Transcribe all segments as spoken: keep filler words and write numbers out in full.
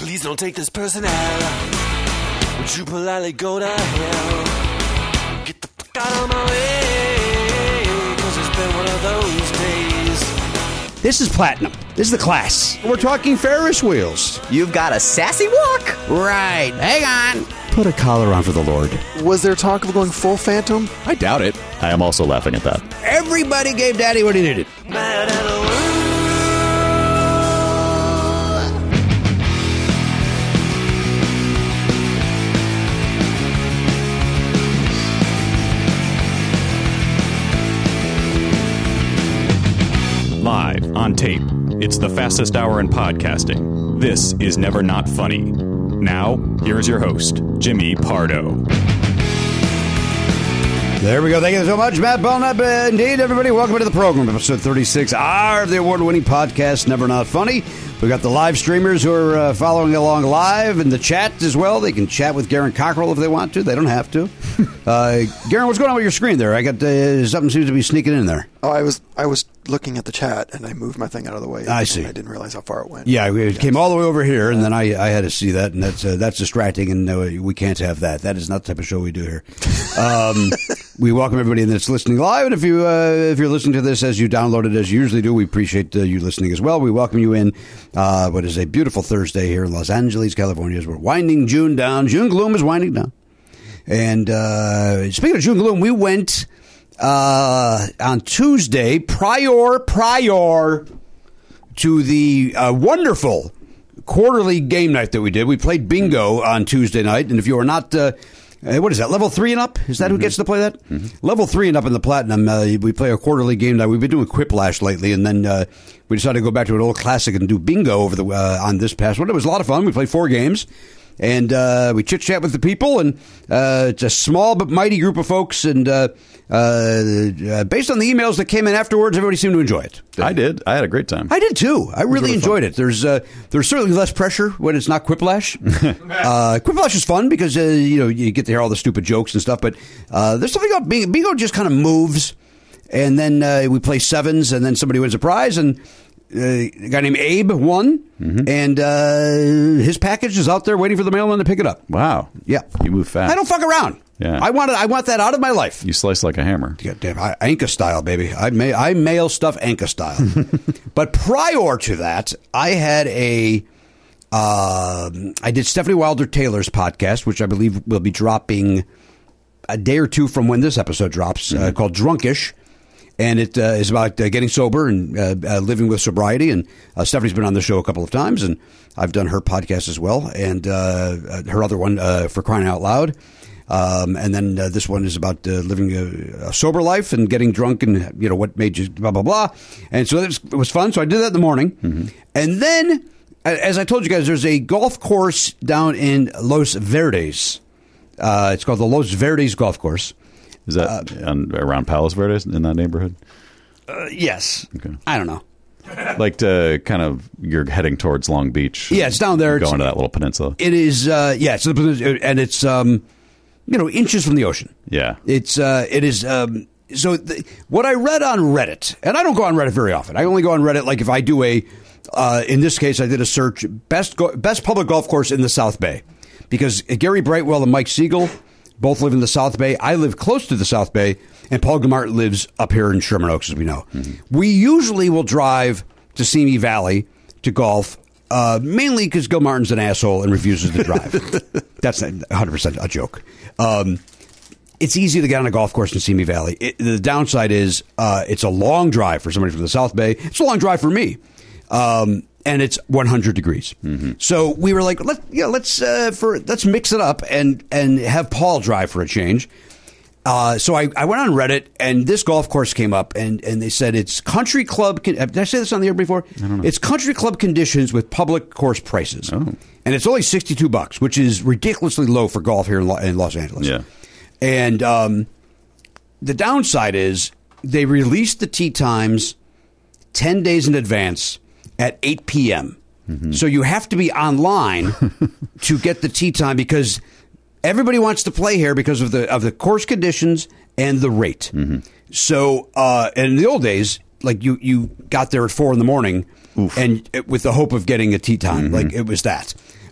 Please don't take this person out. Would you politely go to hell? Get the fuck out of my way, cause it's been one of those days. This is Platinum. This is the class. We're talking Ferris wheels. You've got a sassy walk. Right. Hang on. Put a collar on for the Lord. Was there talk of going full Phantom? I doubt it. I am also laughing at that. Everybody gave Daddy what he needed. Mad at the world. Live on tape. It's the fastest hour in podcasting. This is Never Not Funny. Now, here's your host, Jimmy Pardo. There we go. Thank you so much, Matt Belknap. Indeed, everybody, welcome to the program, episode thirty-six, hour of the award-winning podcast, Never Not Funny. We've got the live streamers who are uh, following along live in the chat as well. They can chat with Garen Cockrell if they want to. They don't have to. uh, Garen, what's going on with your screen there? I got uh, something seems to be sneaking in there. Oh, I was I was looking at the chat, and I moved my thing out of the way. I see. I didn't realize how far it went. Yeah, it came all the way over here, and then I, I had to see that, and that's uh, that's distracting, and uh, we can't have that. That is not the type of show we do here. Um, we welcome everybody that's listening live, and if you uh, if you're listening to this as you download it as you usually do, we appreciate uh, you listening as well. We welcome you in. Uh, what is a beautiful Thursday here in Los Angeles, California, as we're winding June down. June gloom is winding down, and uh, speaking of June gloom, we went. Uh, on Tuesday, prior, prior to the uh, wonderful quarterly game night that we did, we played bingo on Tuesday night. And if you are not, uh, what is that, level three and up? Is that mm-hmm. who gets to play that? Mm-hmm. Level three and up in the Platinum, uh, we play a quarterly game night. We've been doing Quiplash lately, and then uh, we decided to go back to an old classic and do bingo over the uh, on this past one. It was a lot of fun. We played four games. And uh, we chit-chat with the people, and uh, it's a small but mighty group of folks. And uh, uh, based on the emails that came in afterwards, everybody seemed to enjoy it. I did. I had a great time. I did, too. I really, really enjoyed fun. it. There's uh, there's certainly less pressure when it's not Quiplash. uh, Quiplash is fun because, uh, you know, you get to hear all the stupid jokes and stuff. But uh, there's something about bingo. Bingo just kind of moves. And then uh, we play sevens, and then somebody wins a prize, and... Uh, a guy named Abe won, mm-hmm. and uh, his package is out there waiting for the mailman to pick it up. Wow. Yeah. You move fast. I don't fuck around. Yeah. I want it, I want that out of my life. You slice like a hammer. God damn, I, Anka style, baby. I, may, I mail stuff Anka style. But prior to that, I had a... Uh, I did Stephanie Wilder Taylor's podcast, which I believe will be dropping a day or two from when this episode drops, mm-hmm. uh, called Drunkish. And it uh, is about uh, getting sober and uh, uh, living with sobriety. And uh, Stephanie's been on the show a couple of times, and I've done her podcast as well, and uh, her other one, uh, For Crying Out Loud. Um, and then uh, this one is about uh, living a, a sober life and getting drunk and, you know, what made you blah, blah, blah. And so it was, it was fun. So I did that in the morning. Mm-hmm. And then, as I told you guys, there's a golf course down in Los Verdes. Uh, it's called the Los Verdes Golf Course. Is that uh, on, around Palos Verdes in that neighborhood? Uh, yes. Okay. I don't know. Like to kind of you're heading towards Long Beach. Yeah, it's down there. Going it's, to that little peninsula. It is. Uh, yeah, it's, and it's um, you know, inches from the ocean. Yeah. It's uh, it is. Um, so the, what I read on Reddit, and I don't go on Reddit very often. I only go on Reddit like if I do a. Uh, in this case, I did a search best go, best public golf course in the South Bay, because Gary Brightwell and Mike Siegel both live in the South Bay. I live close to the South Bay, and Paul Gilmartin lives up here in Sherman Oaks, as we know. Mm-hmm. We usually will drive to Simi Valley to golf, uh, mainly because Gilmartin's an asshole and refuses to drive. That's one hundred percent a joke. Um, it's easy to get on a golf course in Simi Valley. It, the downside is uh, it's a long drive for somebody from the South Bay. It's a long drive for me. Um, and it's one hundred degrees. Mm-hmm. So we were like, let, yeah, let's uh, for let's mix it up and and have Paul drive for a change. Uh, so I, I went on Reddit, and this golf course came up, and, and they said it's country club. Con- Did I say this on the air before? I don't know. It's country club conditions with public course prices. Oh. And it's only sixty-two bucks, which is ridiculously low for golf here in, Lo- in Los Angeles. Yeah. And um, the downside is they released the tee times ten days in advance at eight p.m. Mm-hmm. So you have to be online to get the tee time because everybody wants to play here because of the of the course conditions and the rate. Mm-hmm. So uh, and in the old days, like you, you got there at four in the morning, Oof. and it, with the hope of getting a tee time, mm-hmm. like it was that.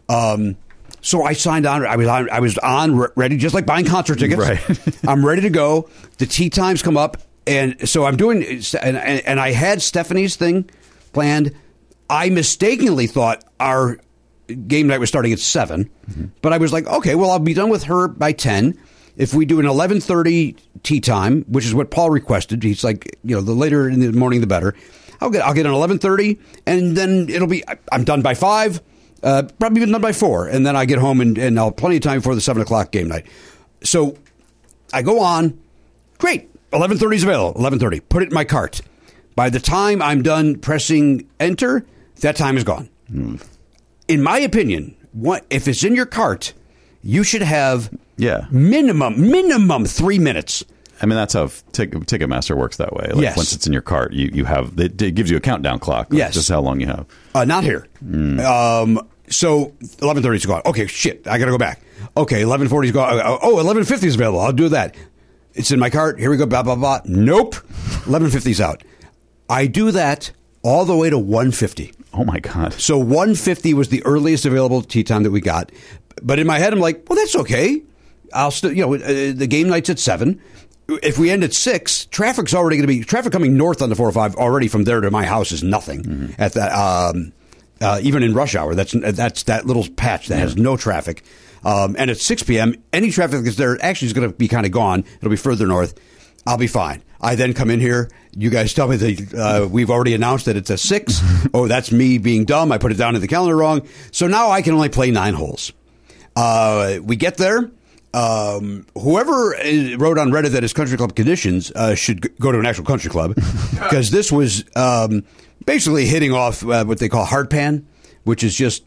Um, so I signed on. I was on. I was on re- ready, just like buying concert tickets. Right. I'm ready to go. The tee times come up, and so I'm doing. And, and, and I had Stephanie's thing planned. I mistakenly thought our game night was starting at seven, mm-hmm. but I was like, okay, well, I'll be done with her by ten. If we do an eleven thirty tea time, which is what Paul requested, he's like, you know, the later in the morning, the better. I'll get I'll get an eleven thirty, and then it'll be I'm done by five, uh, probably even done by four, and then I get home and, and I'll have plenty of time for the seven o'clock game night. So I go on, great, eleven thirty is available, eleven thirty, put it in my cart. By the time I'm done pressing enter, that time is gone. Mm. In my opinion, what if it's in your cart, you should have yeah. minimum minimum three minutes. I mean, that's how Tick- Ticketmaster works that way. Like yes. Once it's in your cart, you, you have it, it gives you a countdown clock. Like yes. Just how long you have. Uh, not here. Mm. Um, so eleven thirty is gone. Okay, shit. I got to go back. Okay, eleven forty is gone. Oh, eleven fifty is available. I'll do that. It's in my cart. Here we go. Blah, blah, blah. Nope. eleven fifty is out. I do that all the way to one fifty. Oh, my God. So one fifty was the earliest available tee time that we got. But in my head, I'm like, well, that's okay. I'll still, you know, uh, the game night's at seven. If we end at six, traffic's already going to be traffic coming north on the four oh five already from there to my house is nothing mm-hmm. at that. Um, uh, even in rush hour, that's that's that little patch that yeah. has no traffic. Um, and at six p.m., any traffic that's there actually is going to be kind of gone. It'll be further north. I'll be fine. I then come in here. You guys tell me that uh, we've already announced that it's a six. Oh, that's me being dumb. I put it down in the calendar wrong. So now I can only play nine holes. Uh, we get there. Um, whoever wrote on Reddit that is country club conditions uh, should g- go to an actual country club because this was um, basically hitting off uh, what they call hard pan, which is just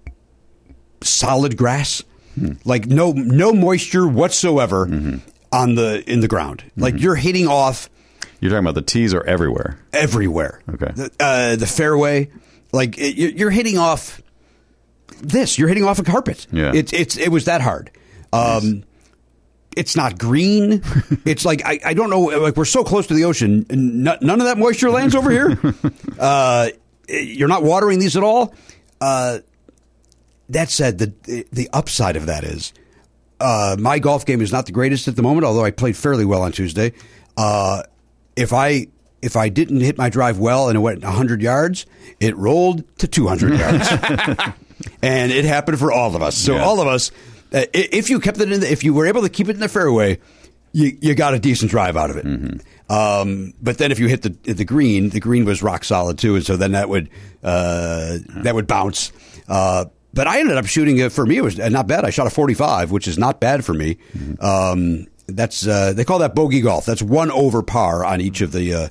solid grass, hmm. like no no moisture whatsoever mm-hmm. on the in the ground. Mm-hmm. Like you're hitting off. You're talking about the tees are everywhere. Everywhere. Okay. The, uh, the fairway, like it, you're hitting off this. You're hitting off a carpet. Yeah. It's it's it was that hard. Um, nice. It's not green. It's like I, I don't know. Like we're so close to the ocean, and n- none of that moisture lands over here. uh, you're not watering these at all. Uh, that said, the the upside of that is uh, my golf game is not the greatest at the moment. Although I played fairly well on Tuesday. Uh, if I if I didn't hit my drive well and it went one hundred yards, it rolled to two hundred yards, and it happened for all of us. So yeah. all of us. Uh, if you kept it in, the, if you were able to keep it in the fairway, you, you got a decent drive out of it. Mm-hmm. Um, but then if you hit the the green, the green was rock solid too, and so then that would uh, that would bounce. Uh, but I ended up shooting it. For me, it was not bad. I shot a forty-five, which is not bad for me. Mm-hmm. Um, that's uh, they call that bogey golf. That's one over par on each of the. Uh,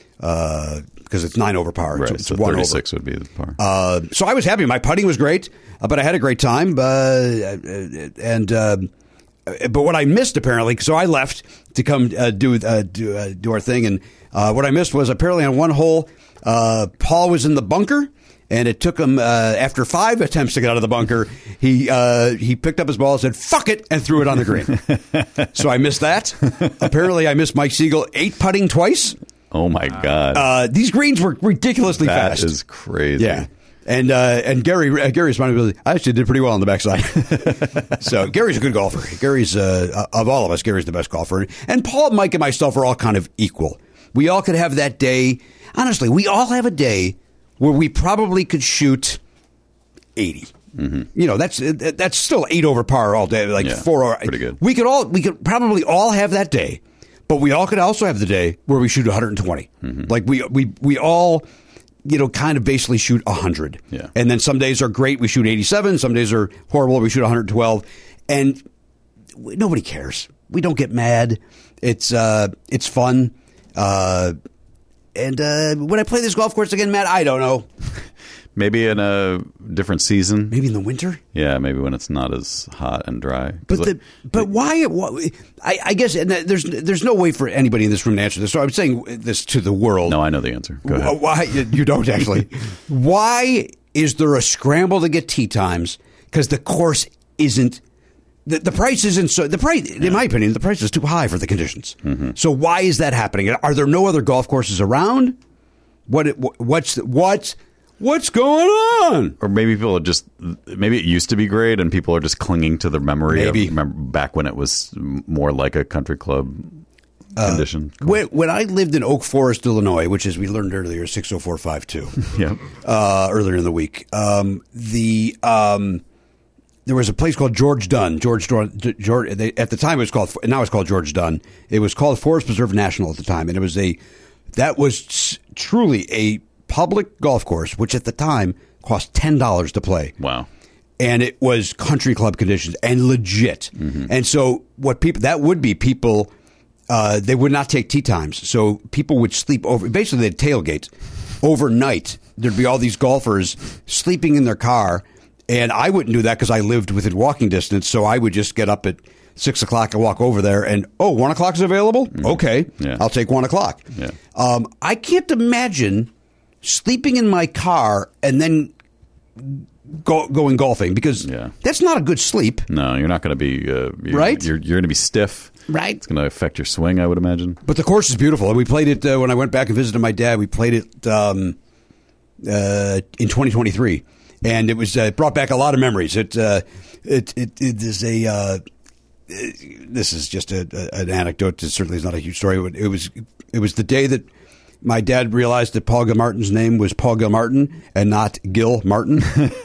uh, because it's nine over par. Right, so, it's so one thirty-six over. would be the par. Uh, so I was happy. My putting was great, uh, but I had a great time. Uh, and uh, but what I missed apparently, so I left to come uh, do uh, do, uh, do our thing, and uh, what I missed was apparently on one hole, uh, Paul was in the bunker. And it took him uh, after five attempts to get out of the bunker. He uh, he picked up his ball and said "fuck it" and threw it on the green. So I missed that. Apparently, I missed Mike Siegel eight putting twice. Oh my God! Uh, these greens were ridiculously that fast. That is crazy. Yeah, and uh, and Gary uh, Gary responded, I actually did pretty well on the backside. So Gary's a good golfer. Gary's uh, of all of us, Gary's the best golfer. And Paul, Mike, and myself are all kind of equal. We all could have that day. Honestly, we all have a day where we probably could shoot eighty. Mm-hmm. You know, that's that's still eight over par all day, like yeah, four over. Pretty good. We could all we could probably all have that day. But we all could also have the day where we shoot one hundred twenty. Mm-hmm. Like we, we we all, you know, kind of basically shoot one hundred. Yeah. And then some days are great. We shoot eighty-seven. Some days are horrible. We shoot one hundred twelve. And we, nobody cares. We don't get mad. It's uh, it's fun. Uh, and uh, when I play this golf course again, Matt, I don't know. Maybe in a different season. Maybe in the winter. Yeah, maybe when it's not as hot and dry. But the, like, but why, why? I, I guess and there's there's no way for anybody in this room to answer this. So I'm saying this to the world. No, I know the answer. Go ahead. Why you don't actually? Why is there a scramble to get tee times? Because the course isn't. The, the price isn't so. The price, yeah. in my opinion, the price is too high for the conditions. Mm-hmm. So why is that happening? Are there no other golf courses around? What what's what? What's going on? Or maybe people are just, maybe it used to be great and people are just clinging to the memory Maybe. of remember, back when it was more like a country club condition. Uh, when, when I lived in Oak Forest, Illinois, which, as we learned earlier, six oh four five two, Yeah. uh, earlier in the week, um, the um, there was a place called George Dunn. George, George they, at the time it was called, now it's called George Dunn. It was called Forest Preserve National at the time, and it was a that was truly a public golf course, which at the time cost ten dollars to play. Wow. And it was country club conditions and legit. Mm-hmm. And so what people, that would be people, uh, they would not take tee times. So people would sleep over, basically they'd tailgate overnight. There'd be all these golfers sleeping in their car. And I wouldn't do that because I lived within walking distance. So I would just get up at six o'clock and walk over there and, oh, one o'clock is available? Mm-hmm. Okay. Yeah. I'll take one o'clock. Yeah. Um, I can't imagine sleeping in my car and then go, going golfing because yeah. that's not a good sleep. No, you're not going to be uh, you're, right. You're you're going to be stiff. Right. It's going to affect your swing, I would imagine. But the course is beautiful, and we played it uh, when I went back and visited my dad. We played it um, uh, in twenty twenty-three, and it was uh, it brought back a lot of memories. It uh, it, it it is a. Uh, this is just a, a, an anecdote. It certainly is not a huge story. But it was it was the day that my dad realized that Paul Gilmartin's name was Paul Gilmartin and not Gil Martin.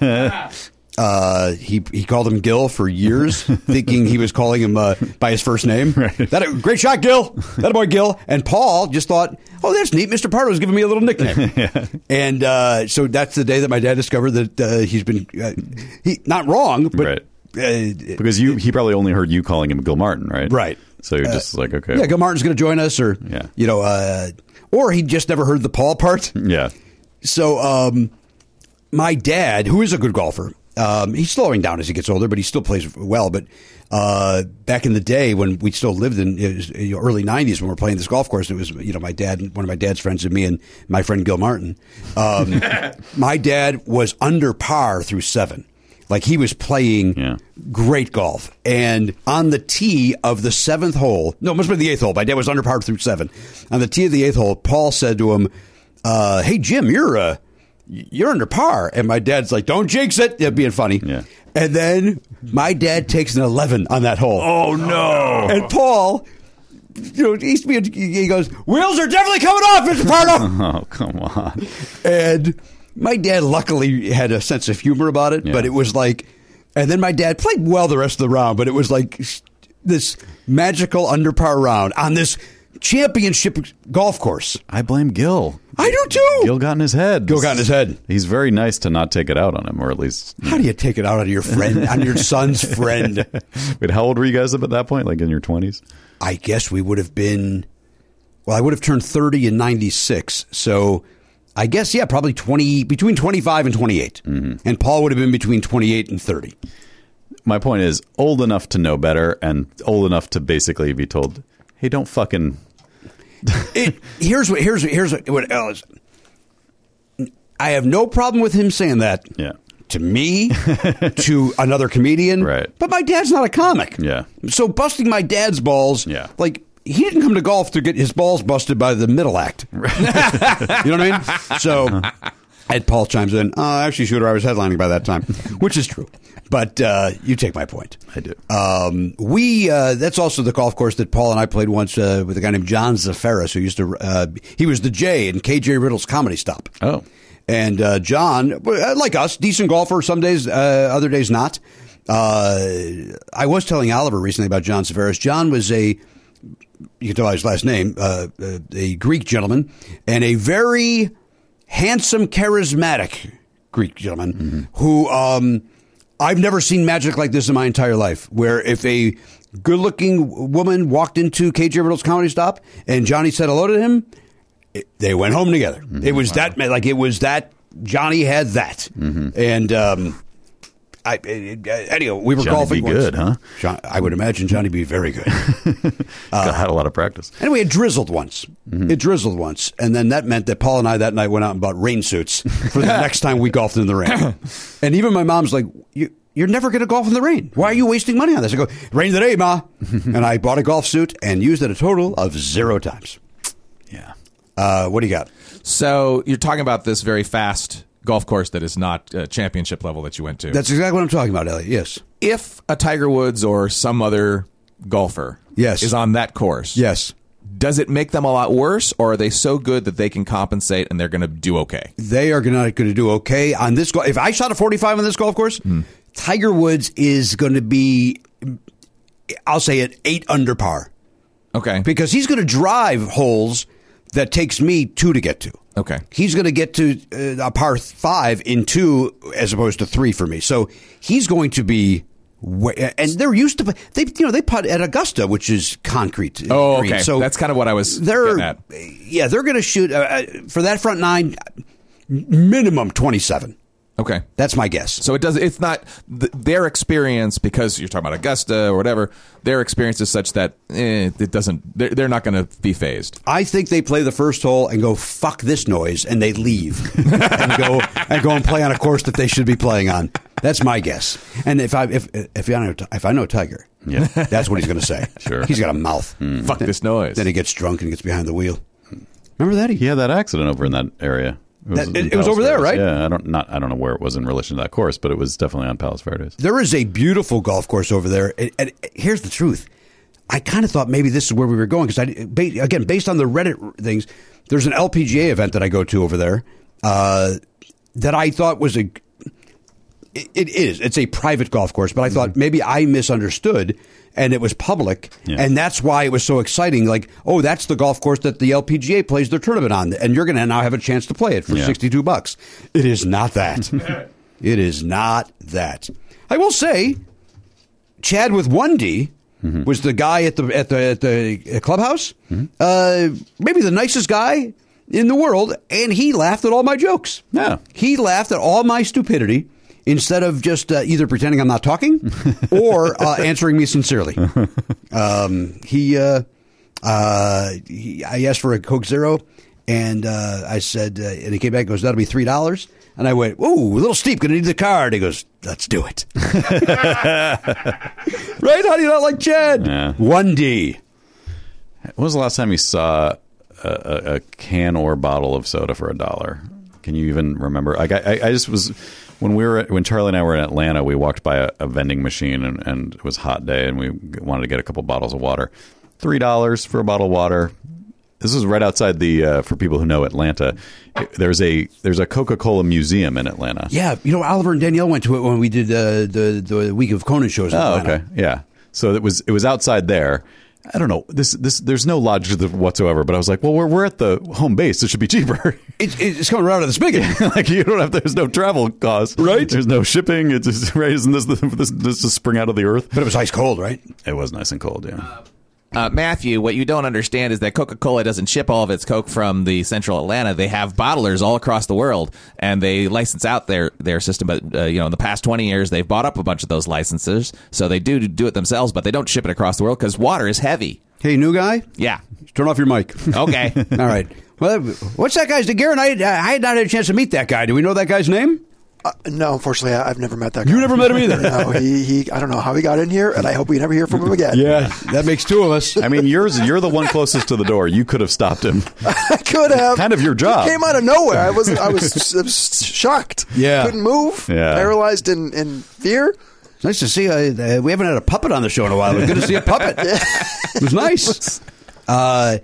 uh, he he called him Gil for years, thinking he was calling him uh, by his first name. Right. That a great shot, Gil. That a boy, Gil. And Paul just thought, oh, that's neat. Mister Pardo's giving me a little nickname. Yeah. And uh, so that's the day that my dad discovered that uh, he's been uh, he not wrong, but. Right. Uh, because you, he probably only heard you calling him Gil Martin, right? Right. So you're just uh, like, okay. Yeah, Gil Martin's going to join us, or, yeah. you know, uh, or he just never heard the Paul part. Yeah. So um, my dad, who is a good golfer, um, he's slowing down as he gets older, but he still plays well. But uh, back in the day when we still lived in it was, you know, early nineties when we were playing this golf course, it was, you know, my dad, one of my dad's friends and me and my friend Gil Martin. Um, my dad was under par through seven. Like he was playing yeah. great golf. And on the tee of the seventh hole, no, it must have been the eighth hole. My dad was under par through seven. On the tee of the eighth hole, Paul said to him, uh, hey, Jim, you're uh, you're under par. And my dad's like, don't jinx it. Yeah, being funny. Yeah. And then my dad takes an eleven on that hole. Oh, no. And Paul, you know, he's being, he goes, wheels are definitely coming off, Mister Pardo. Oh, come on. And my dad luckily had a sense of humor about it, yeah. but it was like, and then my dad played well the rest of the round, but it was like this magical under par round on this championship golf course. I blame Gil. I do too. Gil got in his head. Gil got in his head. He's very nice to not take it out on him, or at least. How know. do you take it out on your friend, on your son's friend? Wait, how old were you guys up at that point? Like in your twenties? I guess we would have been, well, I would have turned thirty in ninety-six, so I guess, yeah, probably twenty, between twenty-five and twenty-eight. Mm-hmm. And Paul would have been between twenty-eight and thirty. My point is, old enough to know better and old enough to basically be told, hey, don't fucking... it, here's what, here's, here's what, what else. I have no problem with him saying that. Yeah. To me, to another comedian. Right. But my dad's not a comic. Yeah. So busting my dad's balls, yeah. like... He didn't come to golf to get his balls busted by the middle act. You know what I mean? So, Ed Paul chimes in, oh, actually, Shooter, I was headlining by that time, which is true. But uh, you take my point. I do. Um, we, uh, that's also the golf course that Paul and I played once uh, with a guy named John Zaferis, who used to, uh, he was the J in K J Riddle's Comedy Stop. Oh. And uh, John, like us, decent golfer, some days, uh, other days not. Uh, I was telling Oliver recently about John Zaferis. John was a, you can tell by his last name, uh, uh, a Greek gentleman, and a very handsome, charismatic Greek gentleman mm-hmm. who um, I've never seen magic like this in my entire life, where if a good-looking woman walked into K J Riddle's Comedy Stop and Johnny said hello to him, it, they went home together. Mm-hmm. It was wow. that, like it was that, Johnny had that. Mm-hmm. And... Um, I, uh, anyway, we were Johnny golfing be good, once. huh? John, I would imagine Johnny be very good. uh, had a lot of practice. Anyway, it drizzled once. Mm-hmm. It drizzled once. And then that meant that Paul and I that night went out and bought rain suits for the next time we golfed in the rain. And even my mom's like, you, you're never going to golf in the rain. Why are you wasting money on this? I go, rain today, Ma. And I bought a golf suit and used it a total of zero times. Yeah. Uh, what do you got? So you're talking about this very fast golf course that is not uh, championship level that you went to. That's exactly what I'm talking about, Elliot. Yes. If a Tiger Woods or some other golfer Yes. is on that course, Yes. does it make them a lot worse, or are they so good that they can compensate and they're going to do okay? They are going to do okay on this. Go- if I shot a forty-five on this golf course, Hmm. Tiger Woods is going to be, I'll say it, eight under par. Okay. Because he's going to drive holes that takes me two to get to. Okay. He's going to get to uh, a par five in two as opposed to three for me. So he's going to be, way, and they're used to, they you know, they putt at Augusta, which is concrete. Oh, green. okay. So that's kind of what I was they're, getting at. Yeah, they're going to shoot, uh, for that front nine, minimum twenty-seven. Okay. That's my guess. So it does. It's not th- their experience, because you're talking about Augusta or whatever. Their experience is such that eh, it doesn't. They're, they're not going to be phased. I think they play the first hole and go fuck this noise, and they leave and go and go and play on a course that they should be playing on. That's my guess. And if I if if I know if I know Tiger, Yeah. that's what he's going to say. Sure. He's got a mouth. Fuck this noise. Then he gets drunk and gets behind the wheel. Remember that? He had that accident over in that area. It was, That- it- in it was Palos over there, Verdes. right? Yeah, I don't not I don't know where it was in relation to that course, but it was definitely on Palos Verdes. There is a beautiful golf course over there. And, and here's the truth. I kind of thought maybe this is where we were going because, I, ba- again, based on the Reddit things, there's an L P G A event that I go to over there uh, that I thought was a. It, it is. It's a private golf course, but I thought maybe I misunderstood and it was public, Yeah. and that's why it was so exciting. Like, oh, that's the golf course that the L P G A plays their tournament on, and you're going to now have a chance to play it for Yeah. sixty-two bucks. It is not that. It is not that. I will say, Chad with one D Mm-hmm. was the guy at the at the at the clubhouse. Uh, maybe the nicest guy in the world, and he laughed at all my jokes. Yeah. He laughed at all my stupidity instead of just uh, either pretending I'm not talking or uh, answering me sincerely. Um, he, uh, uh, he, I asked for a Coke Zero, and uh, I said, uh, and he came back and goes, that'll be three dollars. And I went, ooh, a little steep, going to need the card. He goes, let's do it. Right? How do you not like Chad? Yeah. one D. When was the last time you saw a, a, a can or bottle of soda for a dollar? Can you even remember? Like, I, I just was when we were when Charlie and I were in Atlanta. We walked by a, a vending machine, and, and it was a hot day, and we wanted to get a couple bottles of water. Three dollars for a bottle of water. This is right outside the. Uh, for people who know Atlanta, there's a there's a Coca-Cola museum in Atlanta. Yeah, you know, Oliver and Danielle went to it when we did uh, the the week of Conan shows. In Oh, Atlanta. okay, yeah. So it was it was outside there. I don't know. This this there's no logic to it whatsoever. But I was like, well, we're we're at the home base. It should be cheaper. It's, it's coming right out of the spigot. Like you don't have. There's no travel cost. Right. There's no shipping. It's just right. Isn't this the, this this just spring out of the earth? But it was ice cold, right? It was nice and cold. Yeah. Uh, Matthew, what you don't understand is that Coca-Cola doesn't ship all of its Coke from the central Atlanta. They have bottlers all across the world, and they license out their, their system. But, uh, you know, in the past twenty years, they've bought up a bunch of those licenses. So they do do it themselves, but they don't ship it across the world because water is heavy. Hey, new guy, Yeah. turn off your mic. Okay. All right. Well, what's that guy's? Garen, I, I had not had a chance to meet that guy. Do we know that guy's name? Uh, no, unfortunately, I, I've never met that guy. You never met him either. No, he, he. I don't know how he got in here, and I hope we never hear from him again. Yeah, that makes two of us. I mean, yours you're the one closest to the door. You could have stopped him. I could have. Kind of your job. It came out of nowhere. I was, I was, I was shocked. Yeah. couldn't move. Yeah. Paralyzed in, in fear. It's nice to see. Uh, uh, we haven't had a puppet on the show in a while. It was good to see a puppet. It was nice. Uh,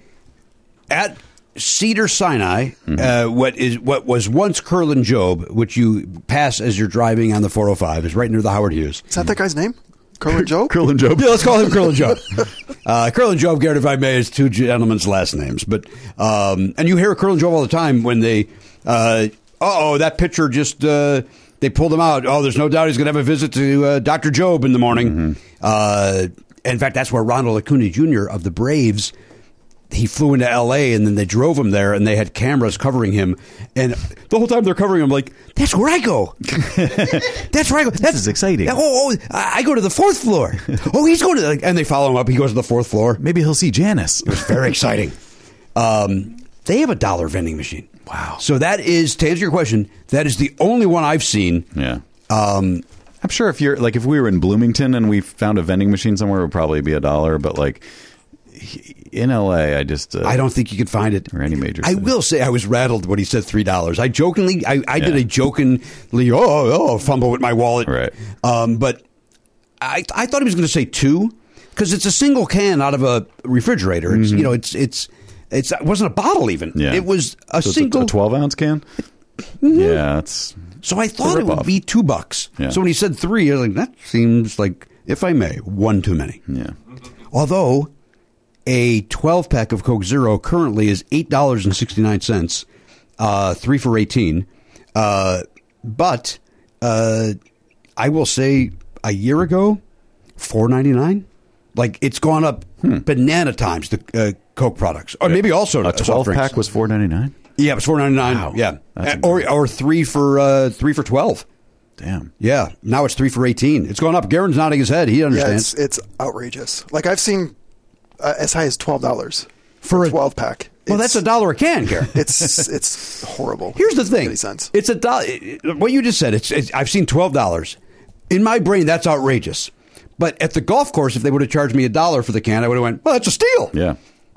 at Cedar Sinai, Mm-hmm. uh, what is what was once Curlin Job, which you pass as you're driving on the four oh five, is right near the Howard Hughes. Is that that guy's name? Curlin Joe? Curlin Job. Yeah, let's call him Curlin Job. Uh, Curlin Job, Garrett, if I may, is two gentlemen's last names. But um, and you hear Curlin Job all the time when they, uh oh, that pitcher just uh, they pulled him out. Oh, there's no doubt he's going to have a visit to uh, Doctor Job in the morning. Mm-hmm. Uh, in fact, that's where Ronald Acuna Junior of the Braves. He flew into L A and then they drove him there and they had cameras covering him. And the whole time they're covering him, like, that's where I go. That's where I go. That's, is exciting. Oh, oh, I go to the fourth floor. Oh, he's going to the, and they follow him up. He goes to the fourth floor. Maybe he'll see Janice. It was very exciting. Um, they have a dollar vending machine. Wow. So that is, to answer your question, that is the only one I've seen. Yeah. Um, I'm sure if you're like if we were in Bloomington and we found a vending machine somewhere, it would probably be a dollar. But like in L A, I just uh, I don't think you could find it. Or any major I city. will say I was rattled when he said three dollars. I jokingly, I, I did Yeah. a jokingly, oh, oh, fumble with my wallet. Right. Um, but I, I thought he was going to say two because it's a single can out of a refrigerator. It's, you know, it's, it's, it's, it wasn't a bottle even. Mm-hmm. Yeah. It was a So it's single. a twelve ounce can. Yeah, it's so I thought it would rip-off. be two bucks. Yeah. So when he said three, I was like, that seems like, if I may, one too many. yeah. Although a twelve pack of Coke Zero currently is eight dollars and sixty-nine cents, uh, three for eighteen. Uh, but uh, I will say a year ago, four ninety-nine. Like it's gone up banana times, the uh, Coke products. Or maybe also A twelve pack was four ninety nine. Yeah, it was four ninety-nine. Wow. Yeah. That's Uh, or or three for uh, three for twelve. Damn. Yeah. Now it's three for eighteen. It's gone up. Garen's nodding his head. He Yeah, understands. it's, it's outrageous. Like I've seen uh, as high as twelve dollars For for a- a twelve pack. well, that's a dollar a can, Garen. It's it's horrible. Here's the Doesn't make thing. Any sense? It's a dollar. What you just said. It's, it's. I've seen twelve dollars. In my brain, that's outrageous. But at the golf course, if they would have charged me a dollar for the can, I would have went, well, that's a steal. Yeah.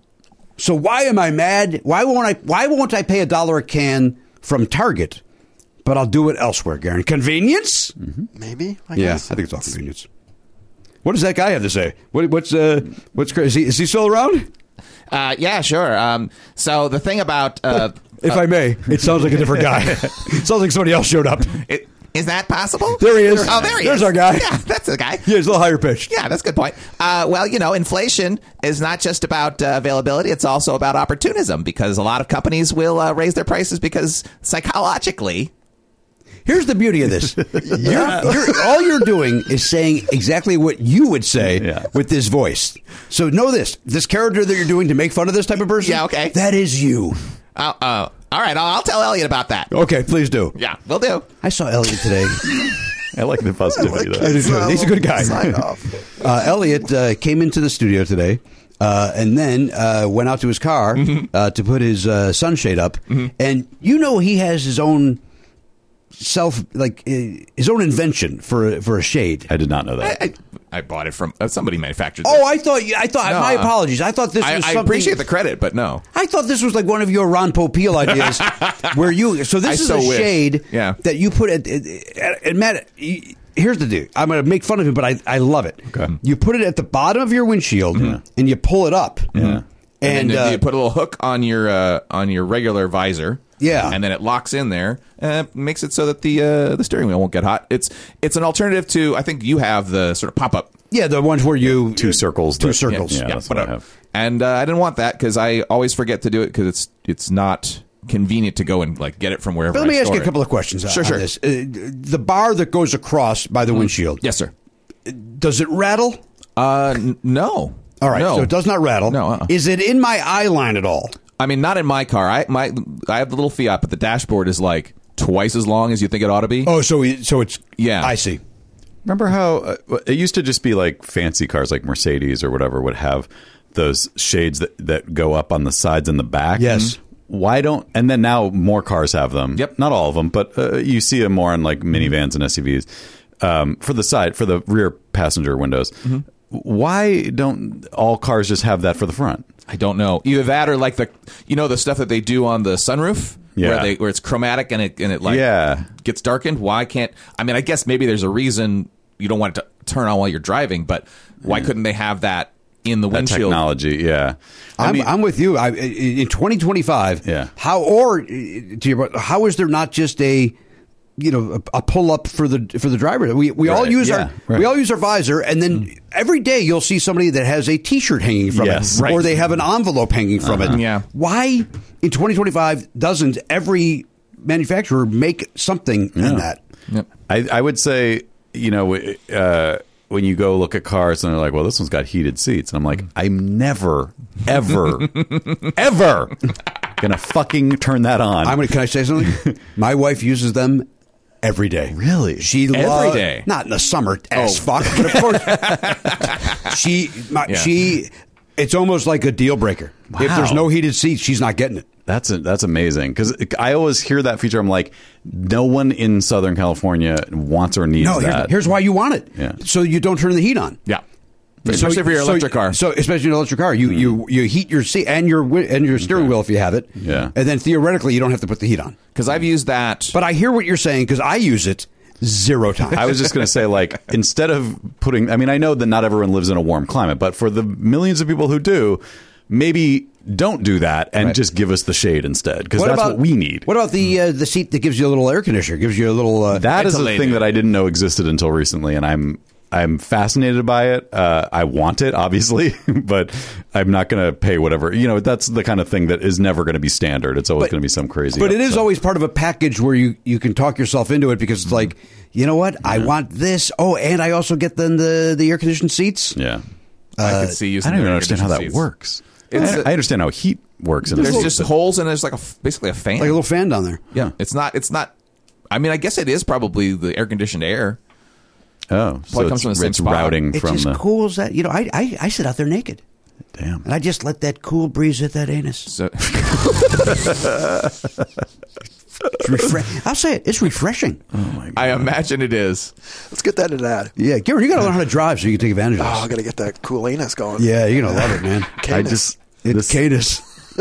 So why am I mad? Why won't I? Why won't I pay a dollar a can from Target, but I'll do it elsewhere, Garen? Convenience? Maybe. I Yeah, guess. I think it's all convenience. What does that guy have to say? What, what's uh, what's crazy? Is he, is he still around? Uh, yeah, sure. Um, so the thing about uh, If I may, it sounds like a different guy. It sounds like somebody else showed up. it, is that possible? There he is. Oh, there he There's is. our guy. Yeah, that's the guy. Yeah, he's a little higher pitched. Yeah, that's a good point. Uh, well, you know, inflation is not just about uh, availability; it's also about opportunism. Because a lot of companies will uh, raise their prices because psychologically, Here's the beauty of this. You're, you're, all you're doing is saying exactly what you would say Yeah. with this voice. So know this. This character that you're doing to make fun of this type of person, Yeah, okay. that is you. uh, uh, all right, I'll, I'll tell Elliot about that. Okay, please do. Yeah, we'll do. I saw Elliot today. I like the positivity, though. I do too. He's a good guy. Sign off. Uh, Elliot uh, came into the studio today uh, and then uh, went out to his car uh, to put his uh, sunshade up. And you know he has his own self, like uh, his own invention for a, for a shade. I did not know that. I, I, I bought it from uh, somebody manufactured. Oh, I thought I thought. No, my uh, apologies. I thought this I, was I something. appreciate the credit, but no. I thought this was like one of your Ron Popeil ideas, where you. So this I is so a wish. shade Yeah. that you put at. at, at Matt, y- here's the deal. I'm going to make fun of him, but I I love it. Okay. You put it at the bottom of your windshield and you pull it up. Yeah. And, And, then uh, you put a little hook on your uh, on your regular visor. Yeah. and then it locks in there, uh, makes it so that the uh, the steering wheel won't get hot. It's it's an alternative to, I think you have the sort of pop up. yeah, the ones where you Two circles. two that- circles. Yeah, that's what I have. And uh, I didn't want that because I always forget to do it because it's it's not convenient to go and like get it from wherever. But let I me ask store you a it. couple of questions. Sure, on sure. This. Uh, the bar that goes across by the windshield. Yes, sir. Does it rattle? Uh, n- no. All right, No. so it does not rattle. No, uh-uh. Is it in my eye line at all? I mean, not in my car. I my I have the little Fiat, but the dashboard is like twice as long as you think it ought to be. Oh, so it- so it's Yeah. I see. Remember how uh, it used to just be like fancy cars like Mercedes or whatever would have those shades that, that go up on the sides and the back? Yes. Why don't, and then now more cars have them. Yep. Not all of them, but uh, you see them more on like minivans and S U Vs um, for the side, for the rear passenger windows. Why don't all cars just have that for the front? I don't know. Either that or like the you know the stuff that they do on the sunroof Yeah. where they where it's chromatic and it and it like Yeah. gets darkened. Why can't I mean I guess maybe there's a reason you don't want it to turn on while you're driving, but why couldn't they have that in the That windshield? technology, yeah. I I'm, mean, I'm with you. I, in twenty twenty-five, Yeah. How or uh, to your, how is there not just a you know a, a pull up for the for the driver? We we all Right, use yeah, our right. we all use our visor, and then every day you'll see somebody that has a T-shirt hanging from Yes. it, Right. or they have an envelope hanging from it. Yeah. Why in twenty twenty-five doesn't every manufacturer make something in that? Yep. I, I would say, you know, uh, when you go look at cars and they're like, well, this one's got heated seats. And I'm like, I'm never, ever, ever going to fucking turn that on. I'm gonna. Can I say something? My wife uses them every day. Really? She Every lo- day? Not in the summer, ass Oh. fuck. But of course, she my, Yeah. she. It's almost like a deal breaker. If Wow. there's no heated seats, she's not getting it. That's a, that's amazing because I always hear that feature. I'm like, no one in Southern California wants or needs No, here's, that. here's why you want it. Yeah. So you don't turn the heat on. Yeah. Especially for your electric so, car. So, especially in an electric car, you, Mm. you you heat your seat and your wi- and your steering wheel if you have it. Yeah. And then theoretically, you don't have to put the heat on. Because I've used that. But I hear what you're saying because I use it zero times. I was just going to say, like, instead of putting, I mean, I know that not everyone lives in a warm climate, but for the millions of people who do, maybe don't do that and Right. just give us the shade instead, because that's what we need. What about the uh, the seat that gives you a little air conditioner? Gives you a little. Uh, That is a ventilated. thing that I didn't know existed until recently, and I'm I'm fascinated by it. Uh, I want it, obviously, but I'm not going to pay whatever. You know, that's the kind of thing that is never going to be standard. It's always But- going to be some crazy. But it is upside. always part of a package where you, you can talk yourself into it because it's like, you know what? I want this. Oh, and I also get then the, the air conditioned seats. Yeah. I could see I using don't even the understand how that air-conditioned seats. works. It's I, a- I understand how heat works. In a There's seat, just but- holes and there's like a f- basically a fan. Like a little fan down there. yeah, it's not. It's not. I mean, I guess it is probably the air conditioned air. Oh, so Probably comes it's, from the same it's spot. routing It's from as the. cool as that. You know, I, I, I sit out there naked. Damn. And I just let that cool breeze hit that anus. So It's refre- I'll say it. It's refreshing. I imagine it is. Let's get that in an ad. Yeah, Gary, you got to learn how to drive so you can take advantage of Oh, this. I got to get that cool anus going. Yeah, you're going to love it, man. I Canis. just It's this, Cadus.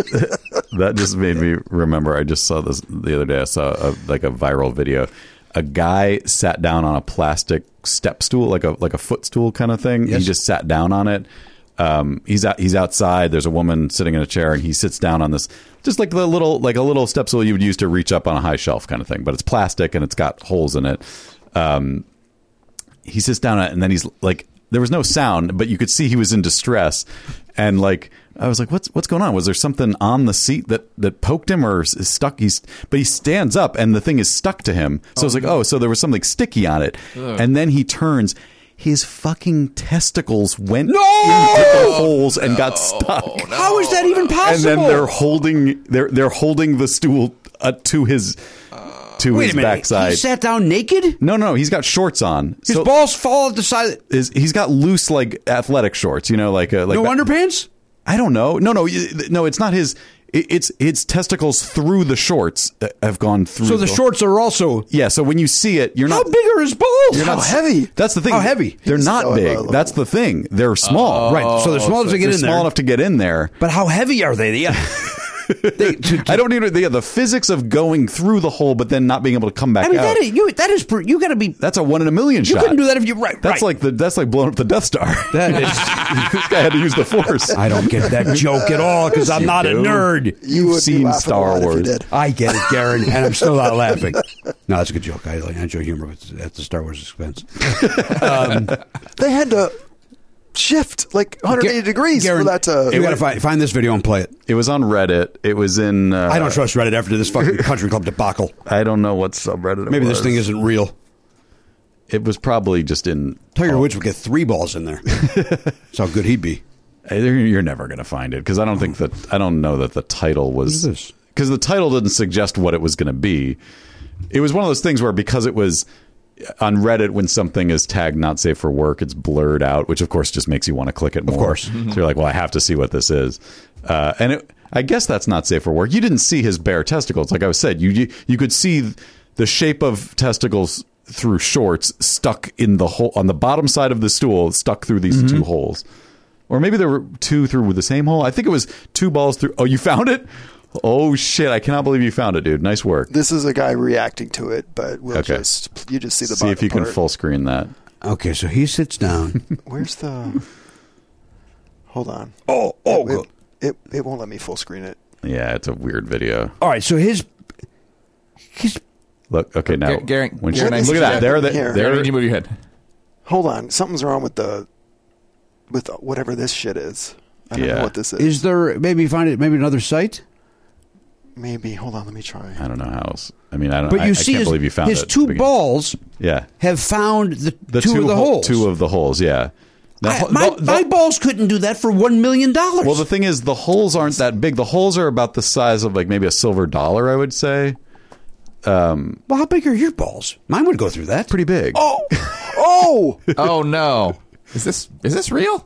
that just made me remember. I just saw this the other day. I saw a, like a viral video. A guy sat down on a plastic step stool, like a like a footstool kind of thing. Yes. He just sat down on it. Um, he's out, he's outside. There's a woman sitting in a chair, and he sits down on this, just like the little like a little step stool you would use to reach up on a high shelf kind of thing. But it's plastic and it's got holes in it. Um, he sits down on it, and then he's like, there was no sound, but you could see he was in distress. And like, I was like, what's what's going on? Was there something on the seat that, that poked him or is stuck? He's but he stands up and the thing is stuck to him. So I was like, oh, so there was something sticky on it. And then he turns. His fucking testicles went No! into the holes and got stuck. How is that even possible? And then they're holding they're they're holding the stool uh, to his to Wait his a minute. backside. He sat down naked? No, no, he's got shorts on. His So- balls fall at the side. is he's got loose like athletic shorts, you know, like uh, like No ba- underpants? I don't know. No, no, y- no. It's not his. it- It's its testicles through the shorts uh, have gone through. So the shorts are also. Yeah. So when you see it, you're How not. big are his balls? You're How not heavy? That's the thing. How heavy? They're not Oh, big. oh, oh. That's the thing. They're small. Right. So they're small enough to get They're in small there. enough to get in there. But how heavy are they? Yeah. They- to- to- I don't even. Yeah, the physics of going through the hole, but then not being able to come back I mean, out. that is, you, that is, per- you got to be. That's a one in a million You shot. couldn't do that if you. Right. That's right. like the. That's like blowing up the Death Star. That is. This guy had to use the Force. I don't get that joke at all because I'm You not a do. nerd. You would be seen laughing Star a lot Wars. if you did. I get it, Garen, and I'm still not laughing. No, that's a good joke. I, I enjoy humor at the Star Wars expense. Um, They had to shift like one hundred eighty Ga- degrees Garen, for that to. you got to find, find this video and play it. It was on Reddit. It was in. Uh, I don't trust Reddit after this fucking country club debacle. I don't know what subreddit. It Maybe was. this thing isn't real. It was probably just in. Tiger Woods would get three balls in there. That's how good he'd be. You're never going to find it because I don't think that I don't know that the title was What is this? because the title didn't suggest what it was going to be. It was one of those things where because it was on Reddit when something is tagged not safe for work, it's blurred out, which of course just makes you want to click it more. Of course. So you're like, well, I have to see what this is, uh, and it, I guess that's not safe for work. You didn't see his bare testicles, like I said. You you, you could see the shape of testicles through shorts stuck in the hole on the bottom side of the stool, stuck through these Mm-hmm. two holes. Or maybe there were two through the same hole. I think it was two balls through. Oh, you found it? Oh shit! I cannot believe you found it, dude. Nice work. This is a guy reacting to it, but we'll Okay. just you just see the See if bottom you can part. full screen that. Okay, so he sits down. Where's the? Hold on. oh, oh, it, good. it, it it won't let me full screen it. Yeah, it's a weird video. All right, so his his Look, okay, now Gar- Garen- when she- Garen, I look see at that. that. There, there, Here. there. Garen, you move your head. Hold on, something's wrong with the with whatever this shit is. I don't Yeah. know what this is. is there maybe find it maybe another site? Maybe hold on, let me try. I don't know how else. I mean, I don't. But I, you I see, can't his, believe you found his it. two Begin- balls Yeah, have found the, the two, of the hole- holes. Two of the holes. Yeah. The I- ho- my, the- the- my balls couldn't do that for one million dollars. well, the thing is, the holes aren't that big. The holes are about the size of like maybe a silver dollar, I would say. well, how big are your balls? Mine would go through that. Pretty big. Oh, oh! Oh no! Is this is this real?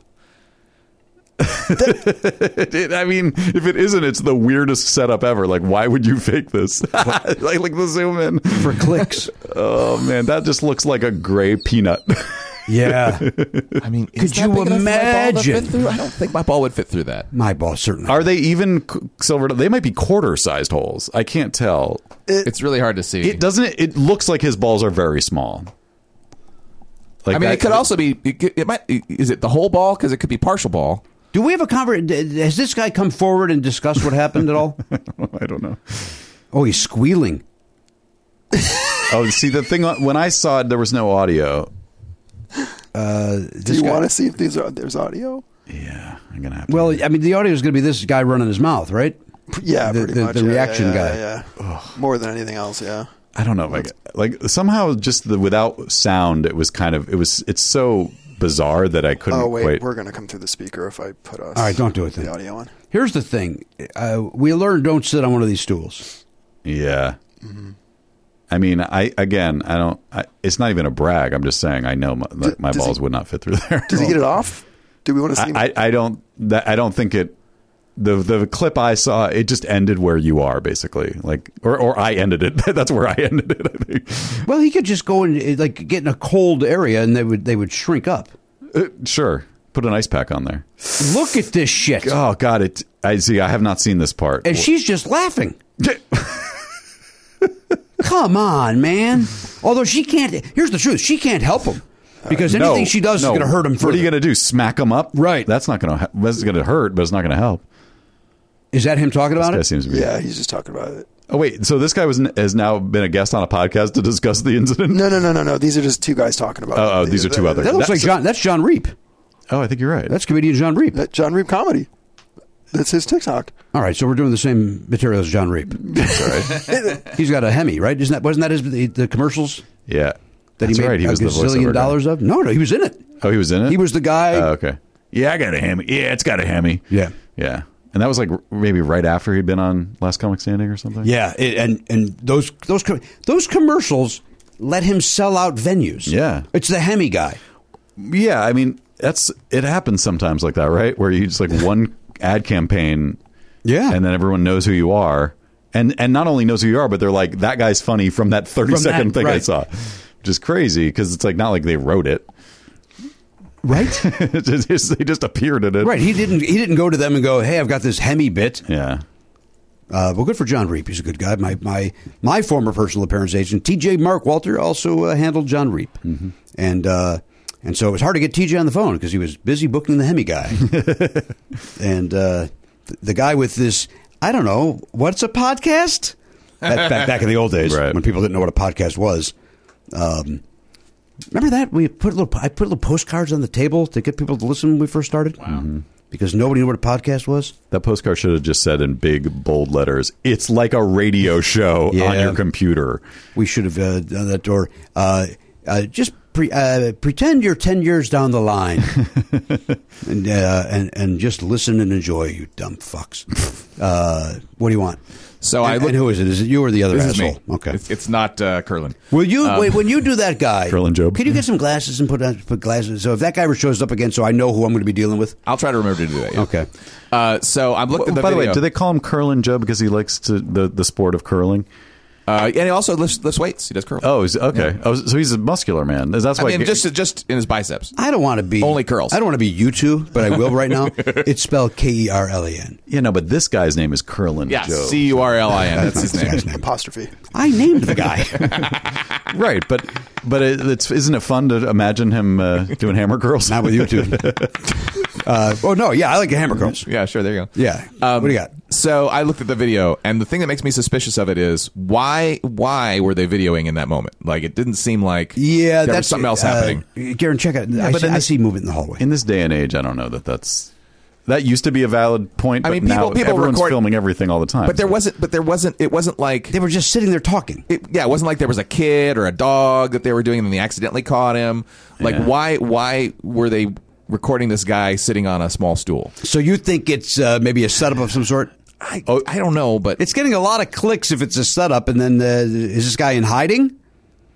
It- I mean, if it isn't, it's the weirdest setup ever. Like, why would you fake this? like, like the zoom in. for clicks. Oh man, that just looks like a gray peanut. Yeah. I mean, is Could that you big enough for my ball to imagine? fit through? I don't think my ball would fit through that. My ball certainly. Are they even c- silver? They might be quarter-sized holes. I can't tell. It's really hard to see. It doesn't. It, it looks like his balls are very small. Like I mean, that- it could also be. It, could- it might. Is it the whole ball? Because it could be partial ball. Do we have a conversation? Has this guy come forward and discussed what happened at all? I don't know. Oh, he's squealing. Oh, see the thing when I saw it, there was no audio. Uh, Do this you guy- want to see if these are there's audio? Yeah, I'm gonna have to. Well, I mean, the audio is going to be this guy running his mouth, right? Yeah, The- pretty the- much. the yeah, reaction yeah, guy. Yeah, yeah. More than anything else, yeah. I don't know if I get, like somehow just the without sound. It was kind of it was. It's so bizarre that I couldn't Oh wait, quite. we're gonna come through the speaker if I put us. All right, don't do it then. The audio on. Here's the thing: uh, we learned don't sit on one of these stools. Yeah. I mean, I again, I don't. I, it's not even a brag. I'm just saying. I know my, that my does balls he- would not fit through there. Does he get it off? Do we want to see? him? I, I, I don't. That, I don't think it. The the clip I saw, it just ended where you are, basically. Like, or or I ended it. That's where I ended it. I think. Well, he could just go and like get in a cold area, and they would they would shrink up. Uh, sure. Put an ice pack on there. Look at this shit, Oh God! It. I see. I have not seen this part. and she's just laughing. Come on, man. Although she can't. Here's the truth: she can't help him because anything she does no. is going to hurt him. What Further. are you going to do? Smack him up? Right. That's not going to. That's going to hurt, but it's not going to help. Is that him talking about This guy it? seems to be. yeah, he's just talking about it. Oh wait. So this guy was has now been a guest on a podcast to discuss the incident. No, no, no, no, no. These are just two guys talking about. Oh, oh, it. these are two other- That looks like That's- John. That's John Reap. Oh, I think you're right. That's comedian John Reap. That John Reap comedy. That's his TikTok. All right, so we're doing the same material as John Reap. He's got a Hemi, right? Isn't that wasn't that his the, the commercials Yeah. that That's he made right. He a was the gazillion voiceover dollars guy. of? No, no, he was in it. Oh, he was in it. He was the guy. Oh, okay. Yeah, I got a Hemi. Yeah, it's got a Hemi. Yeah. Yeah. And that was like maybe right after he'd been on Last Comic Standing or something. Yeah, it, and and those those com- those commercials let him sell out venues. Yeah. it's the Hemi guy. Yeah, I mean, that's it happens sometimes like that, right? Where you just like one ad campaign, Yeah, and then everyone knows who you are, and and not only knows who you are, but they're like, that guy's funny from that thirty From second that, thing I right. saw, which is crazy because it's like not like they wrote it, right, It's just- they just appeared in it, right. He didn't he didn't go to them and go, "Hey, I've got this Hemi bit." Yeah. Uh, well, good for John Reap. He's a good guy. My my my former personal appearance agent, T J Mark Walter, also uh, handled John Reap, Mm-hmm. and uh, and so it was hard to get T J on the phone because he was busy booking the Hemi guy, and uh, th- the guy with this. I don't know what's a podcast. Back, back, back in the old days, Right. when people didn't know what a podcast was. Um, remember that we put a little. I put little postcards on the table to get people to listen when we first started. Wow. Because nobody knew what a podcast was. That postcard should have just said in big bold letters, "It's like a radio show Yeah. on your computer." We should have uh, done that. Or uh, uh, just pre- uh, pretend you're ten years down the line, and, uh, and and just listen and enjoy. You dumb fucks. Uh, what do you want? So I and, look- and who is it? Is it you or the other This is asshole? me. Okay. It's, it's not uh, Curlin. Will you Um, wait when you do that guy? Curlin Job. Can you get some glasses and put on, put glasses? So if that guy ever shows up again, so I know who I'm going to be dealing with. I'll try to remember to do that. Yeah. Okay. Uh, so I'm looking at the By the way, video. do they call him Curlin Joe because he likes to the, the sport of curling? Uh, and he also lifts, lifts weights. He does curls. Oh, is, okay. Oh, so he's a muscular man. That's I why. mean, just just in his biceps. I don't want to be Only curls. I don't want to be you two, but I will right now. It's spelled K E R L E N. you know, but this guy's name is Curlin Yeah, Joe. C U R L I N. That's his name. Apostrophe. I named the guy. Right, but but it, it's isn't it fun to imagine him uh, doing hammer curls? Not with you two. uh, oh no, yeah, I like the hammer curls. Yeah, sure. There you go. Yeah. Um, what do you got? So I looked at the video, and the thing that makes me suspicious of it is why why were they videoing in that moment? Like, it didn't seem like Yeah, there that's was something else uh, happening. Garen, check it. I, but see, in I this- see movement in the hallway. In this day and age, I don't know that that's that used to be a valid point. But I mean, people- now people everyone's record- filming everything all the time. But there so- wasn't. But there wasn't. It wasn't like. they were just sitting there talking. It, yeah, it wasn't like there was a kid or a dog that they were doing, and they accidentally caught him. Like, Yeah. why? Why were they recording this guy sitting on a small stool? So you think it's uh, maybe a setup of some sort? I oh, I don't know, but It's getting a lot of clicks if it's a setup. And then uh, is this guy in hiding?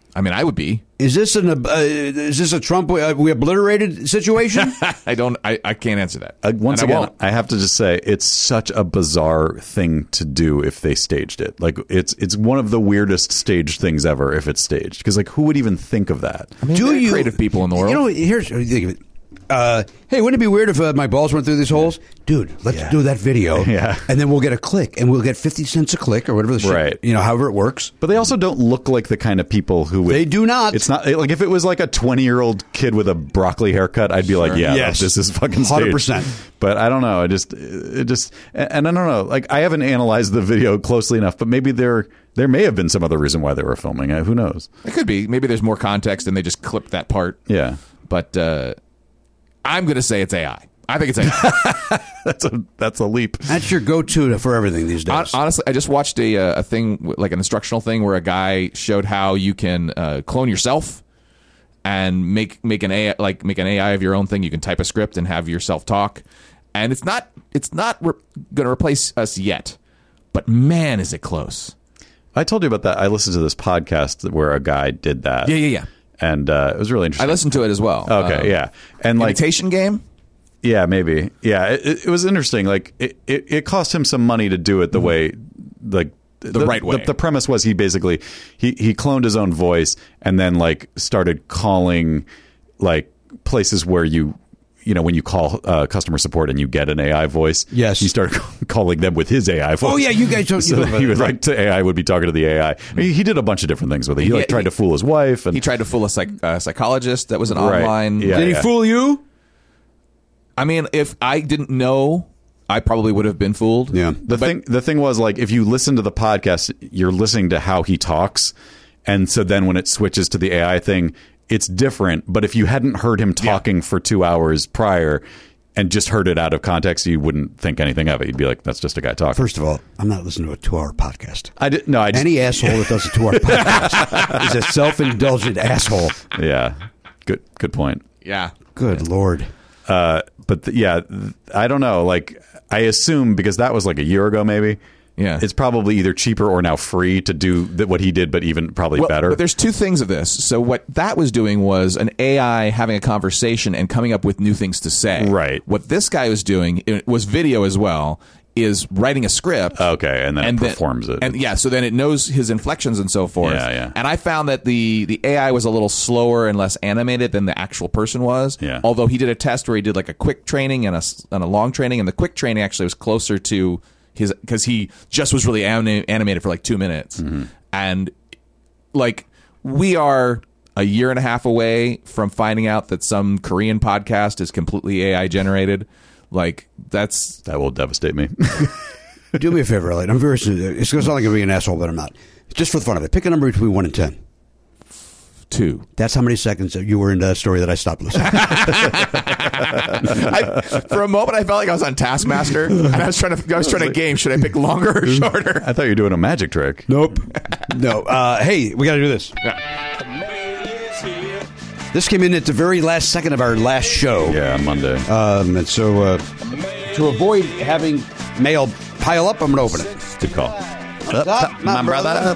I mean, I would be. Is this an uh, is this a Trump uh, we obliterated situation? I don't. I, I can't answer that. Uh, once And I again, won't. I have to just say it's such a bizarre thing to do if they staged it. Like it's it's one of the weirdest staged things ever if it's staged. Because like who would even think of that? I mean, Do there are you creative people in the world? You know, here's think of it. Uh, hey, wouldn't it be weird if uh, my balls went through these holes? Dude, let's Yeah. do that video. Yeah. And then we'll get a click, and we'll get fifty cents a click or whatever the shit, Right. you know, however it works. But they also don't look like the kind of people who would. They do not. It's not like if it was like a twenty-year-old kid with a broccoli haircut, I'd be like, yeah, Yes. this is fucking staged. one hundred percent. But I don't know. I just, it just, and I don't know. Like I haven't analyzed the video closely enough, but maybe there, there may have been some other reason why they were filming it. Who knows? It could be. Maybe there's more context and they just clipped that part. Yeah. But uh, I'm going to say it's A I. I think it's A I. That's a, that's a leap. That's your go-to for everything these Hon- days. Honestly, I just watched a uh, a thing like an instructional thing where a guy showed how you can uh, clone yourself and make make an A I like make an A I of your own thing. You can type a script and have yourself talk, and it's not it's not re- going to replace us yet, but man, is it close! I told you about that. I listened to this podcast where a guy did that. Yeah, yeah, yeah. And uh, it was really I interesting. listened to it as well. Okay, Um, yeah. And like imitation game. Yeah, maybe. Yeah, it, it was interesting. Like it, it, it cost him some money to do it the way, like The right way. The, the premise was he basically he he cloned his own voice and then like started calling like places where you you know when you call uh, customer support and you get an A I voice. Yes. he started calling them with his A I voice. Oh, yeah, you guys don't- So you that don't- he would right. like to A I would be talking to the A I. I mean, he did a bunch of different things with it. He, He- like tried he- to fool his wife and He tried to fool a psych- uh, psychologist that was an Right. online. Yeah. Did he fool you? I mean, if I didn't know, I probably would have been fooled. Yeah. The thing, the thing was like if you listen to the podcast, you're listening to how he talks, and so then when it switches to the A I thing, it's different. But if you hadn't heard him talking for two hours prior and just heard it out of context, you wouldn't think anything of it. You'd be like, "That's just a guy talking." First of all, I'm not listening to a two-hour podcast. I did no. I just, Any asshole that does a two-hour podcast is a self-indulgent asshole. yeah. Good. Good point. Yeah. Good Lord. Uh, but th- yeah, th- I don't know. Like I assume because that was like a year ago, maybe. Yeah. It's probably either cheaper or now free to do th- what he did, but even probably Well, better. But there's two things of this. So what that was doing was an A I having a conversation and coming up with new things to say. Right. What this guy was doing, it was video as well, is writing a script. Okay, and then it performs it. And yeah, so then it knows his inflections and so forth. Yeah, yeah. And I found that the the A I was a little slower and less animated than the actual person was. Yeah. Although he did a test where he did like a quick training and a s- and a long training, and the quick training actually was closer to his because he just was really anim- animated for like two minutes, Mm-hmm. and like we are a year and a half away from finding out that some Korean podcast is completely A I generated. Like that's that will devastate me. Do me a favor, Elliot. I'm very. It's going to sound like I'm being an asshole, but I'm not. Just for the fun of it, pick a number between one and ten. two. That's how many seconds you were in that story that I stopped listening. I, for a moment, I felt like I was on Taskmaster, and I was trying to I was trying to game. Should I pick longer or shorter? I thought you were doing a magic trick. Nope. No. Uh, hey, we got to do this. This came in at the very last second of our last show. Yeah, Monday. Um, and so uh, to avoid having mail pile up, I'm going to open it. Good call. What's up, my brother?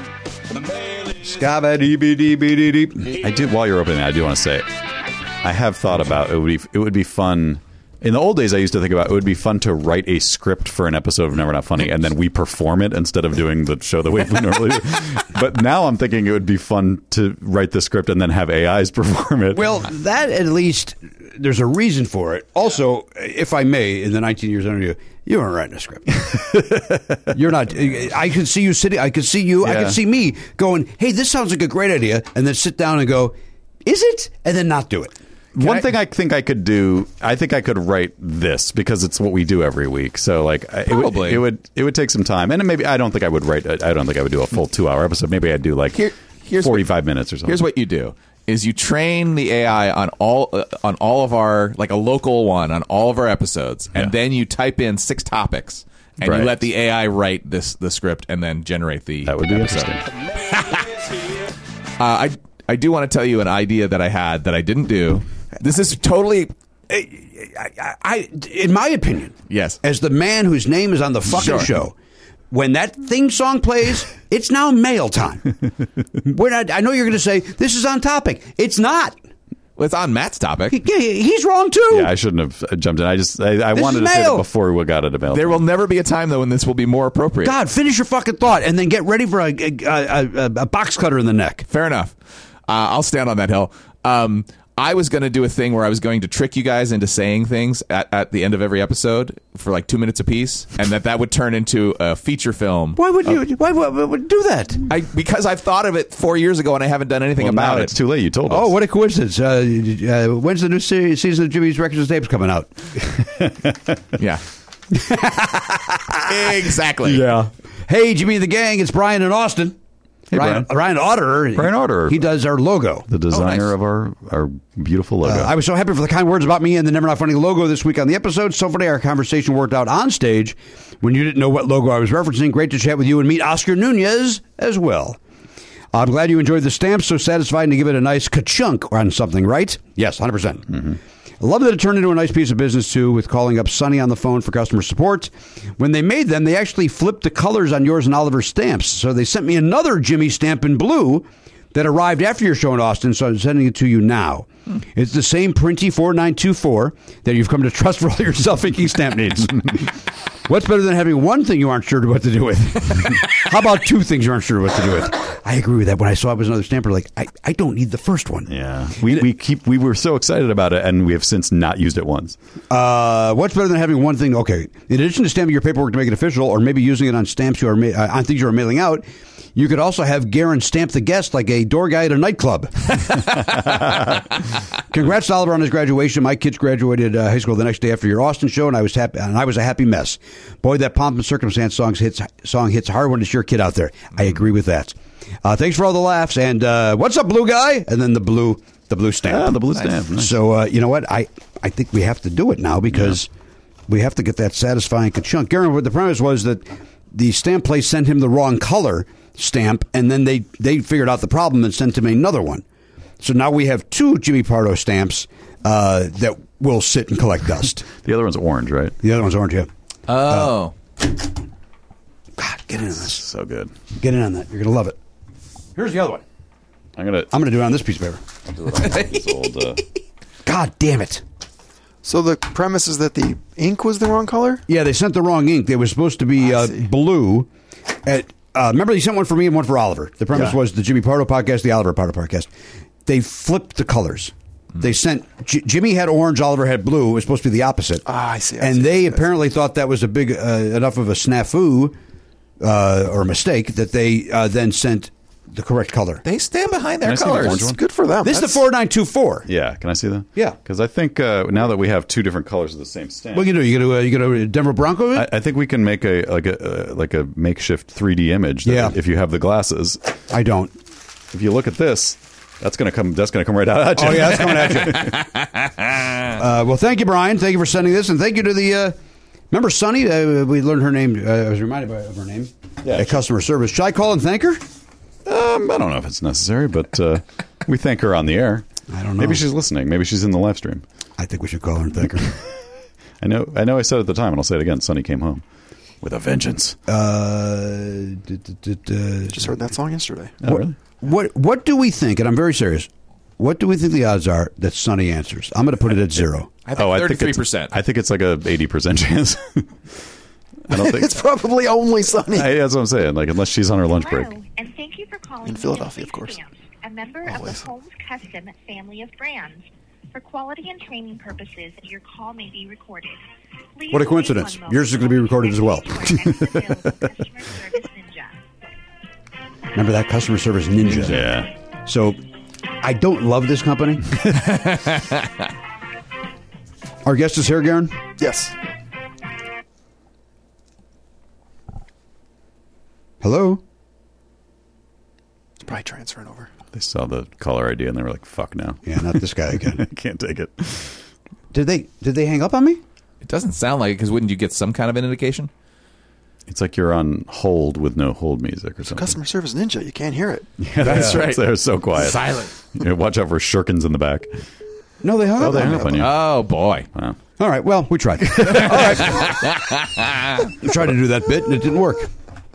Scabba-dee-bee-dee-bee-dee-dee. I do. While you're opening, I do want to say, I have thought about it would be it would be fun. In the old days, I used to think about it would be fun to write a script for an episode of Never Not Funny, and then we perform it instead of doing the show the way we normally do. But now I'm thinking it would be fun to write the script and then have A Is perform it. Well, that at least there's a reason for it. Also, if I may, in the nineteen years under you, you weren't writing a script. You're not. I could see you sitting. I could see you. I Yeah. could see me going, "Hey, this sounds like a great idea," and then sit down and go, "Is it?" and then not do it. One I- thing I think I could do, I think I could write this because it's what we do every week. So like, I- it would, Probably. it would it would take some time, and maybe I don't think I would write. I don't think I would do a full two hour episode. Maybe I'd do like Here- here's forty five minutes or something. Here's what you do: is you train the A I on all uh, on all of our like a local one on all of our episodes, and Yeah. then you type in six topics, and Right. you let the A I write this the script, and then generate the That would be episode. interesting. Uh, I I do want to tell you an idea that I had that I didn't do. This is totally I, I, in my opinion, yes. as the man whose name is on the fucking Sure. show, when that theme song plays, it's now mail time. We're not, I know you're going to say, this is on topic. It's not. Well, it's on Matt's topic. Yeah, he's wrong, too. Yeah, I shouldn't have jumped in. I just I, I This wanted is to say mail. that before we got it about. There will never be a time, though, when this will be more appropriate. God, finish your fucking thought and then get ready for a, a, a, a, a box cutter in the neck. Fair enough. Uh, I'll stand on that hill. Um, I was going to do a thing where I was going to trick you guys into saying things at, at the end of every episode for like two minutes apiece, and that that would turn into a feature film. Why would you why, why, why would you do that? I because I've thought of it four years ago and I haven't done anything well, about now it. it's too late. You told us. Oh, what a coincidence. Uh, uh, when's the new se- season of Jimmy's Records and Tapes coming out? Yeah. Exactly. Yeah. Hey, Jimmy and the gang, it's Brian in Austin. Hey, Ryan, Brian. Ryan Otterer. Brian Otterer. He does our logo. The designer nice. of our, our beautiful logo. Uh, I was so happy for the kind words about me and the Never Not Funny logo this week on the episode. So funny our conversation worked out on stage when you didn't know what logo I was referencing. Great to chat with you and meet Oscar Nunez as well. I'm glad you enjoyed the stamps. So satisfying to give it a nice ka-chunk on something, right? Yes, one hundred percent. Mm-hmm. I love that it turned into a nice piece of business, too, with calling up Sonny on the phone for customer support. When they made them, they actually flipped the colors on yours and Oliver's stamps. So they sent me another Jimmy stamp in blue that arrived after your show in Austin, so I'm sending it to you now. Hmm. It's the same Printy four nine two four that you've come to trust for all your self-inking stamp needs. What's better than having one thing you aren't sure what to do with? How about two things you aren't sure what to do with? I agree with that. When I saw it was another stamper, like, I, I don't need the first one. Yeah. We we keep we were so excited about it, and we have since not used it once. Uh, what's better than having one thing? Okay, in addition to stamping your paperwork to make it official, or maybe using it on stamps you are ma- uh, on things you are mailing out, you could also have Garen stamp the guest like a door guy at a nightclub. Congrats to Oliver on his graduation. My kids graduated uh, high school the next day after your Austin show, and I was happy. And I was a happy mess. Boy, that Pomp and Circumstance song hits song hits hard when it's your kid out there. I agree with that. Uh, thanks for all the laughs. And uh, what's up, blue guy? And then the blue the blue stamp. Ah, the blue stamp. Nice. So uh, you know what? I I think we have to do it now because yeah. we have to get that satisfying ka-chunk. Garen, what the premise was that the stamp place sent him the wrong color stamp, and then they, they figured out the problem and sent him another one. So now we have two Jimmy Pardo stamps uh, that will sit and collect dust. The other one's orange, right? The other one's orange, yeah. Oh. Uh, God, get in on this. So good. Get in on that. You're going to love it. Here's the other one. I'm gonna I'm going to do it on this piece of paper. I'll do it on this old, uh, God damn it. So the premise is that the ink was the wrong color? Yeah, they sent the wrong ink. They were supposed to be uh, blue. At uh, remember, they sent one for me and one for Oliver. The premise Yeah. was the Jimmy Pardo podcast, the Oliver Pardo podcast. They flipped the colors. They sent J- Jimmy had orange, Oliver had blue. It was supposed to be the opposite. Ah, I see. I and see, they I see, apparently thought that was a big uh, enough of a snafu uh, or a mistake that they uh, then sent the correct color. They stand behind their Can I see the colors. orange It's one? good for them. This is That's- the four nine two four. yeah. Can I see that? Yeah. Because I think uh, now that we have two different colors of the same stamp, What you do? You gonna uh, you gonna uh, Denver Bronco? it? I, I think we can make a like a uh, like a makeshift three D image. That Yeah. If you have the glasses, I don't. if you look at this, that's gonna come. That's gonna come right out at you. Oh yeah, that's coming at you. uh, well, thank you, Brian. Thank you for sending this, and thank you to the. Uh, remember, Sunny? Uh, we learned her name. Uh, I was reminded by, of her name. Yeah. At customer service. Should I call and thank her? Um, I don't know if it's necessary, but uh, we thank her on the air. I don't know. Maybe she's listening. Maybe she's in the live stream. I think we should call her and thank her. I know. I know. I said it at the time, and I'll say it again. Sonny came home with a vengeance. Uh, d- d- d- d- Just heard that song yesterday. Oh, what, really? what what do we think? And I'm very serious. What do we think the odds are that Sonny answers? I'm going to put it at zero. I think oh, I thirty-three think it's, percent. I think it's like a eighty percent chance. I don't think It's probably only Sunny. I, that's what I'm saying. Like unless she's on her lunch break. Hello, and thank you for calling In Philadelphia, of Simply course. Stamps, a member Always. of the Holmes Custom family of brands. For quality and training purposes, your call may be recorded. Please What a wait coincidence. one moment Yours is gonna be while we recorded as well. connect you to our next available customer service ninja. Remember that customer service ninja? Yeah. So, I don't love this company. Our guest is here, Garen. Yes. Hello. It's probably transferring over. They saw the caller I D and they were like, "Fuck no." Yeah, not this guy again. I can't take it. Did they did they hang up on me? It doesn't sound like it, because wouldn't you get some kind of an indication? It's like you're on hold with no hold music or something. Customer service ninja. You can't hear it. Yeah, that's right. They're so quiet. Silent. Yeah, watch out for shirkins in the back. No, they hung Oh, up they on hung me. up on you. Oh, boy. Wow. All right, well, we tried. All right. We tried to do that bit, and it didn't work.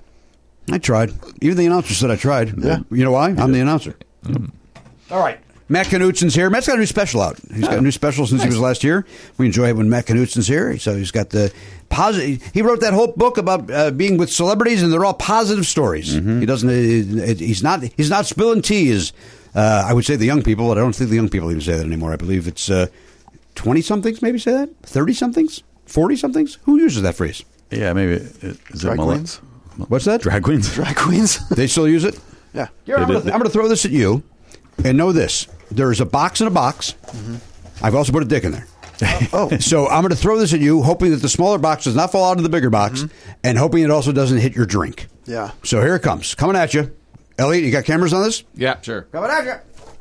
I tried. Even the announcer said I tried. Yeah. You know why? I'm the announcer. Mm. All right. Matt Knutson's here. Matt's got a new special out. He's got a new special since he was last year. We enjoy it when Matt Knutson's here. So he's got the positive. He wrote that whole book about uh, being with celebrities, and they're all positive stories. Mm-hmm. He doesn't. Uh, he's not. He's not spilling tea. As uh, I would say, the young people, but I don't think the young people even say that anymore. I believe it's twenty uh, somethings. Maybe say that. Thirty somethings. Forty somethings. Who uses that phrase? Yeah, maybe. Is Drag it Mil- queens? What's that? Drag queens. Drag queens? They still use it. Yeah. Here, I'm They going did- to throw this at you, and know this: there's a box in a box. Mm-hmm. I've also put a dick in there. Oh. So I'm going to throw this at you, hoping that the smaller box does not fall out of the bigger box, Mm-hmm. and hoping it also doesn't hit your drink. Yeah. So here it comes, coming at you. Elliot, you got cameras on this? Yeah, sure. Coming at you.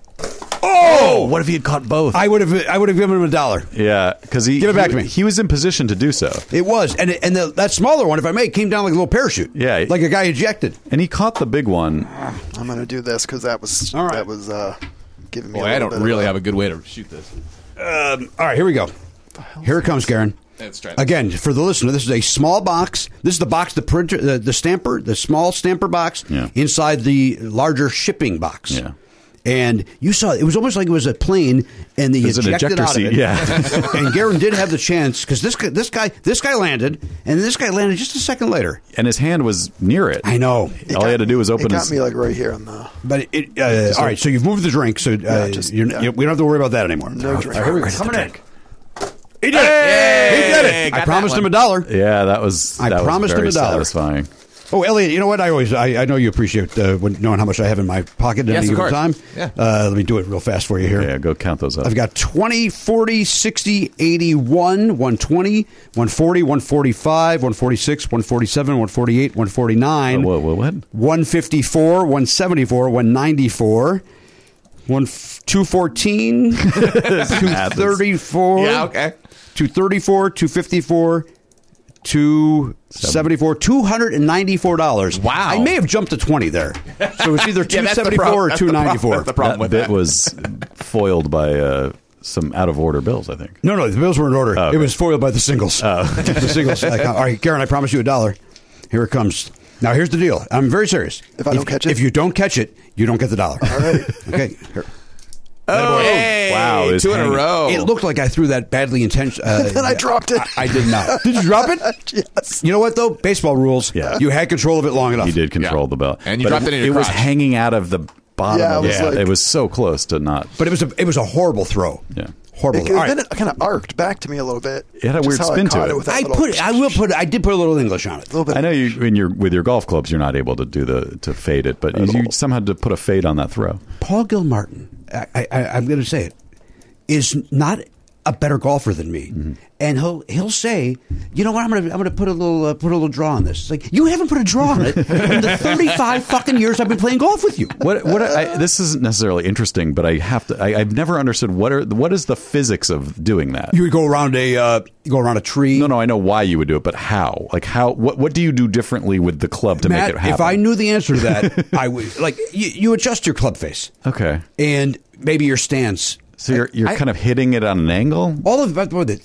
Oh, what if he had caught both? I would have. I would have given him a dollar. yeah, because he Give it back he, to me. He was in position to do so, It was, and it, and the, that smaller one, if I may, came down like a little parachute. Yeah. like a guy ejected. and he caught the big one. I'm going to do this because that was, All right. that was uh, giving me Boy, a I little don't bit really of have a good way to shoot this. Um, all right, here we go. Here it comes, Garen. Let's try this. Again, for the listener, this is a small box. This is the box, the printer, the, the stamper, the small stamper box Yeah. inside the larger shipping box. Yeah. And you saw it was almost like it was a plane, and the It was an ejected ejector out seat, of it. yeah. And Garen did have the chance because this guy, this guy, this guy landed, and this guy landed just a second later. And his hand was near it. I know, All he had to do was open It got his. me like right here on the. but it. Uh, all right, so you've moved the drink, so uh, Yeah, just- you're, yeah. you, we don't have to worry about that anymore. No All right, drink. here we go. Right at the Coming in. tank. He did it. He did it. got I promised that him a one. dollar. Yeah, that was. I that promised was him very a dollar. Satisfying. Oh, Elliot, you know what? I always, I, I know you appreciate uh, when, knowing how much I have in my pocket at Yes, any of given time. course. Yeah. Uh, let me do it real fast for you here. Yeah, go count those up. I've got twenty, forty, sixty, eighty-one, one twenty, one forty, one forty-five, one forty-six, one forty-seven, one forty-eight, one forty-nine, Whoa, whoa, what? one fifty-four, one seventy-four, one ninety-four, one f- two fourteen, two thirty-four, Yeah, okay. two thirty-four, two fifty-four, two seventy-four, two hundred ninety-four dollars. Wow. I may have jumped to twenty there. So it's either Yeah, two that's the seventy-four problem. or That's the two problem. ninety-four. That's the problem That with bit that. was foiled by uh, some out of order bills, I think. No, no, the bills were in order. Oh, okay. It was foiled by the singles. Oh. the singles. I, all right, Garen, I promise you a dollar. Here it comes. Now, here's the deal. I'm very serious. If I don't catch it? If you don't catch it, you don't get the dollar. All right. Okay. Here. Oh, hey, Wow, it's two in a hanging. row. It looked like I threw that badly intention. Uh, Then I dropped it. I, I did not. Did you drop it? Yes. You know what, though? Baseball rules. Yeah. You had control of it long enough. He did control Yeah. the bell, And you But dropped it in your It was crotch. hanging out of the bottom. Yeah, of it was it. like- it was so close to not. But it was a it was a horrible throw. Yeah. Horrible. It, throw. All then right. it kind of arced back to me a little bit. It had a Just weird how I spin to caught it. with that I little- put. I will put. I did put a little English on it. a little bit. I know you in your with your golf clubs, you're not able to do the to fade it, but you, you somehow had to put a fade on that throw. Paul Gilmartin, I, I, I'm going to say it, is not a better golfer than me, Mm-hmm. and he'll he'll say, you know what, I'm going to I'm going to put a little uh, put a little draw on this. It's like, you haven't put a draw on it in the thirty-five fucking years I've been playing golf with you. What what I, this isn't necessarily interesting, but I have to. I, I've never understood what are what is the physics of doing that. You would go around a uh, you go around a tree. No, no, I know why you would do it, but how? Like how? What what do you do differently with the club to Matt, make it happen? if I knew the answer to that, I would like you, you adjust your club face okay, and maybe your stance. so you're you're I- kind of hitting it on an angle. All of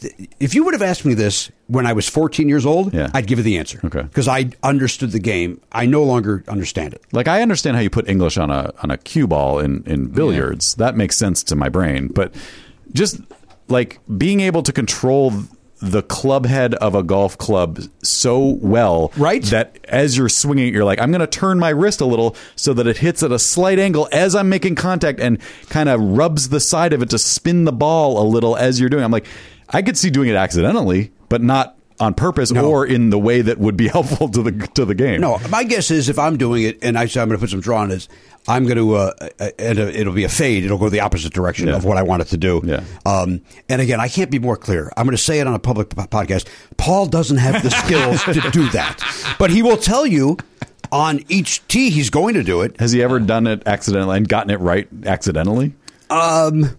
if you would have asked me this when I was fourteen years old, Yeah. I'd give you the answer. Okay. Because I understood the game. I no longer understand it. Like I understand how you put English on a on a cue ball in in billiards. That makes sense to my brain, but just like being able to control the club head of a golf club so well, Right. that as you're swinging it, you're like, I'm going to turn my wrist a little so that it hits at a slight angle as I'm making contact and kind of rubs the side of it to spin the ball a little as you're doing. I'm like, I could see doing it accidentally, but not on purpose No. or in the way that would be helpful to the to the game. No, my guess is if I'm doing it and I say I'm going to put some draw on it, I'm going to, uh, uh, and uh, it'll be a fade. It'll go the opposite direction Yeah. of what I want it to do. Yeah. Um, and again, I can't be more clear. I'm going to say it on a public p- podcast. Paul doesn't have the skills to do that, but he will tell you on each tee he's going to do it. Has he ever done it accidentally and gotten it right accidentally? Um,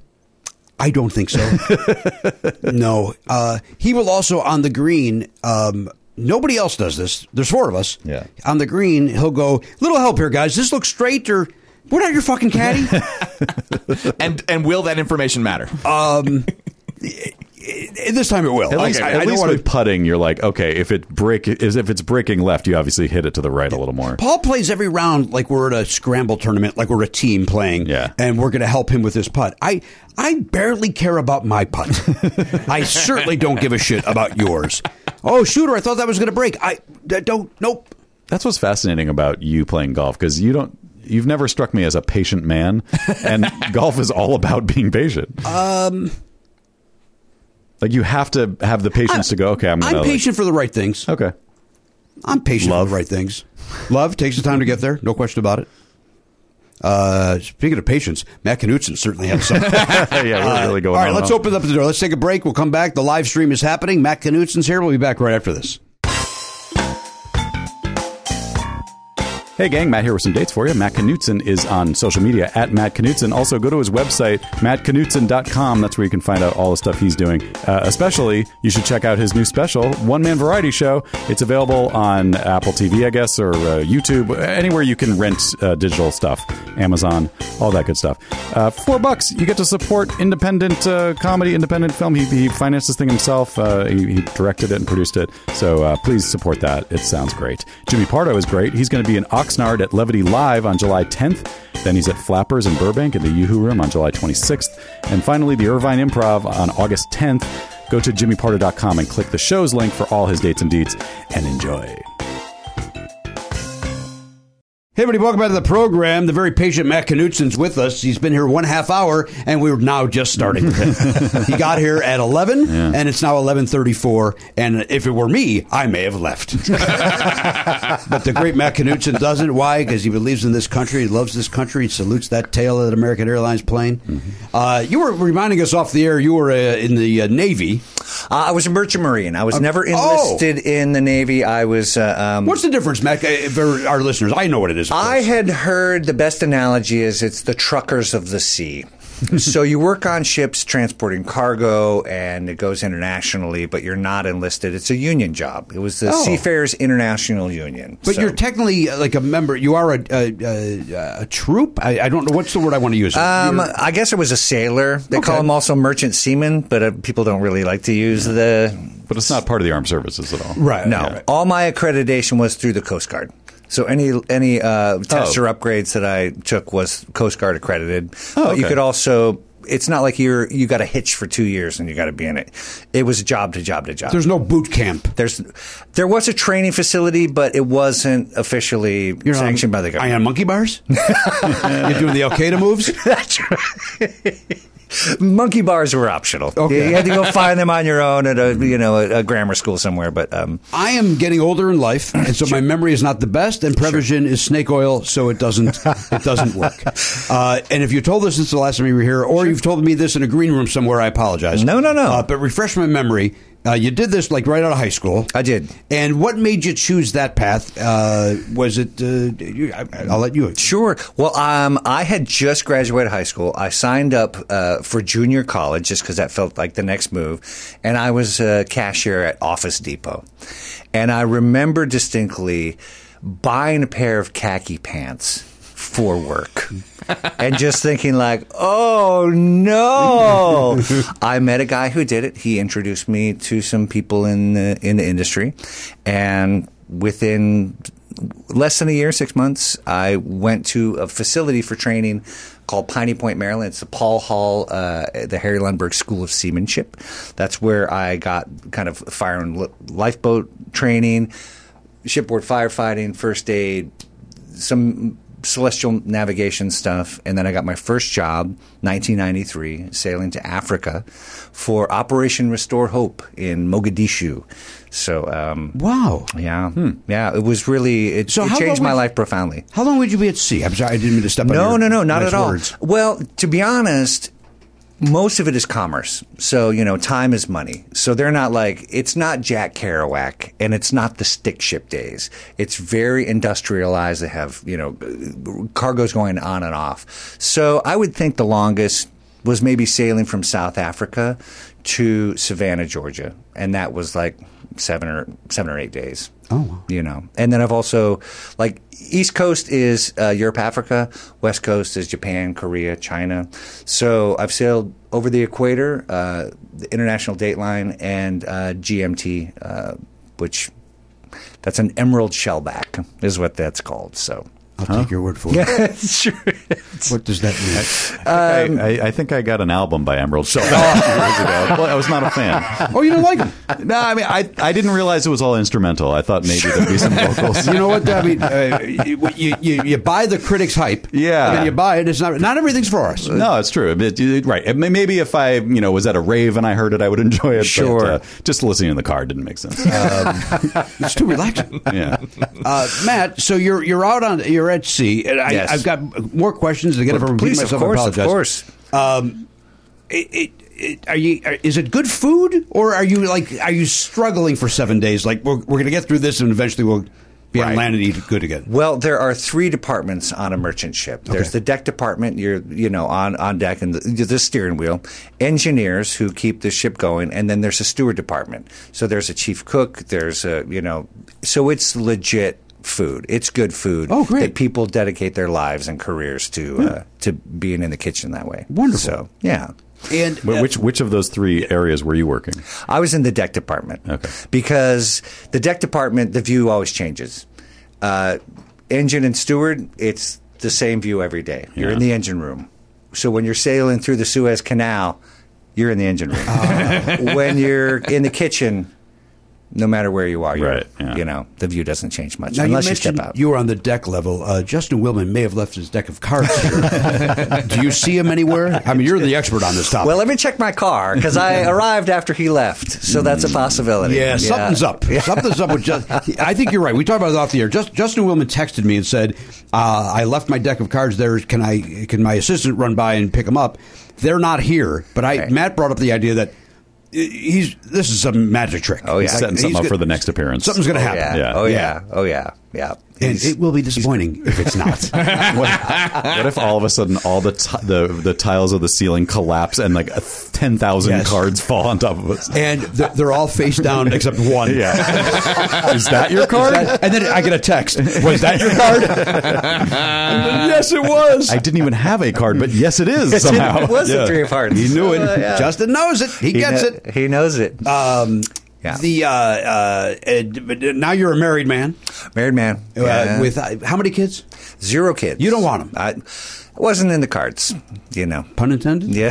I don't think so. No. Uh, he will also on the green. Um, nobody else does this. There's four of us. Yeah. On the green, he'll go, little help here, guys. This looks straight or we're not your fucking caddy. and and will that information matter? um, this time it will. At least, I, at I least don't with wanna, putting, you're like, okay, if it break is if it's breaking left, you obviously hit it to the right a little more. Paul plays every round like we're at a scramble tournament, like we're a team playing, Yeah. and we're going to help him with his putt. I I barely care about my putt. I certainly don't give a shit about yours. Oh, shooter, I thought that was going to break. I, I don't. Nope. That's what's fascinating about you playing golf, because you don't. You've never struck me as a patient man, and golf is all about being patient. Um, like you have to have the patience I, to go. Okay, I'm. Gonna, I'm patient like, for the right things. Okay. I'm patient Love. for the right things. Love takes the time to get there. No question about it. Uh, speaking of patience, Matt Knutson certainly has some. Yeah, we're really going All right, on let's now. open up the door. Let's take a break. We'll come back. The live stream is happening. Matt Knutson's here. We'll be back right after this. Hey gang, Matt here with some dates for you. Matt Knutson is on social media at Matt Knutson. Also, go to his website, matt knutson dot com. That's where you can find out all the stuff he's doing. Uh, especially, you should check out his new special, One Man Variety Show. It's available on Apple T V, I guess, or uh, YouTube, anywhere you can rent uh, digital stuff, Amazon, all that good stuff. Uh, four bucks, you get to support independent uh, comedy, independent film. He, he financed this thing himself. Uh, he, he directed it and produced it. So uh, please support that. It sounds great. Jimmy Pardo is great. He's going to be in Oxnard at Levity Live on July tenth. Then he's at Flappers in Burbank at the Yoo-Hoo Room on July twenty-sixth. And finally, the Irvine Improv on August tenth. Go to jimmy pardo dot com and click the show's link for all his dates and deets, and enjoy. Hey, everybody, welcome back to the program. The very patient Matt Knutson's with us. He's been here one half hour, and we're now just starting with him. He got here at eleven, Yeah. and it's now eleven thirty-four, and if it were me, I may have left. But the great Matt Knutson doesn't. Why? Because he believes in this country. He loves this country. He salutes that tail of that American Airlines plane. Mm-hmm. Uh, you were reminding us off the air, you were uh, in the uh, Navy. Uh, I was a merchant marine. I was Uh, never enlisted in the Navy. I was. Uh, um, What's the difference, Matt, uh, for our listeners? I know what it is. of I course. had heard the best analogy is it's the truckers of the sea. So you work on ships transporting cargo, and it goes internationally, but you're not enlisted. It's a union job. It was the Oh. Seafarers International Union. But So- you're technically uh, like a member. You are a a, a, a troop. I, I don't know what's the word I want to use. Um, You're- I guess it was a sailor. They Okay. call them also merchant seamen, but uh, people don't really like to use the. But it's not part of the armed services at all. right. No, right. all my accreditation was through the Coast Guard. So any any uh, tests Oh. or upgrades that I took was Coast Guard accredited. Oh, But you okay. could also. It's not like you're you got a hitch for two years and you got to be in it. It was job to job to job. There's no boot camp. There's there was a training facility, but it wasn't officially You're sanctioned on, by the Are you government. on monkey bars? You're doing the Al Qaeda moves. That's right. Monkey bars were optional. Okay. You had to go find them on your own at a you know a, a grammar school somewhere. But um, I am getting older in life, and so my memory is not the best. And Prevision is snake oil, so it doesn't it doesn't work. Uh, and if you told us this the last time you were here, or you've told me this in a green room somewhere, I apologize. No, no, no. Uh, but refresh my memory. Uh, you did this like right out of high school. I did. And what made you choose that path? Uh, was it? Uh, you, I, I'll let you. Sure. Well, um, I had just graduated high school. I signed up uh, for junior college just because that felt like the next move. And I was a cashier at Office Depot. And I remember distinctly buying a pair of khaki pants for work. And just thinking like, oh no! I met a guy who did it. He introduced me to some people in the, in the industry, and within less than a year, six months, I went to a facility for training called Piney Point, Maryland. It's the Paul Hall, uh, the Harry Lundberg School of Seamanship. That's where I got kind of fire and li- lifeboat training, shipboard firefighting, first aid, some celestial navigation stuff, and then I got my first job, nineteen ninety-three, sailing to Africa for Operation Restore Hope in Mogadishu. So, um, Wow. yeah, yeah, it was really it, So it how changed long my was- life profoundly. How long would you be at sea? I'm sorry, I didn't mean to step on No, your no, no, not nice at all. words. Well, to be honest, most of it is commerce. So, you know, time is money. So they're not like, it's not Jack Kerouac and it's not the stick ship days. It's very industrialized. They have, you know, cargoes going on and off. So I would think the longest was maybe sailing from South Africa to Savannah, Georgia, and that was like seven or seven or eight days. Oh, wow. You know, and then I've also like East Coast is uh, Europe, Africa. West Coast is Japan, Korea, China. So I've sailed over the equator, uh, the International Dateline, and uh, G M T, uh, which that's an emerald shellback, is what that's called. So. I'll take your word for it. Yeah, sure. What does that mean? Um, I, I, I think I got an album by Emerald Shell years ago. Well, I was not a fan. Oh, you don't like him? No, I mean, I I didn't realize it was all instrumental. I thought maybe there'd be some vocals. You know what? I mean, uh, you, you you buy the critics' hype. Yeah. And then you buy it. It's not not everything's for us. No, it's true. It, it- right. Maybe if I, you know, was at a rave and I heard it, I would enjoy it. Sure. But, uh, just listening in the car didn't make sense. It's too relaxing. yeah. Uh, Matt, so you're you're out on you're at sea. And I, Yes. I've got more questions. Again, if I repeat Please, myself, of course, I apologize. of course. Um, it, it, it, are you? Are, is it good food, or are you like? Are you struggling for seven days? Like we're, we're going to get through this, and eventually we'll be on Right. land and eat good again. Well, there are three departments on a merchant ship. There's Okay. the deck department, you're you know on, on deck and the, the steering wheel, engineers who keep the ship going, and then there's a steward department. So there's a chief cook. There's a you know, so it's legit food. It's good food. Oh, great. That people dedicate their lives and careers to uh, to being in the kitchen that way. Wonderful. So yeah. And But which which of those three areas were you working? I was in the deck department. Okay. Because the deck department, the view always changes. Uh, engine and steward, it's the same view every day. You're Yeah. in the engine room. So when you're sailing through the Suez Canal, you're in the engine room. When you're in the kitchen, no matter where you are, you're, Right, yeah. you know, the view doesn't change much now unless you you, step mentioned out. you were on the deck level. Uh, Justin Willman may have left his deck of cards here. Do you see him anywhere? I mean, you're the expert on this topic. Well, let me check my car because I arrived after he left, so that's a possibility. Yeah, something's up. Something's up with just. I think you're right. We talked about it off the air. Just, Justin Willman texted me and said, uh, "I left my deck of cards there. Can I? Can my assistant run by and pick them up? They're not here." But I, Right. Matt brought up the idea that he's. This is some magic trick. Oh, yeah. He's setting He's something up go- for the next appearance. Something's going to Oh, happen. yeah. Yeah. Oh, Yeah. yeah. Oh, yeah. Yeah. And He's- it will be disappointing if it's not. what, what if all of a sudden all the ti the the tiles of the ceiling collapse and like ten thousand Yes. cards fall on top of us? And th- they're all face down except one. Yeah. Is that your card? And then I get a text. Was that your card? Yes, it was. I didn't even have a card, but yes, it is Yes, somehow. it was Yeah. the three of hearts. He knew it. Uh, yeah. Justin knows it. He, He gets kno- it. He knows it. Um, Yeah. The uh, uh, uh, but now you're a married man Married man. uh, Yeah. with uh, how many kids? Zero kids. You don't want 'em? I wasn't in the cards, you know. Pun intended. Yeah.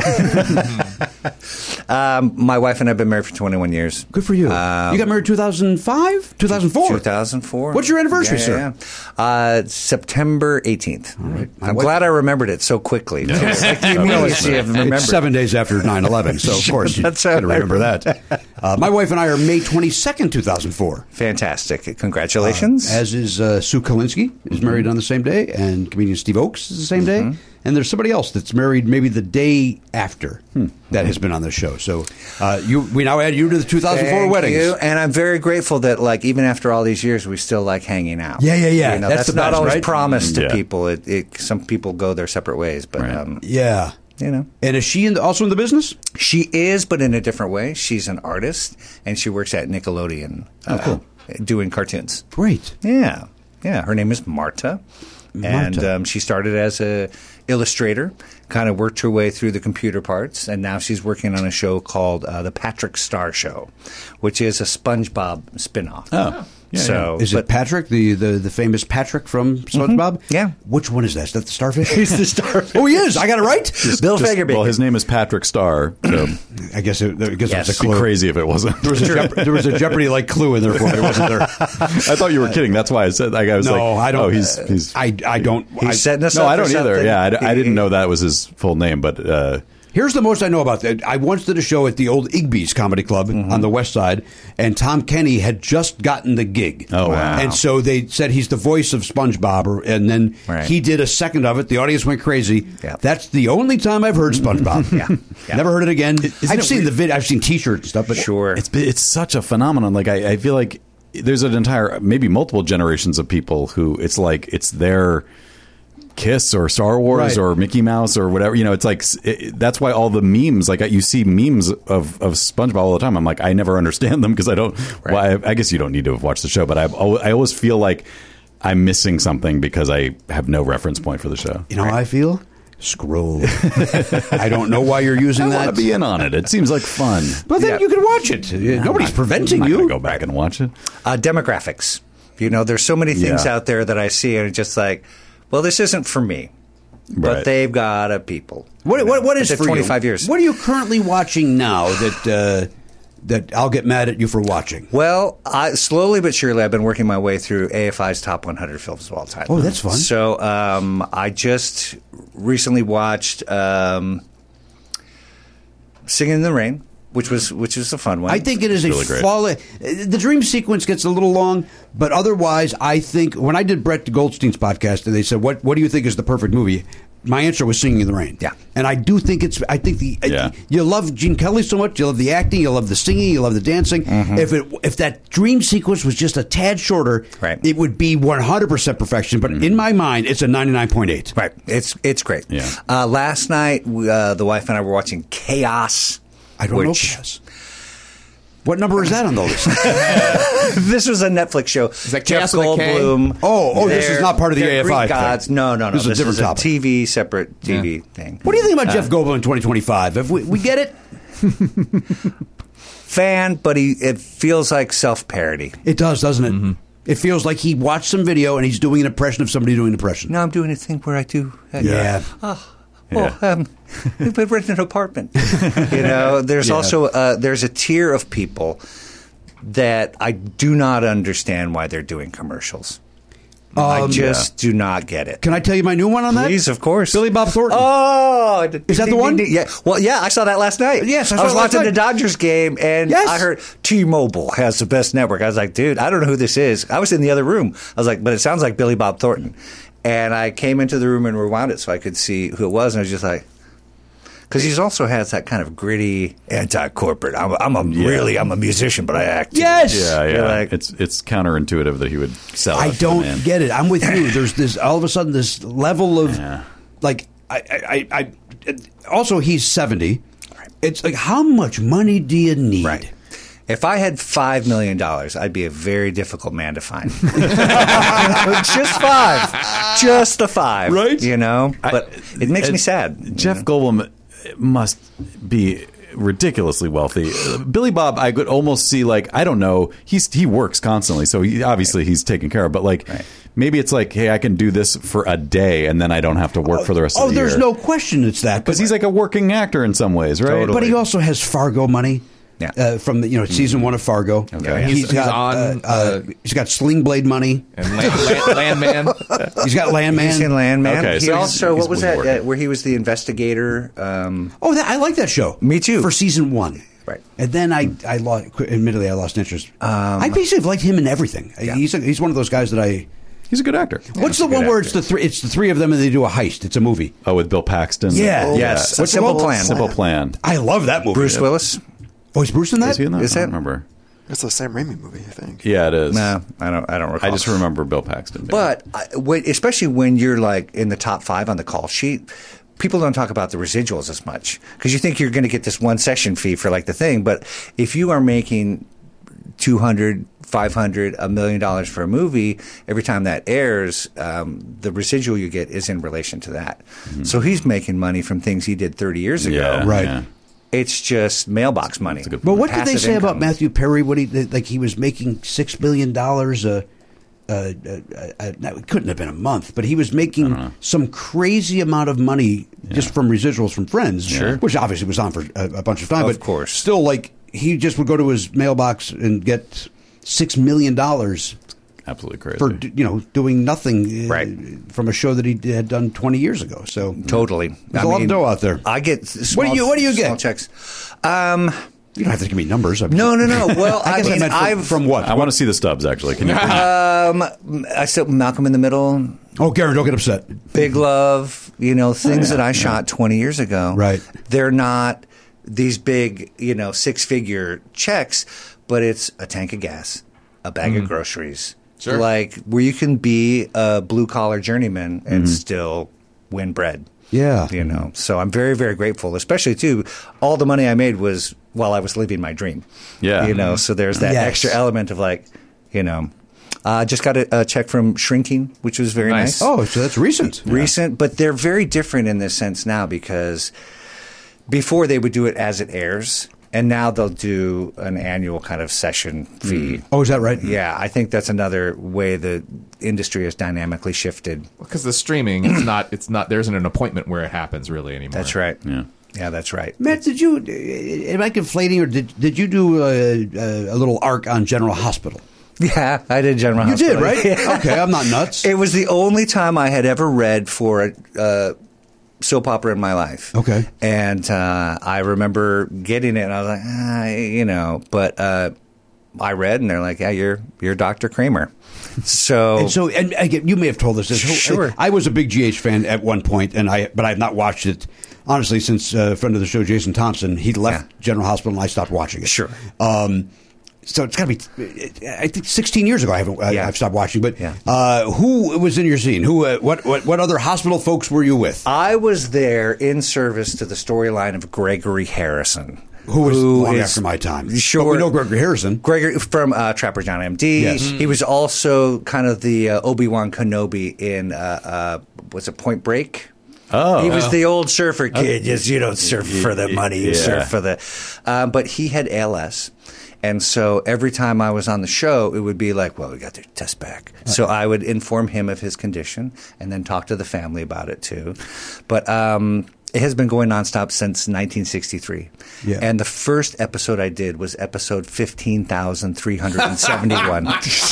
um, my wife and I have been married for twenty-one years. Good for you. Um, you got married two thousand five, two thousand four. two thousand four. What's your anniversary, Yeah, sir? yeah, yeah. Uh, September eighteenth. All right. My I'm wife- glad I remembered it so quickly. It's like the immediacy of remembering. It's seven days after nine eleven, so of course you That's got to right. remember that. Uh, my wife and I are May twenty-second, two thousand four. Fantastic. Congratulations. As is uh, Sue Kalinsky is married on the same day, and comedian Steve Oakes is the same Mm-hmm. day. And there's somebody else that's married maybe the day after that has been on the show. So uh, you, we now add you to the two thousand four Thank weddings. you. And I'm very grateful that, like, even after all these years, we still like hanging out. Yeah, yeah, yeah. You know, That's that's the not best, always right? promised to Yeah. people. It, it, some people go their separate ways, but Right. um, Yeah. you know. And is she in the, also in the business? She is, but in a different way. She's an artist, and she works at Nickelodeon uh, cool. doing cartoons. Great. Yeah, yeah. Her name is Marta, and Marta. um, she started as a illustrator, kind of worked her way through the computer parts, and now she's working on a show called uh, The Patrick Star Show, which is a SpongeBob spinoff. Oh. Yeah, so Is but it Patrick, the, the, the famous Patrick from SpongeBob? Yeah. Which one is that? Is that the starfish? He's the starfish. Oh, he is. I got it right. Bill Just- Fagerbaker. Well, his name is Patrick Starr. So I guess it, I guess Yes. it was a it'd be clue. crazy if it wasn't. There was a, Jeop- there was a Jeopardy like clue in there for me, wasn't there? I thought you were kidding. That's why I said. Like, I was No, like, I don't. Oh, he's he's. I, I don't. I, He's setting us no, up I for don't either. something. Yeah, I, I He- didn't know that was his full name, but uh, Here's the most I know about that. I once did a show at the old Igby's Comedy Club on the West Side, and Tom Kenny had just gotten the gig. Oh, wow. And so they said he's the voice of SpongeBob, or, and then Right. he did a second of it. The audience went crazy. Yeah. That's the only time I've heard SpongeBob. Yeah. Yeah. Never heard it again. Isn't I've it seen weird? the video. I've seen T-shirts and stuff, but Sure. it's it's such a phenomenon. Like I, I feel like there's an entire, maybe multiple generations of people who it's like it's their Kiss or Star Wars Right. or Mickey Mouse or whatever. You know, it's like it, that's why all the memes, like you see memes of, of SpongeBob all the time. I'm like, I never understand them because I don't. Well, I, I guess you don't need to have watched the show, but I've, al- I always feel like I'm missing something because I have no reference point for the show. You know how I feel? Scroll. I don't know why you're using I that. want to be in on it. It seems like fun. But then Yeah. you can watch it. Nobody's preventing I'm not you. gonna go back and watch it. Uh, demographics. You know, there's so many things Yeah. out there that I see, and it's just like, well, this isn't for me. But Right. they've got a people. What, you what, know. what is It's for twenty-five you? years? What are you currently watching now that uh, that I'll get mad at you for watching? Well, I, slowly but surely, I've been working my way through A F I's top one hundred films of all time. Oh, that's fun. So um, I just recently watched um, Singing in the Rain, which was which was a fun one. I think it is a really great. flawless. The dream sequence gets a little long, but otherwise, I think when I did Brett Goldstein's podcast, and they said, "What what do you think is the perfect movie?" My answer was Singing in the Rain. Yeah. And I do think it's, I think the, Yeah. you love Gene Kelly so much, you love the acting, you love the singing, you love the dancing. If it, if that dream sequence was just a tad shorter, Right. it would be one hundred percent perfection. But in my mind, it's a ninety-nine point eight. Right. It's it's great. Yeah. Uh, last night, we, uh, the wife and I were watching Chaos. I don't know which, Chaos. What number is that on the list? This was a Netflix show. Is that Jeff Chaos with a K? Goldblum. Oh, oh, this They're- is not part of the they're A F I Greek thing. gods. No, no, no. This is a This different is a topic. T V, separate T V thing. What do you think about Uh, Jeff Goldblum in twenty twenty-five? If we, we get it? Fan, but he it feels like self-parody. It does, doesn't it? It feels like he watched some video and he's doing an impression of somebody doing an impression. Now I'm doing a thing where I do. uh, Yeah. Oh, Yeah. oh um, we've rented an apartment. You know, there's Yeah. also uh, there's a tier of people that I do not understand why they're doing commercials. I just do not get it. Can I tell you my new one on that? Please, of course. Billy Bob Thornton. Oh, Is that the one? Yeah. Well, yeah, I saw that last night. Yes, I I, saw was it last watching night. the Dodgers game, and Yes. I heard T-Mobile has the best network. I was like, dude, I don't know who this is. I was in the other room. I was like, but it sounds like Billy Bob Thornton. And I came into the room and rewound it so I could see who it was, and I was just like, because he also has that kind of gritty, anti-corporate. I'm, I'm a really, I'm a musician, but I act. Yes. Yeah, yeah. You're like- it's it's counterintuitive that he would sell. I it to the don't man. get it. I'm with you. There's this all of a sudden this level of Yeah. like I, I, I, I also he's seventy. It's like how much money do you need? Right. If I had five million dollars, I'd be a very difficult man to find. Just five, just the five, Right. You know, but it makes me Uh, sad. Jeff Goldblum must be ridiculously wealthy. Uh, Billy Bob, I could almost see like I don't know. He's he works constantly, so he, obviously he's taken care of. But like Right. maybe it's like, hey, I can do this for a day, and then I don't have to work for the rest Oh, of the year. there's no question it's that. because he's like a working actor in some ways, right? Totally. But he also has Fargo money. Yeah. Uh, from the you know season one of Fargo. Okay. He's He's- he's got on, uh, uh, uh, he's got Sling Blade money. And Land, Land, Landman. He's got Landman. He's in Landman. Okay, he so he's- also he's what was that? working. Uh, where he was the investigator. Um, Oh, that, I like that show. Me too. For season one. Right. And then I, I lost, admittedly, I lost interest. I basically have liked him in everything. Yeah. He's a, he's one of those guys that I. He's a good actor. What's he's a the one good where actor. it's the three? It's the three of them and they do a heist. It's a movie. Oh, with Bill Paxton. Yeah. Oh, Yes. What's the Simple one- Plan. Simple Plan. I love that movie. Bruce Willis. Oh, is Bruce in that? Is he in that? Is I that- don't remember. It's the Sam Raimi movie, I think. Yeah, it is. No, I don't. I don't recall. I just remember Bill Paxton. being- But I, when, especially when you're like in the top five on the call sheet, people don't talk about the residuals as much because you think you're going to get this one session fee for like the thing. But if you are making two hundred, five hundred, a million dollars for a movie, every time that airs, um, the residual you get is in relation to that. So he's making money from things he did thirty years ago. yeah, Right. yeah. It's just mailbox money. a good But what did they Passive say about income. Matthew Perry? What he like? He was making six million dollars a. Uh, uh, uh, uh, it couldn't have been a month, but he was making some crazy amount of money just from residuals from Friends, Sure. which obviously was on for a, a bunch of time. Of but course. still, like he just would go to his mailbox and get six million dollars Absolutely crazy. for you know doing nothing uh, Right. from a show that he had done twenty years ago. So Totally. There's a lot of dough out there. I get small, What do you- what do you small get? checks. Um, you don't have to give me numbers. I'm no, no, no. Well, I I, guess I, mean, meant from, I've from what? I want to see the stubs. Actually, can you? Um, I still Malcolm in the Middle, Oh, Garen, don't get upset. Big Love, you know, things that I shot twenty years ago. Right. They're not these big, you know, six figure checks, but it's a tank of gas, a bag of groceries, Sure. like where you can be a blue collar journeyman and still win bread. Yeah. You know, so I'm very, very grateful, especially too, all the money I made was while I was living my dream. Yeah. You know, so there's that Yes. extra element of like, you know, I uh, just got a, a check from Shrinking, which was very Nice. nice. Oh, so that's recent. Recent, but they're very different in this sense now because before they would do it as it airs, and now they'll do an annual kind of session fee. Oh, is that right? Yeah, I think that's another way the industry has dynamically shifted. Because the streaming, it's not. It's not. There isn't an appointment where it happens really anymore. That's right. Yeah. Yeah, that's right. Matt, did you, am I conflating, or did, did you do a, a, a little arc on General Hospital? Yeah, I did General You Hospital. did, right? Yeah. Okay, I'm not nuts. It was the only time I had ever read for a uh, soap opera in my life. Okay. And uh, I remember getting it, and I was like, ah, you know, but uh, I read, and they're like, yeah, you're you're Doctor Kramer. So, And so, and I get, you may have told us this. Sure. I, I was a big G H fan at one point, and I, but I have not watched it honestly since uh, a friend of the show, Jason Thompson, he left Yeah. General Hospital, and I stopped watching it. Sure. Um, so it's got to be, I think, sixteen years ago. I haven't, I, Yeah. I've stopped watching. But Yeah. uh, who was in your scene? Who? Uh, what, what? What other hospital folks were you with? I was there in service to the storyline of Gregory Harrison. Who was long is- after my time? Sure. But we know Gregory Harrison. Gregory from uh, Trapper John M D. Yes. He was also kind of the uh, Obi-Wan Kenobi in, uh, uh, was it Point Break? Oh. He was the old surfer kid. Just, you don't surf for the money, you Yeah. surf for the. Um, but he had A L S. And so every time I was on the show, it would be like, well, we got to test back. So I would inform him of his condition and then talk to the family about it too. But um, it has been going nonstop since nineteen sixty-three. Yeah. And the first episode I did was episode fifteen thousand three hundred seventy-one.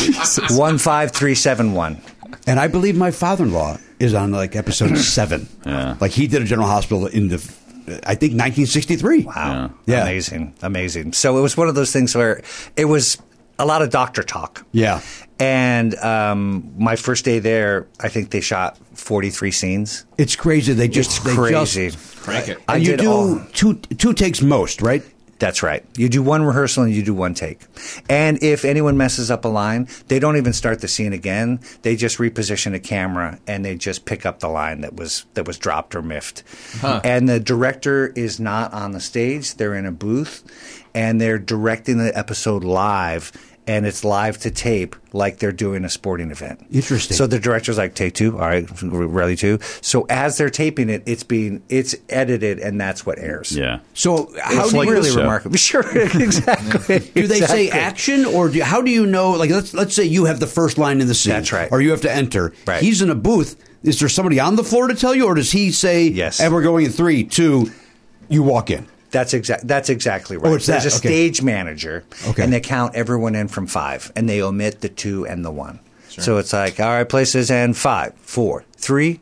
one five three seven one. And I believe my father-in-law is on like episode seven. Yeah. Like he did a General Hospital in the, I think nineteen sixty-three. Wow. Yeah. Amazing. Amazing. So it was one of those things where it was a lot of doctor talk. Yeah. And um, my first day there, I think they shot forty-three scenes. It's crazy. They just It's they crazy. Just, Crank it. I and you did do all- two two takes most, right? That's right. You do one rehearsal and you do one take. And if anyone messes up a line, they don't even start the scene again. They just reposition a camera and they just pick up the line that was that was dropped or miffed. And the director is not on the stage. They're in a booth and they're directing the episode live. And it's live to tape like they're doing a sporting event. Interesting. So the director's like, take two. All right, ready to. So as they're taping it, it's being it's edited and that's what airs. Yeah. So how It's do like you, really show. remarkable. Sure, exactly. do they say Exactly. action, or do, how do you know? Like let's let's say you have the first line in the scene. That's right. Or you have to enter. Right. He's in a booth. Is there somebody on the floor to tell you, or does he say, Yes. and we're going in three, two, you walk in? That's exact. That's exactly right. Oh, it's There's that. a Okay. stage manager, Okay. and they count everyone in from five, and they omit the two and the one. So it's like, all right, places and five, four, three.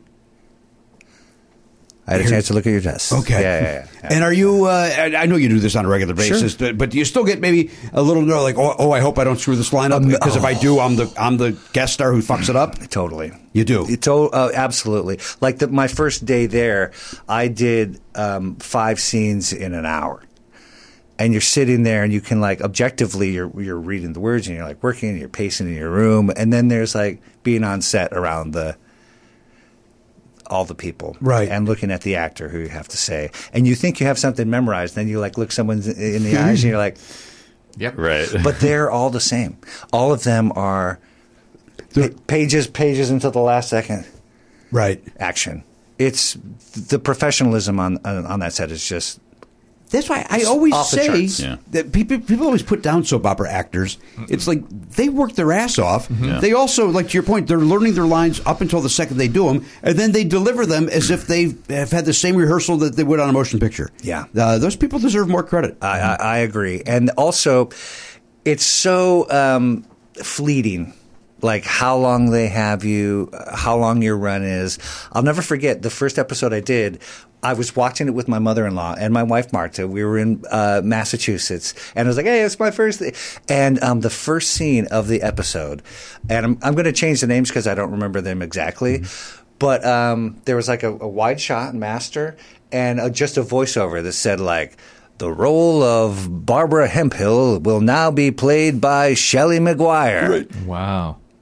I had a chance to look at your test. Okay. Yeah, yeah, yeah. yeah. And are you? Uh, I I know you do this on a regular basis, but but do you still get maybe a little no, like, oh, oh, I hope I don't screw this line up, because if I do, I'm the I'm the guest star who fucks it up. Totally. You do. It to- uh, absolutely. Like the, my first day there, I did um, five scenes in an hour. And you're sitting there and you can like objectively you're you're reading the words and you're like working and you're pacing in your room, and then there's like being on set around the all the people, Right. and looking at the actor who you have to say, and you think you have something memorized, then you like look someone in the eyes and you're like, Yep. Right. but they're all the same. All of them are pa- pages, pages until the last second. Right. Action. It's the professionalism on on, on that set is just That's why I always Off the say charts. Yeah. that people people always put down soap opera actors. It's like they work their ass off. Yeah. They also, like to your point, they're learning their lines up until the second they do them, and then they deliver them as if they have had the same rehearsal that they would on a motion picture. Yeah. uh, those people deserve more credit. I, I, I agree, and also it's so um, fleeting. Like how long they have you, uh, how long your run is. I'll never forget the first episode I did. I was watching it with my mother-in-law and my wife Marta. We were in uh, Massachusetts, and I was like, "Hey, it's my first." Th-. And um, the first scene of the episode, and I'm, I'm going to change the names because I don't remember them exactly. Mm-hmm. But um, there was like a, a wide shot, master, and uh, just a voiceover that said like, "The role of Barbara Hemphill will now be played by Shelley McGuire." Wow.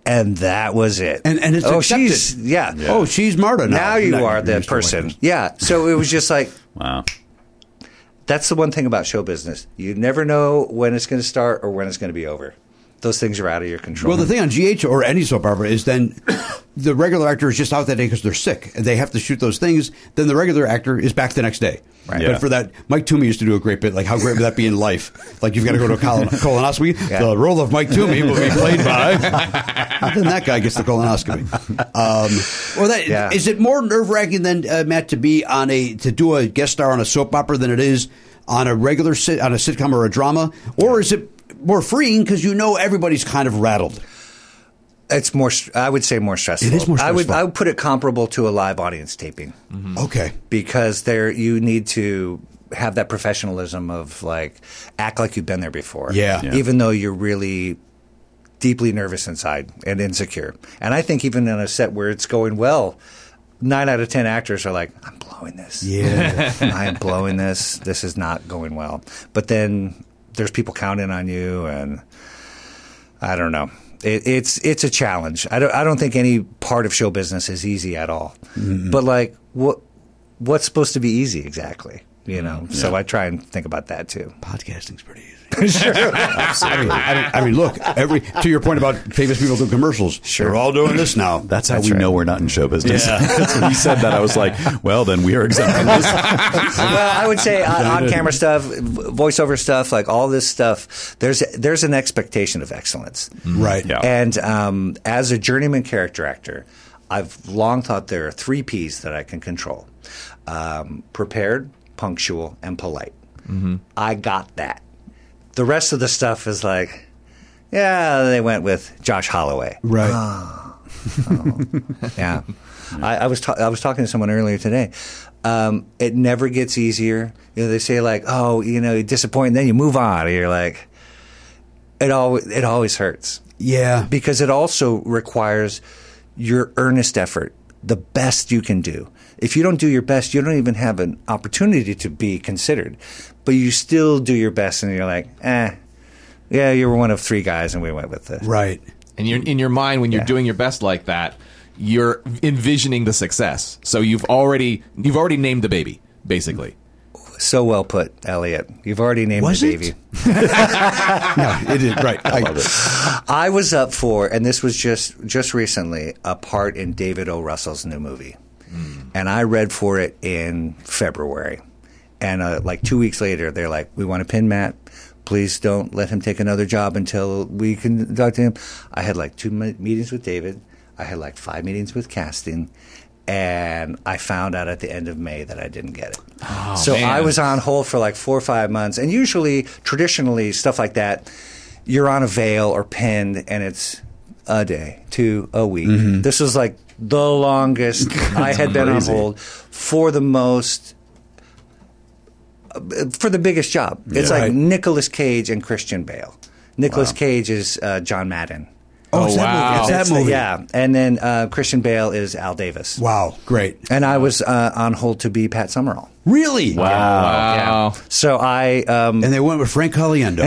and that was it. And and it's oh, accepted. she's yeah. Yeah. Oh, she's Marta now. Now you Not- are the used to like person. this. Yeah. So it was just like Wow. that's the one thing about show business. You never know when it's going to start or when it's going to be over. Those things are out of your control. Well, the thing on G H or any soap opera is then the regular actor is just out that day because they're sick and they have to shoot those things. Then the regular actor is back the next day. Right. Yeah. But for that, Mike Toomey used to do a great bit. Like, how great would that be in life? Like, you've got to go to a colon- colonoscopy. Yeah. The role of Mike Toomey will be played by. Then that guy gets the colonoscopy. Um, or that Yeah. is it more nerve wracking than uh, Matt to be on a to do a guest star on a soap opera than it is on a regular sit on a sitcom or a drama, or is it more freeing because you know everybody's kind of rattled? it's more. I would say more stressful. It is more I would. stressful. I would put it comparable to a live audience taping Okay. because there you need to have that professionalism of like act like you've been there before. Yeah. Yeah. Even though you're really deeply nervous inside and insecure. And I think even in a set where it's going well, nine out of ten actors are like, I'm blowing this. Yeah. I am blowing this. This is not going well. But then there's people counting on you, and I don't know. It, it's it's a challenge. I don't I don't think any part of show business is easy at all. Mm-hmm. But like, what what's supposed to be easy exactly? You know. Yeah. So I try and think about that too. Podcasting's pretty easy. Sure. I mean, I mean, I mean, look. Every to your point about famous people doing commercials. Sure. They're all doing this now. That's how That's we right. know we're not in show business. Yeah. That's when he said that. I was like, well, then we are exempt from this. Well, I would say uh, on-camera stuff, voiceover stuff, like all this stuff. There's there's an expectation of excellence, Right. Yeah. and um, as a journeyman character actor, I've long thought there are three P's that I can control: um, prepared, punctual, and polite. Mm-hmm. I got that. The rest of the stuff is like, yeah, they went with Josh Holloway. Right. Oh, yeah. I, I was ta- I was talking to someone earlier today. Um, it never gets easier. You know, they say like, oh, you know, you disappoint, and then you move on. And you're like, it always it always hurts Yeah. because it also requires your earnest effort, the best you can do. If you don't do your best, you don't even have an opportunity to be considered. But you still do your best, and you're like, eh, yeah, you were one of three guys, and we went with this. Right. And you're in your mind when you're Yeah. doing your best like that, you're envisioning the success. So you've already you've already named the baby, basically. So well put, Elliot. You've already named Was the it? baby. No, it is right. I love it. I was up for, and this was just just recently, a part in David O. Russell's new movie, mm. and I read for it in February, and uh, like two weeks later, they're like, "We want to pin Matt. Please don't let him take another job until we can talk to him." I had like two me- meetings with David. I had like five meetings with casting. And I found out at the end of May that I didn't get it. Oh, so man. I was on hold for like four or five months. And usually, traditionally, stuff like that, you're on a veil or pinned, and it's a day, two, a week. Mm-hmm. This was like the longest I had been on crazy. hold for the most, for the biggest job. It's Yeah. like Right. Nicolas Cage and Christian Bale. Nicolas Wow. Cage is uh, John Madden. Oh, Oh, it's that wow. movie. It's that That's the- movie. yeah. And then uh, Christian Bale is Al Davis. Wow. Great. And I was uh, on hold to be Pat Summerall. Really? Wow. Wow. So I. Um, And they went with Frank Caliendo,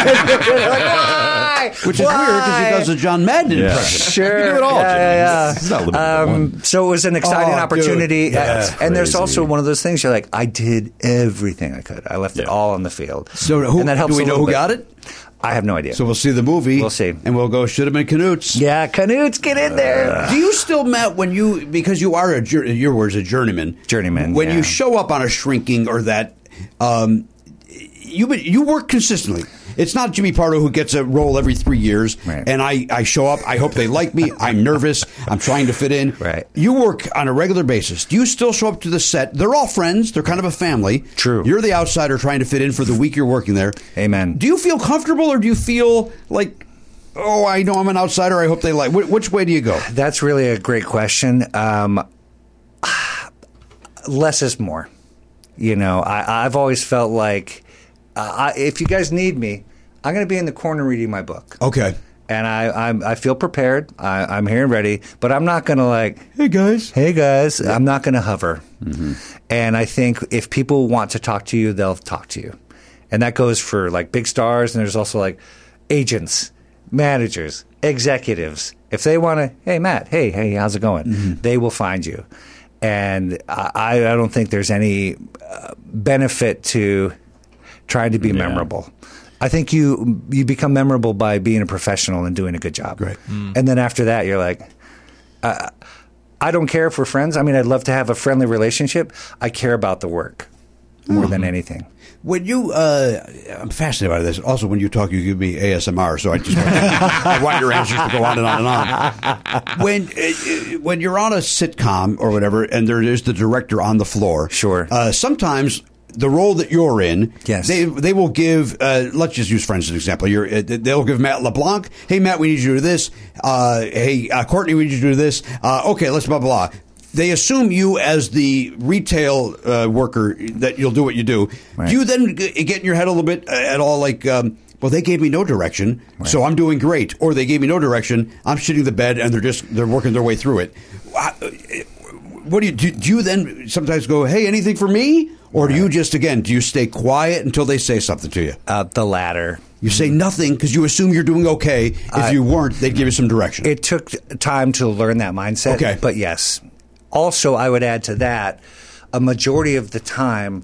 Why? which is weird because he does a John Madden Yeah. impression. Sure. You can do it all, yeah, Jimmy. yeah, yeah. It's not limited to Um, one. so it was an exciting Oh, opportunity. dude. Yeah. Uh, That's and there's crazy. also one of those things you're like, I did everything I could. I left it Yeah. all on the field. So who, and that helps do we a know little who bit. got it? I have no idea. So we'll see the movie. We'll see. And we'll go, should have been Canutes. yeah, Canutes, get in there. Do you still, Matt, when you, because you are a, jour- your words, a journeyman. Journeyman, When yeah. you show up on a shrinking or that, um, you you work consistently. It's not Jimmy Pardo who gets a role every three years, Right. and I, I show up. I hope they like me. I'm nervous. I'm trying to fit in. Right. You work on a regular basis. Do you still show up to the set? They're all friends. They're kind of a family. True. You're the outsider trying to fit in for the week you're working there. Amen. Do you feel comfortable, or do you feel like, oh, I know I'm an outsider. I hope they like. Wh- which way do you go? That's really a great question. Um, less is more. You know, I, I've always felt like uh, I, if you guys need me, I'm going to be in the corner reading my book. Okay. And I, I'm, I feel prepared. I, I'm here and ready, but I'm not going to like, Hey guys. hey guys, I'm not going to hover. And I think if people want to talk to you, they'll talk to you. And that goes for like big stars, and there's also like agents. managers, executives, if they want to, hey, Matt, hey, hey, how's it going? Mm-hmm. They will find you. And I, I don't think there's any uh, benefit to trying to be yeah. memorable. I think you you become memorable by being a professional and doing a good job. Right. Mm. And then after that, you're like, uh, I don't care if we're friends. I mean, I'd love to have a friendly relationship. I care about the work more mm-hmm. than anything. When you, uh, I'm fascinated by this. Also, when you talk, you give me A S M R, so I just want, I want your answers to go on and on and on. When uh, when you're on a sitcom or whatever, and there is the director on the floor, sure. Uh, sometimes the role that you're in, yes. they they will give. Uh, let's just use Friends as an example. You're, uh, they'll give Matt LeBlanc, hey Matt, we need you to do this. Uh, hey uh, Courtney, we need you to do this. Uh, okay, let's blah blah. They assume you as the retail uh, worker that you'll do what you do. Right. Do you then get in your head a little bit at all like, um, well, they gave me no direction, right. so I'm doing great. Or they gave me no direction, I'm shitting the bed, and they're just they're working their way through it. What do you do? Do you then sometimes go, hey, anything for me? Or do you just, again, do you stay quiet until they say something to you? Uh, the latter. You say nothing because you assume you're doing okay. If uh, you weren't, they'd give you some direction. It took time to learn that mindset. Okay. But yes. Also, I would add to that, a majority of the time,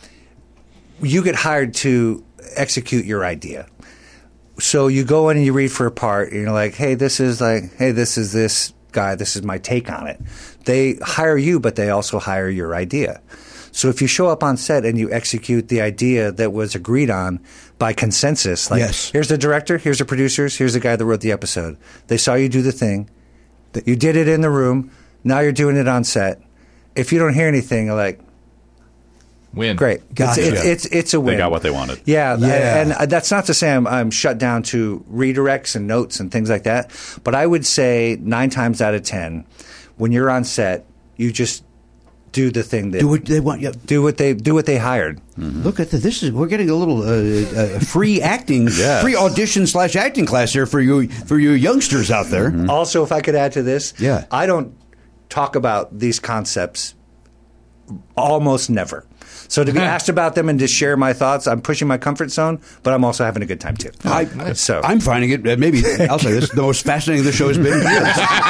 you get hired to execute your idea. So you go in and you read for a part, and you're like, hey, this is like, hey, this is this guy, this is my take on it. They hire you, but they also hire your idea. So if you show up on set and you execute the idea that was agreed on by consensus, like, yes. here's the director, here's the producers, here's the guy that wrote the episode. They saw you do the thing. You did it in the room. Now you're doing it on set. If you don't hear anything, you're like, win. Great. Gotcha. It's, it's, it's, it's a win. They got what they wanted. Yeah. yeah. And, and that's not to say I'm, I'm shut down to redirects and notes and things like that. But I would say nine times out of ten, when you're on set, you just do the thing that do what they want. Yeah. Do what they do. What they hired. Mm-hmm. Look at the, this is we're getting a little uh, uh, free acting, yes. free audition slash acting class here for you for you youngsters out there. Mm-hmm. Also, if I could add to this, yeah. I don't talk about these concepts almost never. So to be asked about them and to share my thoughts, I'm pushing my comfort zone, but I'm also having a good time too. I, so I'm finding it uh, maybe I'll say this the most fascinating the show has been in years.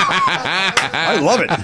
I love it.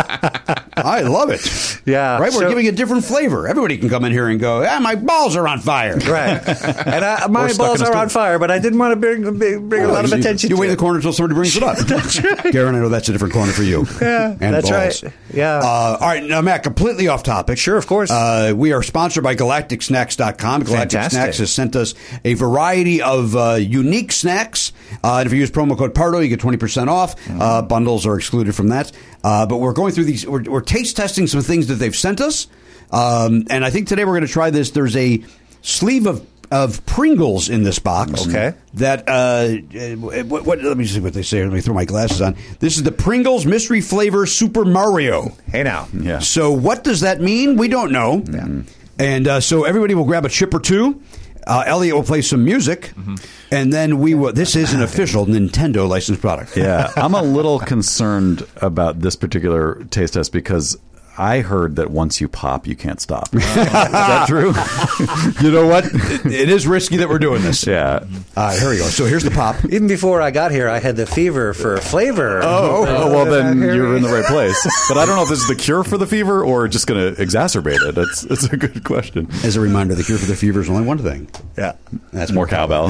I love it. Yeah, right. We're so, giving a different flavor. Everybody can come in here and go, "Ah, my balls are on fire." Right, and I, my balls are on fire, but I didn't want to bring bring, bring well, a lot of you, attention. You to wait in it. the corner until somebody brings it up. That's right, Garen. I know that's a different corner for you. Yeah, and that's balls. right. Yeah. Uh, all right, now Matt, completely off topic. Sure, of course. Uh, we are sponsored by Galactic Snacks dot com. Galactic Fantastic. Snacks has sent us a variety of uh, unique snacks. Uh, and if you use promo code Pardo, you get twenty percent off. Mm-hmm. Uh, bundles are excluded from that. Uh, but we're going through these. We're, we're taste testing some things that they've sent us. Um, and I think today we're going to try this. There's a sleeve of of Pringles in this box. Okay. That uh, what, what? Let me see what they say. Let me throw my glasses on. This is the Pringles mystery flavor Super Mario. Hey now. Yeah. So what does that mean? We don't know. Yeah. And uh, so everybody will grab a chip or two. Uh, Elliot will play some music, mm-hmm. and then we will. This is an official Nintendo licensed product. Yeah, I'm a little concerned about this particular taste test because I heard that once you pop, you can't stop. Uh, is that true? You know what? It, it is risky that we're doing this. Yeah. Uh, here we go. So here's the pop. Even before I got here, I had the fever for flavor. Oh, oh well, then you're in the right place. But I don't know if this is the cure for the fever or just going to exacerbate it. It's, it's a good question. As a reminder, the cure for the fever is only one thing. Yeah. That's more cowbell.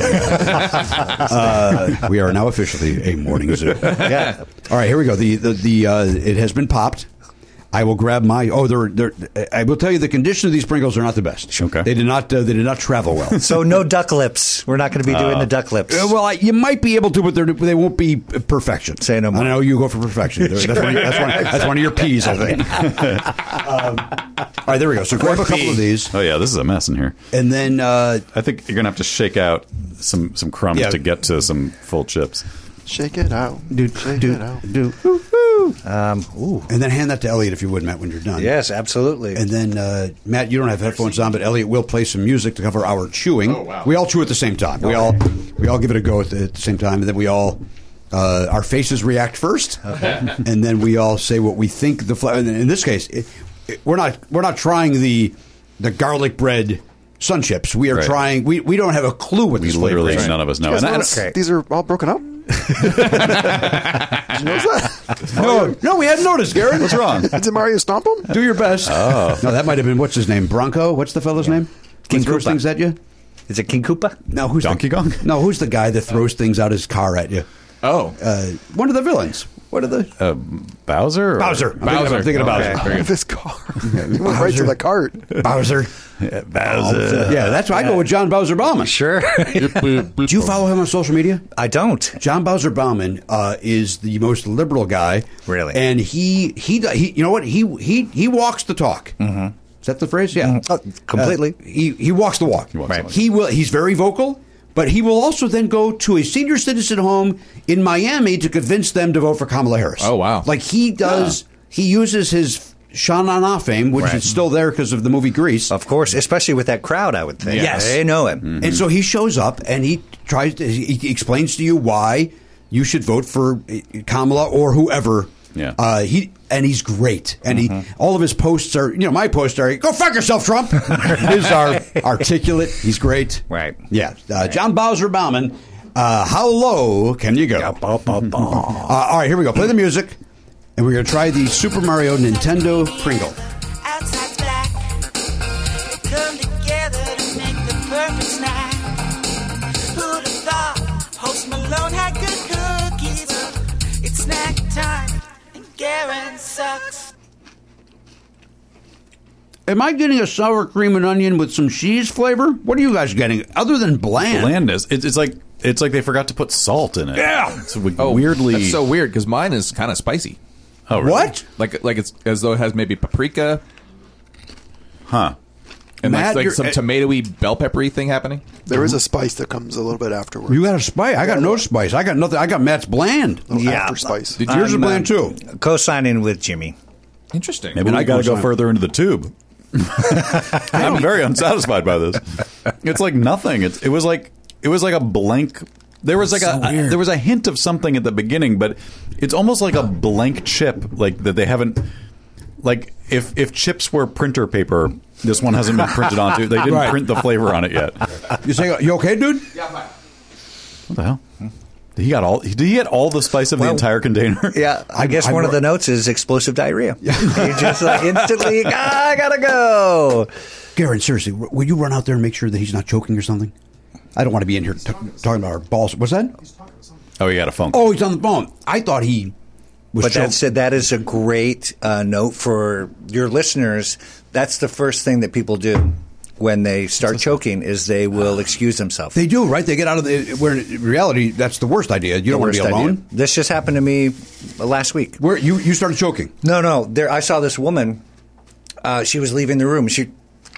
uh, we are now officially a morning zoo. Yeah. All right, here we go. The, the, the uh, it has been popped. I will grab my. Oh, they're, they're. I will tell you the condition of these Pringles are not the best. Okay, they did not. Uh, they did not travel well. So no duck lips. We're not going to be doing uh, the duck lips. Uh, well, I, you might be able to, but they won't be perfection. Say no more. I know you go for perfection. That's, one, that's, one, that's one of your P's, I think. um, all right, there we go. So grab a couple of these. Oh yeah, this is a mess in here. And then uh, I think you're going to have to shake out some some crumbs yeah. to get to some full chips. Shake it out. Do, Shake do, it out. Do. Um, ooh. And then hand that to Elliot if you would, Matt, when you're done. Yes, absolutely. And then, uh, Matt, you don't have headphones on, but Elliot will play some music to cover our chewing. Oh, wow. We all chew at the same time. We all we all give it a go at the, at the same time, and then we all uh, our faces react first, okay. And then we all say what we think the flavor. In this case, it, it, we're not we're not trying the the garlic bread Sun Chips. We are right. trying. We, we don't have a clue what we this literally flavor is. none of us know. And and I, okay. These are all broken up. Did you notice that? No, no, we hadn't noticed, Garrett. What's wrong? Did Mario stomp him? Do your best. Oh. No, that might have been, what's his name? Bronco? What's the fellow's name? King Who throws Koopa. things at you? Is it King Koopa? No, who's Donkey the, Kong? No, who's the guy that throws things out his car at you? Oh, Uh, one of the villains. What are the... Uh, Bowser? Or? Bowser. I'm thinking, Bowser. I'm thinking of Okay. Bowser. Out of his car. He went right to the cart. Bowser. Yeah, Bowser. Yeah, that's why I go with John Bowser Bauman. Sure. Do you follow him on social media? I don't. John Bowser Bauman uh, is the most liberal guy. Really? And he, he, he you know what? He he he walks the talk. Mm-hmm. Is that the phrase? Yeah. Oh, completely. Uh, he, he walks the walk. He, walks the walk. he will. He's very vocal. But he will also then go to a senior citizen home in Miami to convince them to vote for Kamala Harris. Oh, wow. Like he does, he uses his Sha Na Na fame, which Right. is still there because of the movie Grease. Of course, especially with that crowd, I would think. Yes. They know him. Mm-hmm. And so he shows up and he tries to, he he explains to you why you should vote for Kamala or whoever. Yeah. Uh, he and he's great, and Mm-hmm. he all of his posts are, you know, my posts are go fuck yourself, Trump. His are articulate. He's great. Right. Yeah. Uh, John Bowser Bauman. Uh, how low can you go? Uh, all right, here we go. Play the music, and we're gonna try the Super Mario Nintendo Pringle. Outside's black. They come together to make the perfect snack. Who'd have thought Post Malone had good cookies? It's snack time, and Garen sucks. Am I getting a sour cream and onion with some cheese flavor? What are you guys getting other than bland? Blandness. It's, it's like it's like they forgot to put salt in it. Yeah. It's we- oh, weirdly. That's so weird because mine is kind of spicy. Oh, really? What? Like like it's as though it has maybe paprika Huh. and Matt, like, like you're- some tomatoey bell peppery thing happening. There is a spice that comes a little bit afterwards. You got a spice. I got no spice. I got nothing. I got Matt's bland. little Yeah. after spice. Did yours are I'm, bland uh, too? Co-signing with Jimmy. Interesting. Maybe And we I got to go go sign- further into the tube. I'm very unsatisfied by this. It's like nothing. It's, it was like it was like a blank. There was like so a, a weird. there was a hint of something at the beginning, but it's almost like a blank chip, like that they haven't. Like if if chips were printer paper, this one hasn't been printed onto. They didn't Right. print the flavor on it yet. You say, you okay, dude? What the hell? He got all. Did he get all the spice of the Well, entire container? Yeah, I, I- guess I one of wrote- the notes is explosive diarrhea. You just like instantly, ah, I gotta go. Garen, seriously, w- will you run out there and make sure that he's not choking or something? I don't want to be in here t- talking about our balls. What's that? Oh, he got a phone. Oh, he's on the phone. I thought he was But choking. that said, that is a great uh, note for your listeners. That's the first thing that people do when they start choking is they will excuse themselves. They do, right? They get out of the. Where in reality, that's the worst idea. You don't want to be Worst idea. alone. This just happened to me last week. Where you you started choking. No, no. There, I saw this woman. Uh, she was leaving the room. She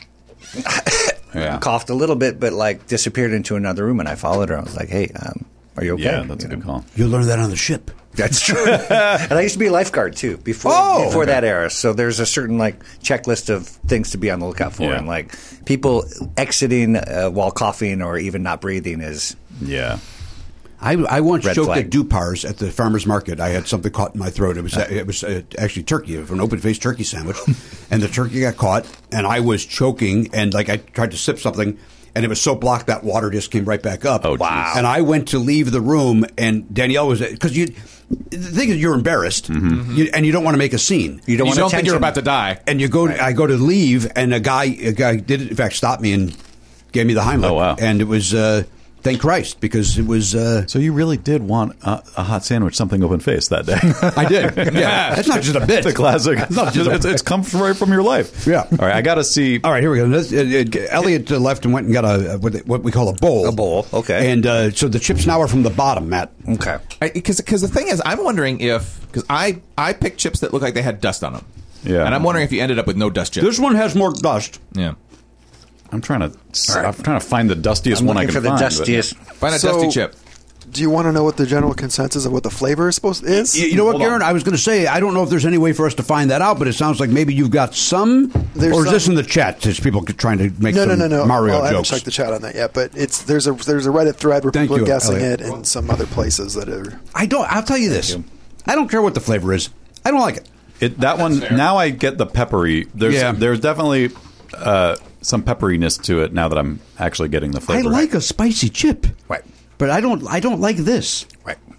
Yeah. coughed a little bit, but like disappeared into another room. And I followed her. I was like, "Hey, um, are you okay?" Yeah, that's a You good know? call. You learned that on the ship. That's true. And I used to be a lifeguard too before Oh, before okay. that era. So there's a certain like checklist of things to be on the lookout for, Yeah. and like people exiting uh, while coughing or even not breathing is Yeah. I, I once Red choked flag. at Dupars at the farmer's market. I had something caught in my throat. It was it was uh, actually turkey, an open faced turkey sandwich, and the turkey got caught, and I was choking, and like I tried to sip something, and it was so blocked that water just came right back up. Oh, wow! And I went to leave the room, and Danielle was because you. The thing is, you're embarrassed, you, and you don't want to make a scene. you don't You want don't think you're attention. about to die. And you go, to, I go to leave, and a guy, a guy did, in fact, stop me and gave me the Heimlich. Oh, wow. And it was, uh, thank Christ, because it was. Uh, So you really did want a, a hot sandwich, something open faced that day. I did. Yeah, that's not just a bit. It's a classic. It's not just a it's, it's come from right from your life. Yeah. All right, I got to see. All right, here we go. This, uh, uh, Elliot uh, left and went and got a what, they- what we call a bowl. A bowl, okay. And uh, so the chips now are from the bottom, Matt. Okay. Because because the thing is, I'm wondering if because I I picked chips that look like they had dust on them. Yeah. And I'm wondering if you ended up with no dust chips. This one has more dust. yeah. I'm trying to. I'm trying to find the dustiest I'm one I looking can for the find. but- dustiest. Find a So- dusty chip. Do you want to know what the general consensus of what the flavor is supposed is? You, you know what, Hold on. Garen? I was going to say I don't know if there's any way for us to find that out, but it sounds like maybe you've got some. There's or is this some- in the chat? Just people trying to make No, no, some no, no. Mario well, I haven't jokes. checked the chat on that yet, but it's there's a there's a Reddit thread where Thank people you, are guessing Elliot. it, and some other places that are. I don't. I'll tell you this. I don't care what the flavor is. I don't like it. It, that one now I get the peppery. There's Yeah. there's definitely uh, some pepperiness to it now that I'm actually getting the I flavor. like a spicy chip. Right. But I don't. I don't like this. Right.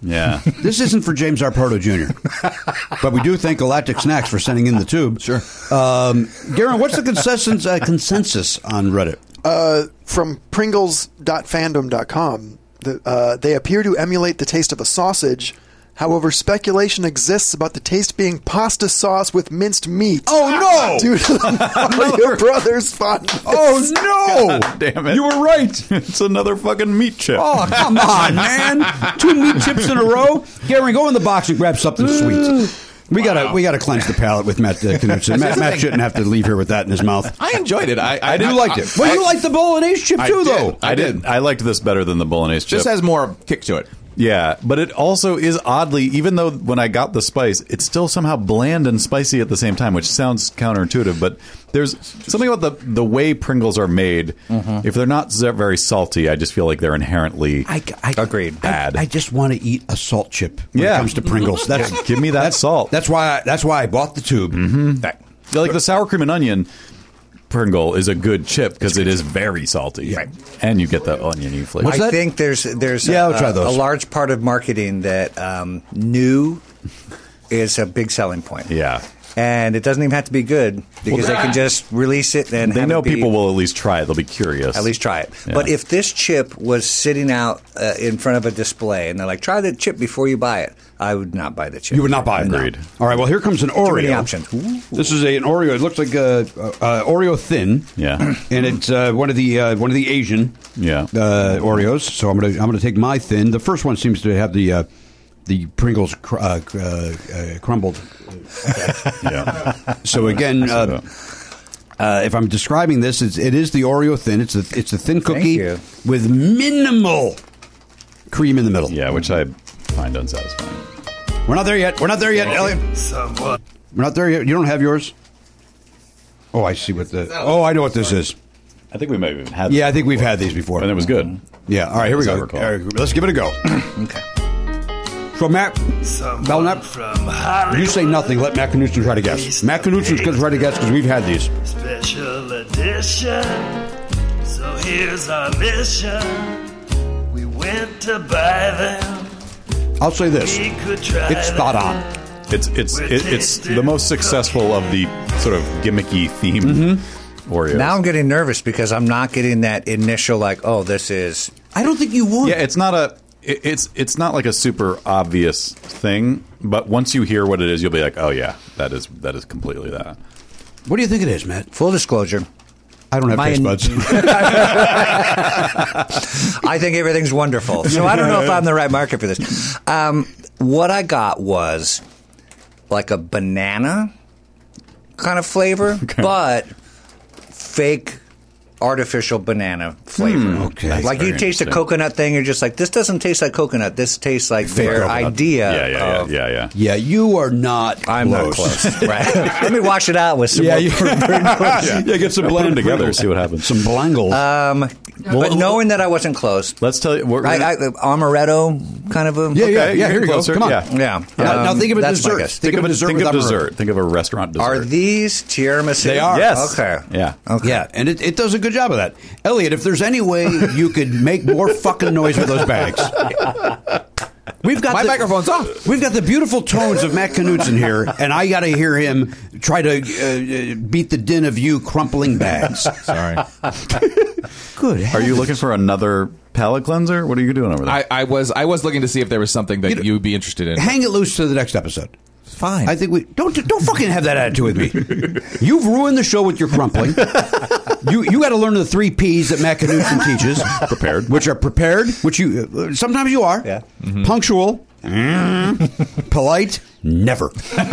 Yeah. This isn't for James Arporto Junior But we do thank Galactic Snacks for sending in the tube. Sure. Um, Garen, what's the consensus, uh, consensus on Reddit? Uh, from Pringles dot fandom dot com, the, uh, they appear to emulate the taste of a sausage. However, speculation exists about the taste being pasta sauce with minced meat. Oh, no! Due to the Mario Brothers fondness. Oh, no! God damn it. You were right. It's another fucking meat chip. Oh, come on, man. Two meat chips in a row? Garen, go in the box and grab something sweet. We Wow. gotta we gotta cleanse the palate with Matt uh, Knutson. Matt, Matt shouldn't have to leave here with that in his mouth. I enjoyed it. I, I, I do I, like it. Well, I- you like the bolognese chip I too, did. though. I did. I liked this better than the bolognese chip. Just has more kick to it. Yeah, but it also is oddly, even though when I got the spice, it's still somehow bland and spicy at the same time, which sounds counterintuitive. But there's something about the the way Pringles are made. Mm-hmm. If they're not ze- very salty, I just feel like they're inherently I, I, Agreed. bad. I, I just want to eat a salt chip when Yeah. it comes to Pringles. That's Give me that that's, salt. That's why I, that's why I bought the tube. That- like the sour cream and onion Pringle is a good chip because it is very salty, Right. and you get the oniony flavor. What's I that? think there's there's Yeah, a, I'll try a- those. a large part of marketing that um, new is a big selling point. Yeah. And it doesn't even have to be good because they can just release it and They have know it be, people will at least try it. They'll be curious. at least try it. Yeah. But if this chip was sitting out uh, in front of a display and they're like, try the chip before you buy it, I would not buy the chip. You would not buy it. Agreed. All right. Well, here comes an Oreo. many options. This is a, an Oreo. It looks like a, uh Oreo thin. Yeah. And it's uh, one of the uh, one of the Asian Yeah. uh, Oreos. So I'm gonna I'm gonna take my thin. The first one seems to have the uh, the Pringles cr- uh, uh, uh, crumbled. Yeah. So again, uh, uh, if I'm describing this, it's, it is the Oreo thin. It's a it's a thin cookie you. with minimal cream in the middle. Yeah, which I find unsatisfying. We're not there yet. We're not there yet, Elliot. Somewhat. We're not there yet. You don't have yours? Oh, I see what the. Oh, I know what this is. I think we may have even had Yeah, I think we've had these before. and it was good. Yeah. All right, here we As I go. recall. All right, let's give it a go. Okay. So, Matt, Someone Belknap, from Hollywood. you say nothing. Let Matt Knutson try to guess. Matt Knutson's going to try to guess because we've had these. Special edition. So here's our mission. We went to buy them. I'll say this. We could try It's spot on. It's it's it, it's the most successful of the sort of gimmicky themed Oreos. Now I'm getting nervous because I'm not getting that initial like, oh, this is. I don't think you would. yeah, it's not a it, it's it's not like a super obvious thing, but once you hear what it is, you'll be like, oh yeah, that is that is completely that. What do you think it is, Matt? Full disclosure. I don't have My- taste buds. I think everything's wonderful. So I don't know if I'm the right market for this. Um, what I got was like a banana kind of flavor, but fake artificial banana flavor. okay. That's Like very you taste a interesting. coconut thing, you're just like, this doesn't taste like coconut. This tastes like their coconut. idea Yeah, yeah, of. yeah, yeah, yeah. Yeah, you are not I'm not close. Right. Let me wash it out with some Yeah, more you, yeah, get some Put blended them together, Pringles. see what happens. Some blangles. Um, but knowing that I wasn't close, Let's tell you. We're, I, I, amaretto kind of a. yeah, yeah, okay, yeah. Here you're you go. closer, Come on. yeah. Yeah. Now, now Um, think of a that's my dessert. guess. Think, of a dessert. think of without dessert. Think of a restaurant dessert. Are these tiramisu? They are. Yes. Okay. Yeah. Okay. Yeah, and it, it does a good job of that. Elliot, if there's any way you could make more fucking noise with those bags. We've got My the, microphone's off. We've got the beautiful tones of Matt Knutson here, and I got to hear him try to uh, uh, beat the din of you crumpling bags. Sorry. Good. Are you looking for another palate cleanser? What are you doing over there? I, I was I was looking to see if there was something that You know- you would be interested in. Hang it loose to the next episode. Fine. I think we don't don't fucking have that attitude with me. You've ruined the show with your crumpling. You you got to learn the three P's that Matt Knutson teaches. Prepared. Which are prepared, which you uh, sometimes you are. Yeah. Punctual. Mm. Polite. Never.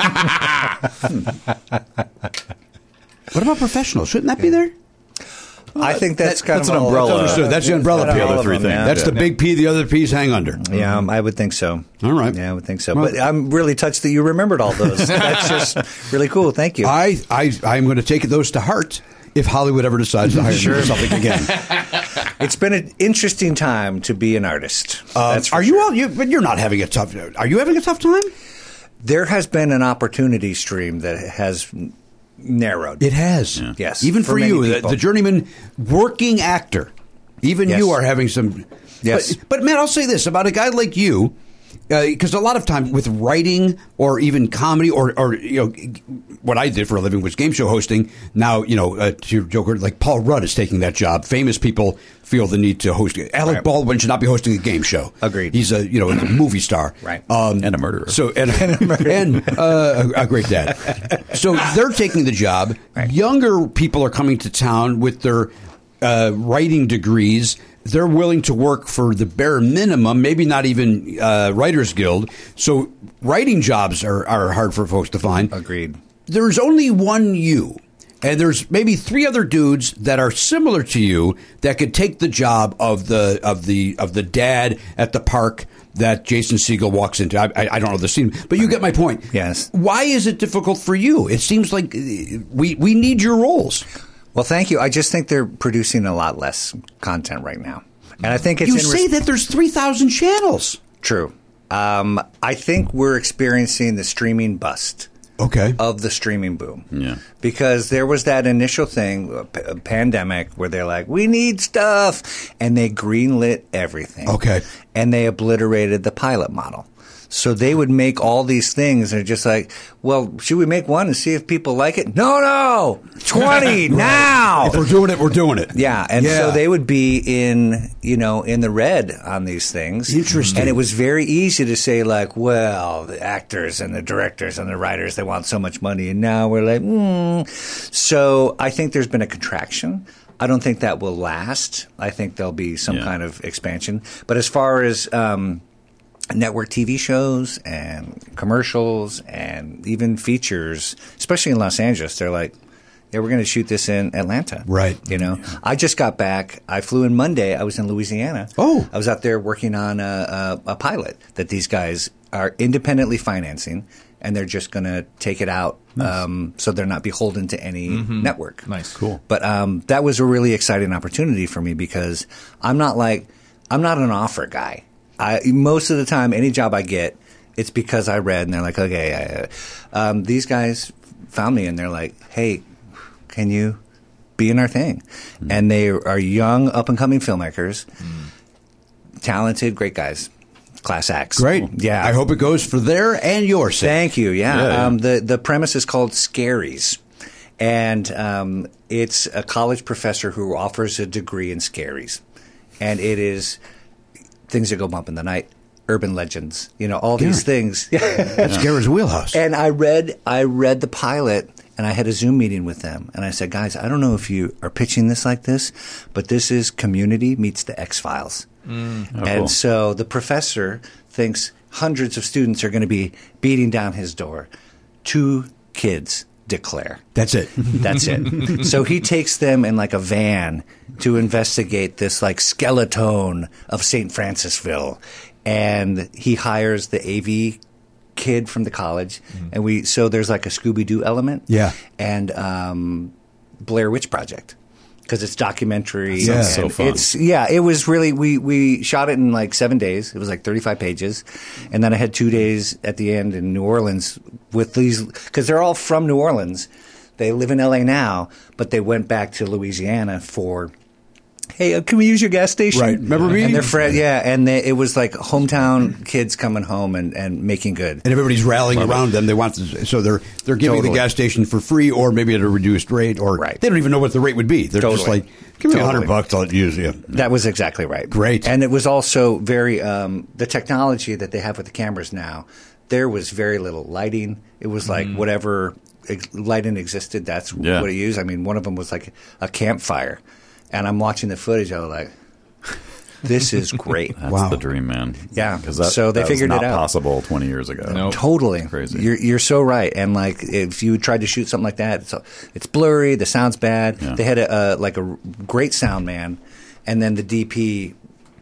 What about professional? Shouldn't that be there? I think that's That- kind that's of an all- umbrella. That's understood. That's the umbrella That's P. all The other of three them, things. yeah. That's the big P. The other P's hang under. Yeah, um, I would think so. All right. Yeah, I would think so. Well- But I'm really touched that you remembered all those. That's just really cool. Thank you. I I I'm going to take those to heart if Hollywood ever decides to hire me for something again. It's been an interesting time to be an artist. Um, That's for are you sure. all? You, but you're not having a tough. Are you having a tough time? There has been an opportunity stream that has n- narrowed. It has. Yes, Even for for, many you, the, people. the journeyman working actor. Even Yes. you are having some. Yes. But, but Matt, I'll say this about a guy like you. because a lot of times with writing or even comedy or, or you know what I did for a living was game show hosting. Now you know uh, to your joker, like Paul Rudd is taking that job. Famous people feel the need to host. Alec Right. Baldwin should not be hosting a game show. Agreed. He's a you know a movie star, Right. Um, And a murderer. So and and uh, a, a great dad. So they're taking the job. Right. Younger people are coming to town with their uh, writing degrees. They're willing to work for the bare minimum, maybe not even uh, Writers Guild. So writing jobs are, are hard for folks to find. Agreed. There's only one you, and there's maybe three other dudes that are similar to you that could take the job of the of the of the dad at the park that Jason Segel walks into. I, I, I don't know the scene, but you get my point. Yes. Why is it difficult for you? It seems like uh, we we need your roles. Well, thank you. I just think they're producing a lot less content right now. And I think it's You in say res- that there's three thousand channels. True. Um, I think we're experiencing the streaming bust Okay. of the streaming boom. Yeah. Because there was that initial thing, a p- a pandemic, where they're like, we need stuff. And they greenlit everything. Okay. And they obliterated the pilot model. So they would make all these things, and they're just like, well, should we make one and see if people like it? No, no, twenty now. If we're doing it, we're doing it. Yeah, and Yeah. so they would be in, you know, in the red on these things. Interesting. And it was very easy to say, like, well, the actors and the directors and the writers, they want so much money, and now we're like, hmm. So I think there's been a contraction. I don't think that will last. I think there'll be some Yeah. kind of expansion. But as far as um, network T V shows and commercials and even features, especially in Los Angeles, they're like, yeah, we're going to shoot this in Atlanta. Right. You know, I just got back. I flew in Monday. I was in Louisiana. Oh. I was out there working on a, a, a pilot that these guys are independently financing, and they're just going to take it out um, so they're not beholden to any network. Nice. Cool. But um, that was a really exciting opportunity for me because I'm not like I'm not an offer guy. I, most of the time, any job I get, it's because I read, and they're like, okay, uh, um, these guys found me, and they're like, hey, can you be in our thing? Mm. And they are young, up-and-coming filmmakers, mm. talented, great guys, class acts. Great. Yeah. I hope it goes for their and your sake. Thank you. Yeah. Yeah, yeah. Um, the, the premise is called Scaries. And um, it's a college professor who offers a degree in scaries. And it is things that go bump in the night, urban legends, you know, all these things. That's Garrett's wheelhouse. And I read, I read the pilot, and I had a Zoom meeting with them, and I said, guys, I don't know if you are pitching this like this, but this is Community meets the X-Files. Mm. Oh, and cool. so the professor thinks hundreds of students are going to be beating down his door. Two kids declare. That's it. That's it. So he takes them in like a van to investigate this like skeleton of Saint Francisville, and he hires the A V kid from the college, mm-hmm. and we so there's like a Scooby-Doo element, Yeah. and um, Blair Witch Project. Because it's documentary. That and sounds so fun. It's, yeah, it was really, we, we shot it in like seven days. It was like thirty-five pages. And then I had two days at the end in New Orleans with these, because they're all from New Orleans. They live in L A now, but they went back to Louisiana for, hey, uh, can we use your gas station? Right. Remember me? And their friend, yeah, and they, it was like hometown kids coming home and, and making good. And everybody's rallying around them. They want to, so they're they're giving Totally. the gas station for free or maybe at a reduced rate, or Right. they don't even know what the rate would be. They're just Totally. like, give me a Totally. hundred bucks, I'll use you. That was exactly right. Great. And it was also very um, the technology that they have with the cameras now. There was very little lighting. It was like whatever ex- lighting existed, that's Yeah. what it used. I mean, one of them was like a campfire. And I'm watching the footage. I was like, this is great. That's Wow. the dream, man. Yeah. Because that, So they that figured was it not out. possible twenty years ago. Nope. Totally. Crazy. You're, you're so right. And like, if you tried to shoot something like that, it's, it's blurry. The sound's bad. Yeah. They had a, a like a great sound man, and then the D P.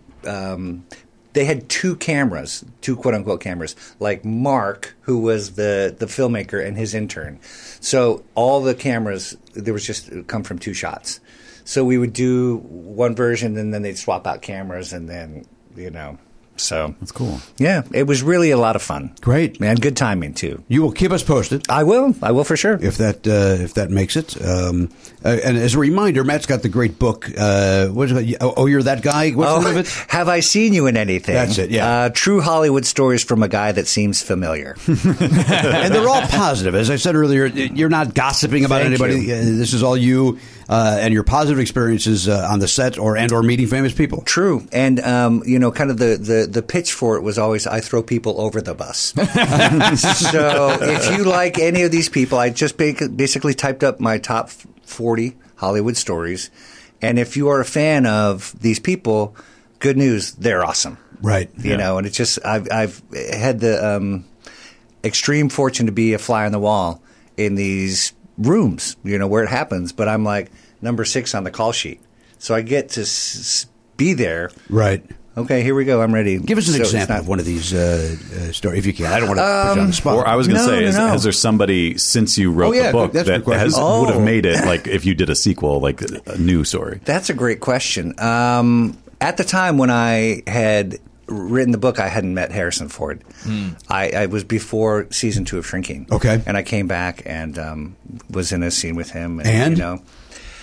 Um, they had two cameras, two quote unquote cameras, like Mark, who was the the filmmaker, and his intern. So all the cameras, there was just come from two shots. So we would do one version, and then they'd swap out cameras, and then you know. So That's cool. yeah, it was really a lot of fun. Great. Man, good timing too. You will keep us posted. I will. I will for sure. If that uh, if that makes it, um, uh, and as a reminder, Matt's got the great book. Uh, what is it? Oh, oh, you're that guy. What's the name of it? Have I seen you in anything? That's it, yeah. Uh, true Hollywood stories from a guy that seems familiar. And they're all positive. As I said earlier, you're not gossiping about Thank anybody. you. Uh, This is all you uh, and your positive experiences uh, on the set or and or meeting famous people. True, and um, you know, kind of the, the, the pitch for it was always, I throw people over the bus. So if you like any of these people, I just ba- basically typed up my top forty Hollywood stories, and if you are a fan of these people, good news, they're awesome. Right. You know, and it's just I've I've had the um, extreme fortune to be a fly on the wall in these rooms, you know, where it happens. But I'm like number six on the call sheet, so I get to s- be there. Right. Okay, here we go. I'm ready. Give us an So it's example not- of one of these uh, uh, stories, if you can. I don't want to put you on the spot. Or I was going to No, say, no, is, no. has there somebody since you wrote Oh, yeah, the book that's a that good question. has Oh. would have made it like if you did a sequel, like a new story? That's a great question. Um, at the time when I had written the book, I hadn't met Harrison Ford. I, I was before season two of Shrinking. Okay. And I came back and um, was in a scene with him. And, And? you know,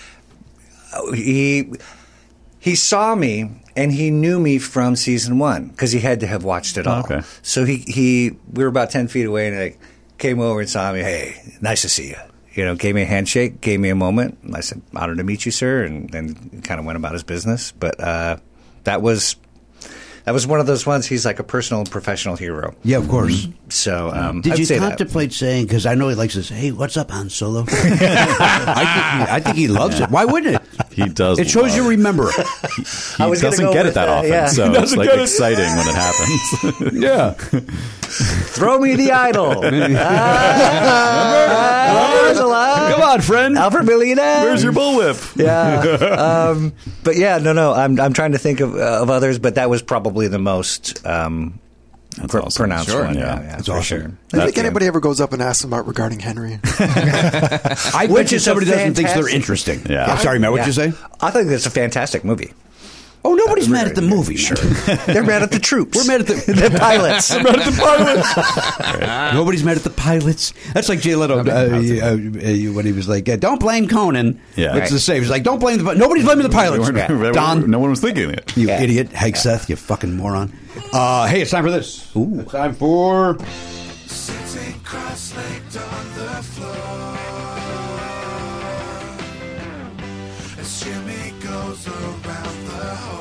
he he saw me and he knew me from season one because he had to have watched it all. Okay. So he, he we were about ten feet away and he like, came over and saw me. Hey, nice to see you. You know, gave me a handshake, gave me a moment. And I said, honored to meet you, sir, and then kind of went about his business. But uh, that was that was one of those ones. He's like a personal and professional hero. Yeah, of course. So um, Did I'd you say that. contemplate saying, because I know he likes this, hey, what's up, Han Solo? I, think he, I think he loves it. Why wouldn't it? He does. It shows love you it. remember it. He I was gonna doesn't go get with it that that, often, yeah. so He it's doesn't like get it. exciting when it happens. Yeah. Throw me the idol. ah, there's a lot. Come on, friend. Alfred Millionaire. Where's your bullwhip? Yeah. um, but yeah, no, no. I'm I'm trying to think of uh, of others, but that was probably the most um, That's pr- awesome. pronounced Sure, one. yeah. Yeah, yeah, That's for awesome. sure. I think That's- anybody ever goes up and asks them about regarding Henry. I Which bet you is a somebody doesn't think they're fantastic- interesting. Yeah. I'm sorry, Matt. What'd Yeah. you say? I think it's a fantastic movie. Oh, nobody's mad at the movie. Sure. They're mad at the troops. We're mad at the, the pilots. We're mad at the pilots. Nobody's mad at the pilots. That's like Jay Leno uh, uh, uh, when he was like, uh, "Don't blame Conan." Yeah. It's Right. the same. He's like, "Don't blame the pi- nobody's blaming the pilots." Yeah. Don, No one was thinking it. you Yeah. idiot, Hank Seth, you fucking moron. Uh, hey, it's time for this. Ooh. It's time for. Sitting cross-legged on the floor as Jimmy goes around the hall.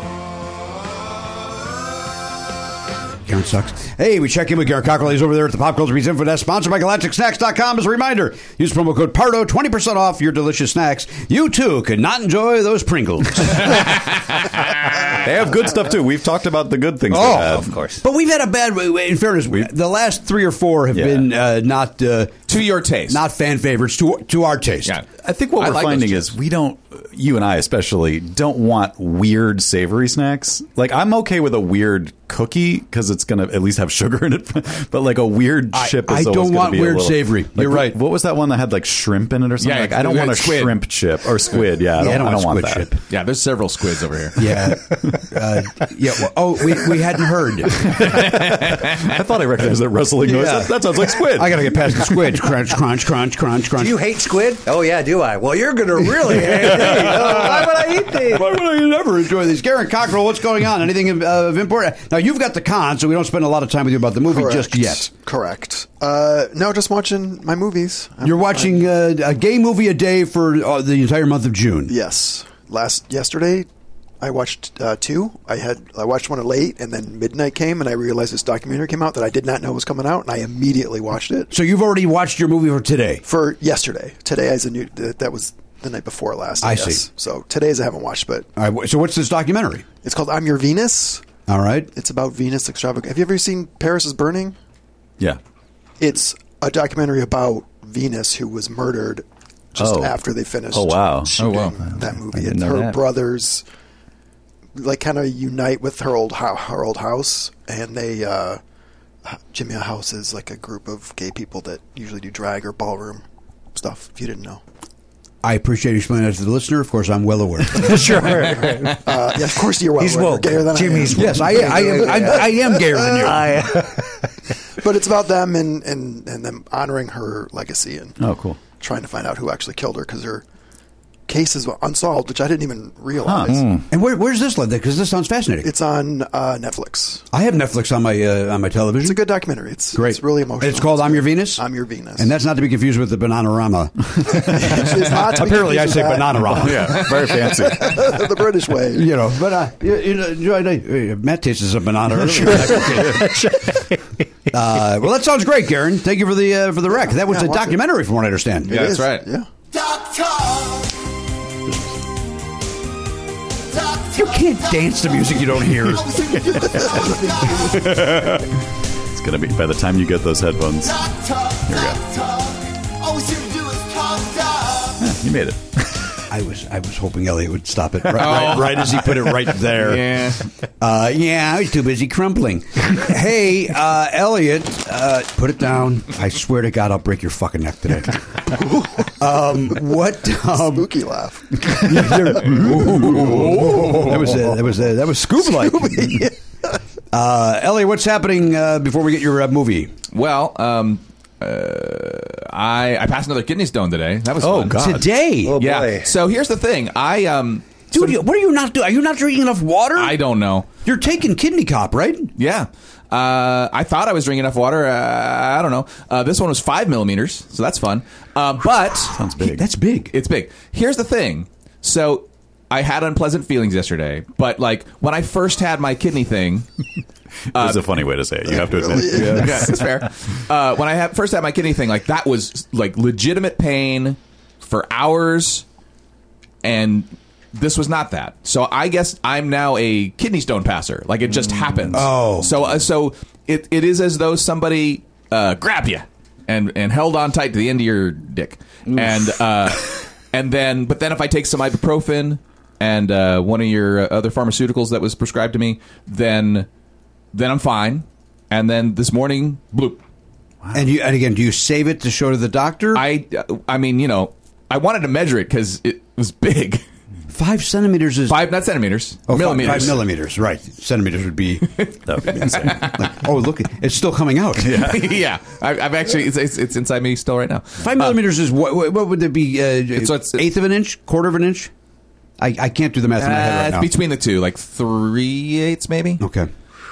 Garen sucks. Hey, we check in with Garen Cockrell. He's over there at the Pop Culture Beats Info Desk, sponsored by Galactic Snacks dot com. As a reminder, use promo code Pardo, twenty percent off your delicious snacks. You too can not enjoy those Pringles. They have good stuff too. We've talked about the good things. Oh, they have. Of course. But we've had a bad. In fairness, the last three or four have Yeah. been uh, not uh, To your taste. not fan favorites to to our taste. Yeah. I think what I we're like finding those is we don't, you and I especially, don't want weird savory snacks. Like, I'm okay with a weird cookie because it's going to at least have sugar in it. But like a weird I- chip I is always don't gonna want be a weird little- savory. Like, You're what- right. What was that one that had like shrimp in it or something? Yeah, like, I don't we want a had squid. shrimp chip or squid. Yeah, I don't, Yeah, I don't I don't want want squid that. chip. Yeah, there's several squids over here. Yeah, uh, yeah. Well, oh, we, we hadn't heard. I thought I recognized that rustling noise. Yeah. That, that sounds like squid. I gotta get past the squid. Crunch, crunch, crunch, crunch, crunch. Do you hate squid? Oh yeah, do I? Well, you're gonna really hate me. Oh, why would I eat these? Why would I never enjoy these? Garen Cockrell, what's going on? Anything of, uh, of import? Now, you've got the con, so we don't spend a lot of time with you about the movie just yet. Correct. Uh, no, just watching my movies. I'm- You're watching uh, a gay movie a day for uh, the entire month of June. Yes. Last yesterday, I watched uh, two. I had I watched one late, and then midnight came, and I realized this documentary came out that I did not know was coming out, and I immediately watched it So you've already watched your movie for today. for yesterday. Today is a new. That that was the night before last. I, I guess. see. So today's I haven't watched, but All right. So what's this documentary? it's called "I'm Your Venus." All right. It's about Venus extravagance. Have you ever seen Paris is Burning? Yeah. It's a documentary about Venus who was murdered just Oh. after they finished. Oh, wow. shooting Oh, wow. that movie. I didn't And know her that. brothers like kind of unite with her old ho- her old house, and they uh, Jimmy House is like a group of gay people that usually do drag or ballroom stuff. If you didn't know. I appreciate you explaining that to the listener. Of course, I'm well aware. Sure. Uh, yeah, of course you're well He's aware. woke. You're gayer than Jimmy's I am. Yes, I, I, am, I, I am gayer than you. I, But it's about them and, and, and them honoring her legacy and Oh, cool. trying to find out who actually killed her because her case is unsolved, which I didn't even realize. And where, where's this led? Because this sounds fascinating. It's on uh, Netflix. I have Netflix on my uh, on my television. It's a good documentary. It's Great. It's really emotional. It's called I'm Your Venus? I'm Your Venus. And that's not to be confused with the Bananarama. It's not to be Apparently, I confused say with that. Bananarama. Yeah, very fancy. The British way. You know, but uh, you, you know, you know, uh, Matt tastes a banana earlier. uh, well, that sounds great, Garen. Thank you for the uh, for the rec. That was Yeah, a watch it. documentary, from what I understand. It Yeah, that's is. right. Yeah. You can't dance to music you don't hear. It's gonna be by the time you get those headphones. Here we go. Yeah, you made it. I was I was hoping Elliot would stop it right, right, right as he put it right there. Yeah. Uh, yeah, I was too busy crumpling. Hey, uh, Elliot, uh, put it down. I swear to God, I'll break your fucking neck today. um, what? Um, Spooky laugh. that was uh, that was uh, that was Scoob like. uh, Elliot, what's happening uh, before we get your uh, movie? Well, um, uh, I I passed another kidney stone today. That was Oh, fun. God. Today, oh, Yeah. boy. So here's the thing. I um, dude, so- what are you not doing? Are you not drinking enough water? I don't know. You're taking Kidney Cop, right? Yeah. Uh, I thought I was drinking enough water. Uh, I don't know. Uh, this one was five millimeters, so that's fun. Uh, but Sounds big. That's big. it's big. Here's the thing. So I had unpleasant feelings yesterday, but like when I first had my kidney thing, That's a funny way to say it. You have to admit. yeah, it's fair. Uh, when I had, first had my kidney thing, like that was like legitimate pain for hours, and this was not that. So I guess I'm now a kidney stone passer. Like it just happens. Oh. so uh, so it it is as though somebody uh, grabbed you and and held on tight to the end of your dick, and uh, and then but then if I take some ibuprofen and uh, one of your uh, other pharmaceuticals that was prescribed to me, then. Then I'm fine, and then this morning, bloop. And you and again, do you save it to show to the doctor? I, I mean, you know, I wanted to measure it because it was big. Five centimeters is Five, not centimeters, oh, five- millimeters. Five millimeters, right? Centimeters would be. That would be insane. Like, oh, look, it's still coming out. Yeah. yeah, I, I've actually it's, it's it's inside me still right now. Five millimeters is what? What what would it be? Uh, It's- it's- eighth of an inch, quarter of an inch. I, I can't do the math in my head Uh, right it's now. between the two, like three eighths maybe. Okay.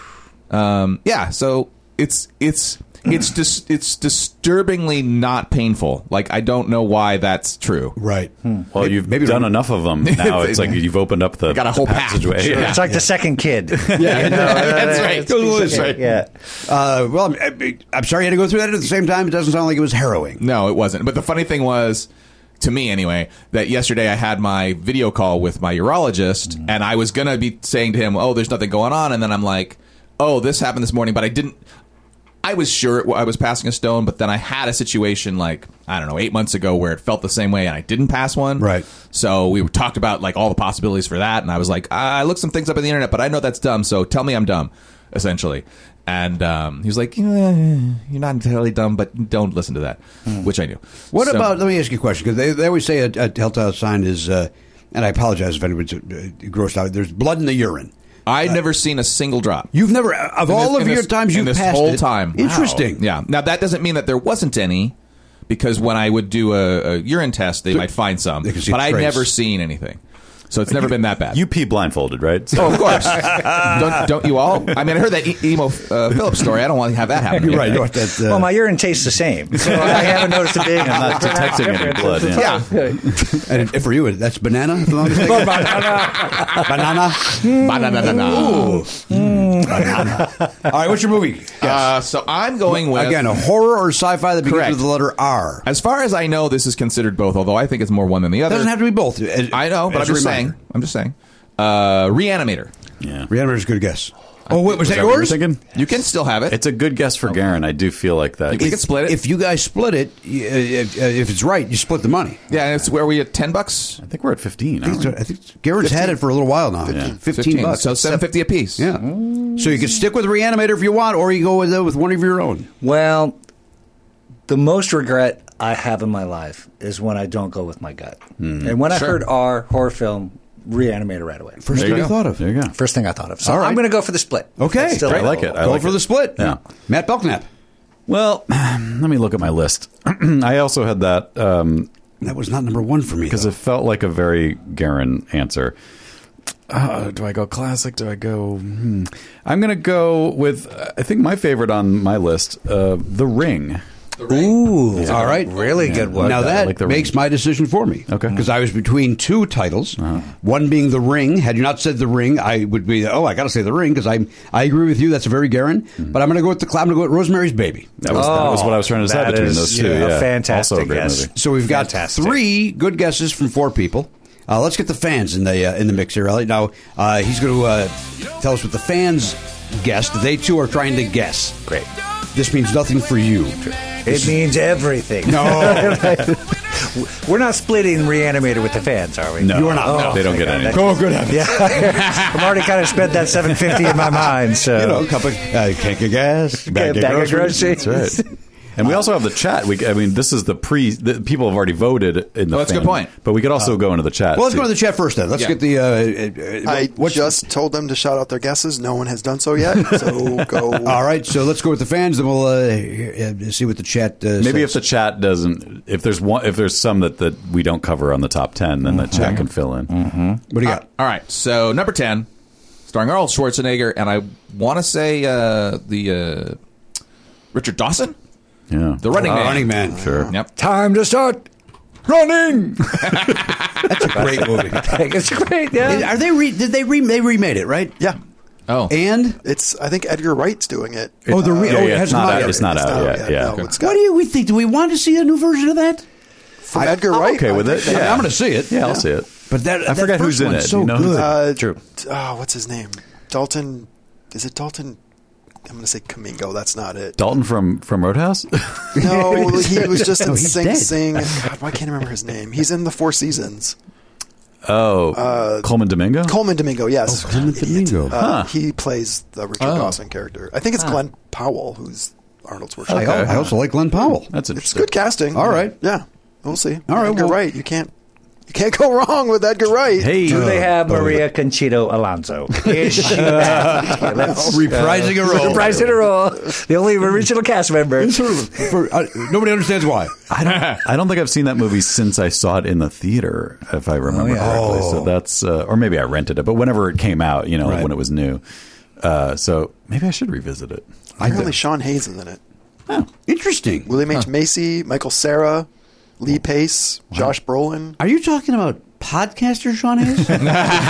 Um, yeah, so it's it's it's dis- it's disturbingly not painful. Like I don't know why that's true. Right. Well, you've maybe done don't- enough of them. Now it's like you've opened up the got a whole path. passageway. Sure. Yeah. It's like the second kid. Yeah, That's right. That's right. Yeah. Uh, well, I'm, I'm sorry you had to go through that at the same time. It doesn't sound like it was harrowing. No, it wasn't. But the funny thing was, to me anyway, that yesterday I had my video call with my urologist, and I was going to be saying to him, oh, there's nothing going on. And then I'm like, oh, this happened this morning, but I didn't. I was sure it, I was passing a stone, but then I had a situation like, I don't know, eight months ago where it felt the same way and I didn't pass one. Right. So we talked about like all the possibilities for that. And I was like, I looked some things up on the internet, but I know that's dumb. So tell me I'm dumb, essentially. And um, he was like, yeah, you're not entirely dumb, but don't listen to that, which I knew. What So- about? Let me ask you a question because they, they always say a, a telltale sign is, uh, and I apologize if anyone's uh, grossed out. There's blood in the urine. I'd never seen a single drop. You've never, of In all this- of in your this- times in you've this passed whole it. time. Interesting. Yeah. Now that doesn't mean that there wasn't any, because when I would do a, a urine test, they might find some, They can see but a I'd trace. never seen anything. So it's never been that bad. You pee blindfolded, right? oh, of course. don't, don't you all? I mean, I heard that e- emo uh, Phillips story. I don't want to have that happen. You're right. You want that, uh, Well, my urine tastes the same, so I haven't noticed a big. I'm not detecting any blood. Yeah. Yeah. and for you, that's banana. If I'm not mistaken. banana. Ba-da-da-da-da. Banana. All right, what's your movie? Uh, so I'm going with Again, a horror or sci-fi that begins Correct. with the letter R. As far as I know, this is considered both. Although I think it's more one than the It other. doesn't have to be both. As- I know, but as I'm a just reminder. saying. I'm just saying. Uh, Reanimator. Yeah. Reanimator's a good guess. Oh, wait, was that Is that what you're yours? thinking? You can still have it. It's a good guess for Garen. I do feel like that. we can split it. If you guys split it, y- uh, if, uh, if it's right, you split the money. yeah, and it's where we at ten bucks. I think we're at fifteen. I think, Aren't it's- I think Garrett's had it for a little while now. Yeah. Fifteen, bucks. So seven fifty a piece. Yeah. So you can stick with Reanimator if you want, or you go with uh, with one of your own. Well, the most regret I have in my life is when I don't go with my gut. Hmm. And when I Sure. heard R, horror film, Reanimator right away. First There thing you you go. thought of. There you go. First thing I thought of. So All right. I'm going to go for the split. Okay, It's still great. I like it. I Go like for it. the split. Yeah. Matt Belknap. Well, let me look at my list. I also had that um, That was not number one for me. because though. it felt like a very Garen answer. Uh, do I go classic? Do I go? Hmm. I'm going to go with. uh, I think my favorite on my list, uh, The Ring. Ooh. All right. Really good one. Now I that like The makes Ring. my decision for me. Okay. Because I was between two titles. One being The Ring. Had you not said The Ring, I would be, oh, I got to say The Ring because I I agree with you. That's a very Garen. But I'm going to go with the. I'm going to go with Rosemary's Baby. That was, that was what I was trying to decide that between is, those two. yeah, Yeah, a fantastic Also a great guess. movie. So we've got Fantastic. three good guesses from four people. Uh, let's get the fans in the uh, in the mix here, Elliot. Now uh, he's going to uh, tell us what the fans guessed. They too are trying to guess. Great. This means nothing for you. It means everything. No. We're not splitting Reanimator with the fans, are we? No, You are not. No, they don't get anything. Oh, good heavens. Yeah. I've already kind of spent that seven fifty in my mind. So You know, a cup of uh, cake of gas, bag, bag of of groceries. groceries. That's right. And we also have the chat. We, I mean, this is the pre. The, people have already voted in the. Oh, that's a good fan, point. But we could also go into the chat. Well, let's too. go to the chat first then. Let's Yeah. get the. Uh, uh, I what's just told them to shout out their guesses. No one has done so yet. So go. All right, so let's go with the fans, then we'll uh, hear- uh, see what the chat. Uh, Maybe if says. the chat doesn't, if there's one, if there's some that, that we don't cover on the top ten, then the chat can fill in. What do you got? All right, so number ten, starring Arnold Schwarzenegger, and I want to say uh, the uh, Richard Dawson, Yeah, the Running Uh, Man. Running Man. sure. Yep. time to start running. That's a great movie. It's great. Yeah. Are they? Re- did they? Re- they remade it, right? Yeah. Oh, And It's. I think Edgar Wright's doing it. oh, the re- Yeah, oh, yeah, it it's hasn't not come out- yet. it's not It's out not yet. out Yeah. No, Okay. it's got What do you we think? Do we want to see a new version of that? from I- Edgar I'm Wright. Okay with I it. think- Yeah, I'm going to see it. Yeah, I'll see it. But that I that forget first who's in one's it. So You know who's- good. Uh, True. Oh, what's his name? Dalton. Is it Dalton? I'm going to say Kamingo. That's not it. Dalton from from Roadhouse. No, he was just in No, he's Sing dead. Sing. God, why can't I remember his name? He's in the Four Seasons. Oh, Coleman Domingo. Coleman Domingo, yes. Oh, Coleman Domingo. Uh, He plays the Richard Oh. Dawson character. I think it's Glenn Powell who's Arnold's worship. I, I also like Glenn Powell. That's It's interesting. good casting. All right. Yeah, we'll see. All right, Edgar well- Wright. You can't. You can't go wrong with Edgar Wright. Hey, Do they have Oh, Maria Conchito Alonso? Is she back? Okay, let's, Reprising a role. Reprising a role. The only original cast member. For, uh, nobody understands why. I don't. I don't think I've seen that movie since I saw it in the theater, if I remember yeah. correctly. Oh. So that's, uh, or maybe I rented it, but whenever it came out, you know, Right. when it was new. Uh, so maybe I should revisit it. Apparently, Sean Hayes is in it. Oh, interesting. William H. Macy, Michael Cera, Lee Pace, Josh Brolin. Are you talking about podcaster Sean Hayes? You're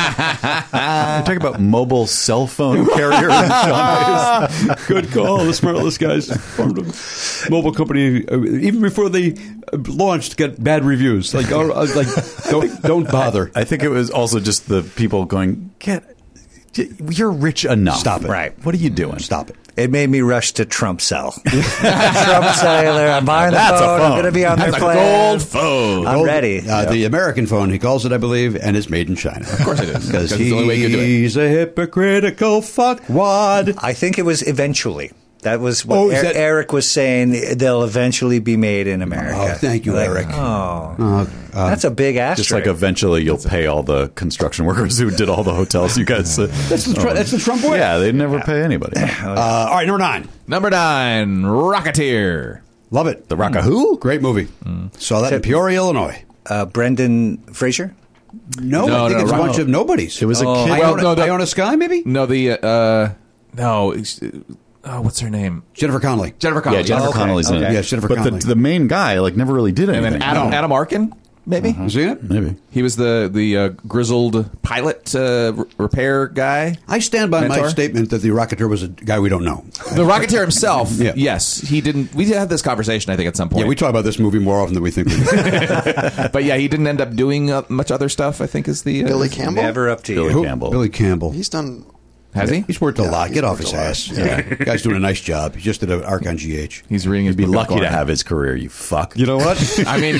talking about mobile cell phone carrier. Sean Hayes. Good call. The smartless guys formed a mobile company uh, even before they uh, launched. Got bad reviews. Like, uh, like don't don't bother. I think it was also just the people going, "Get, you're rich enough. Stop it. Right. What are you doing? Stop it. It made me rush to Trump Cell. Trump Cellular. I'm buying the That's a phone. I'm phone. going to be on That's their a plan. gold phone. I'm ready. Uh, The American phone, he calls it, I believe, and it's made in China. Of course it is. Because Because it's the only way you can do it. he's a hypocritical fuckwad. I think it was eventually. That was what Oh, is Er- that- Eric was saying. They'll eventually be made in America. Oh, thank you, Like, Eric. Oh, Uh, uh, that's a big asterisk. Just like eventually you'll pay all the construction workers who did all the hotels you guys. Uh, that's, the, Tr- that's the Trump way. yeah, they never pay anybody. Uh, all right, number nine. Number nine, Rocketeer. Love it. The Rock a Who? Great movie. Saw that in Peoria, Illinois. uh, Brendan Fraser. No, No, I think no, it's a Rock- bunch of nobodies. It was a kid. Well, Iona, no, that- Iona Sky, maybe? No, the uh, no, it's- oh, what's her name? Jennifer Connelly. Jennifer Yeah, Connelly. Jennifer Oh, okay, Connelly's in okay. it. Yeah, Jennifer but Connelly. the, the main guy like never really did anything. And then Adam No. Adam Arkin, maybe. You seen it? Maybe. He was the the uh, grizzled pilot uh, r- repair guy. I stand by my Mentor? statement that the Rocketeer was a guy we don't know. The Rocketeer himself, Yeah. yes, he didn't. We had this conversation, I think, at some point. Yeah, we talk about this movie more often than we think we do. but yeah, he didn't end up doing uh, much other stuff. I think is the uh, Billy Campbell. Never up to Billy you. Who? Campbell. Billy Campbell. He's done Has he? He's worked a Yeah, lot. he's Get off worked his a lot. ass. Yeah. Guy's doing a nice job. He just did an arc on G H. He's reading his You'd be book of lucky to Conan. have his career, you fuck. You know what? I mean,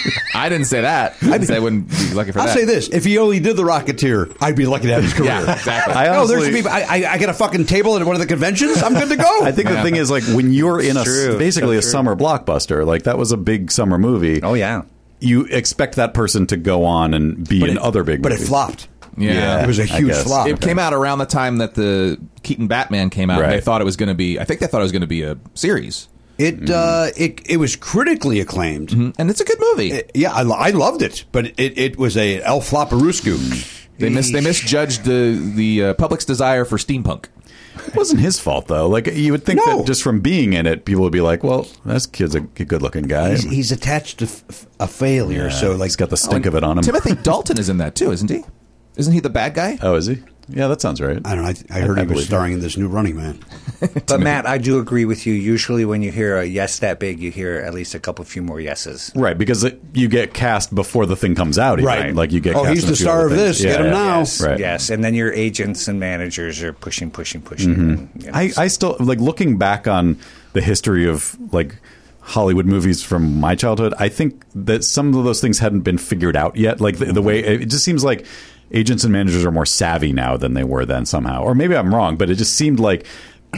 I didn't say that. I didn't say I wouldn't be lucky for I'll that. say this: if he only did the Rocketeer, I'd be lucky to have his career. Yeah, exactly. I No, there's honestly- people. I, I, I get a fucking table at one of the conventions. I'm good to go. I think the Yeah. thing is, like, when you're in a true. basically a So true. summer blockbuster, like that was a big summer movie. Oh, yeah. You expect that person to go on and be But in it- other big but movies. it flopped. Yeah. It was a I huge guess. flop. It came out around the time that the Keaton Batman came out. And Right. they thought it was going to be. I think they thought it was going to be a series, It uh, it it was critically acclaimed. and it's a good movie. It- yeah, I, I loved it, but it, it was a El Flopperuscu. they mis- they misjudged the the uh, public's desire for steampunk. It wasn't his fault though. Like you would think No. that just from being in it, people would be like, "Well, that kid's a good-looking guy. He's, he's attached to f- a failure, so like he's got the stink of it on him." Timothy Dalton is in that too, isn't he? Isn't he the bad guy? Oh, is he? Yeah, that sounds right. I don't know. I, I heard I he was believe starring in this new Running Man. But Matt, I do agree with you. Usually, when you hear a yes that big, you hear at least a couple few more yeses. Right, because it, you get cast before the thing comes out. even. Right. Like you get. Oh, cast he's in a the few star other of things. this. Get him now. Yes, Right. yes, and then your agents and managers are pushing, pushing, pushing. and, you know, I, I still like looking back on the history of like Hollywood movies from my childhood. I think that some of those things hadn't been figured out yet. Like the, the way it just seems like agents and managers are more savvy now than they were then somehow. Or maybe I'm wrong, but it just seemed like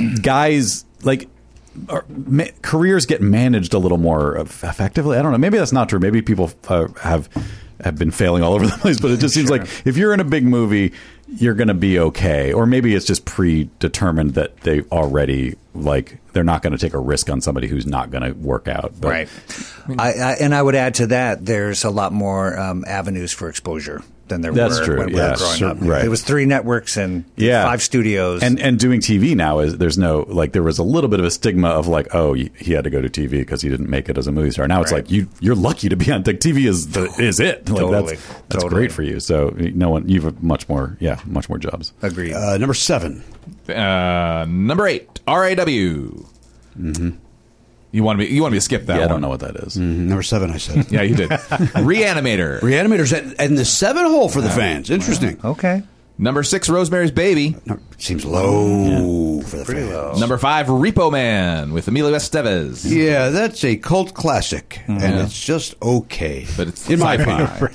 guys like are, ma- careers get managed a little more effectively. I don't know. Maybe that's not true. Maybe people uh, have have been failing all over the place, but it just seems like if you're in a big movie, you're going to be okay. Or maybe it's just predetermined that they already like they're not going to take a risk on somebody who's not going to work out. But, right. I, I, and I would add to that, there's a lot more um, avenues for exposure than there That's were true, when we yeah, were growing cer- up. right. It was three networks and Yeah. five studios. And and doing T V now is there's no like there was a little bit of a stigma of like oh he he had to go to T V because he didn't make it as a movie star. Now it's Right. like you you're lucky to be on like T V is the, is it like Totally. that's that's Totally. great for you. So no one you've a much more yeah much more jobs. Agreed. Uh, number seven. Uh, number eight, R A W. Mm-hmm. You want me? You want me to skip that? yeah, I one? don't know what that is. Mm, Number seven, I said. Yeah, you did. Reanimator. Reanimators at, in the seven hole for the fans. Interesting. okay. Number six, Rosemary's Baby. No, seems low for the fans. Number five, Repo Man with Emilio Estevez. Yeah, that's a cult classic, and Yeah. it's just okay. But it's in my sci-fi. opinion.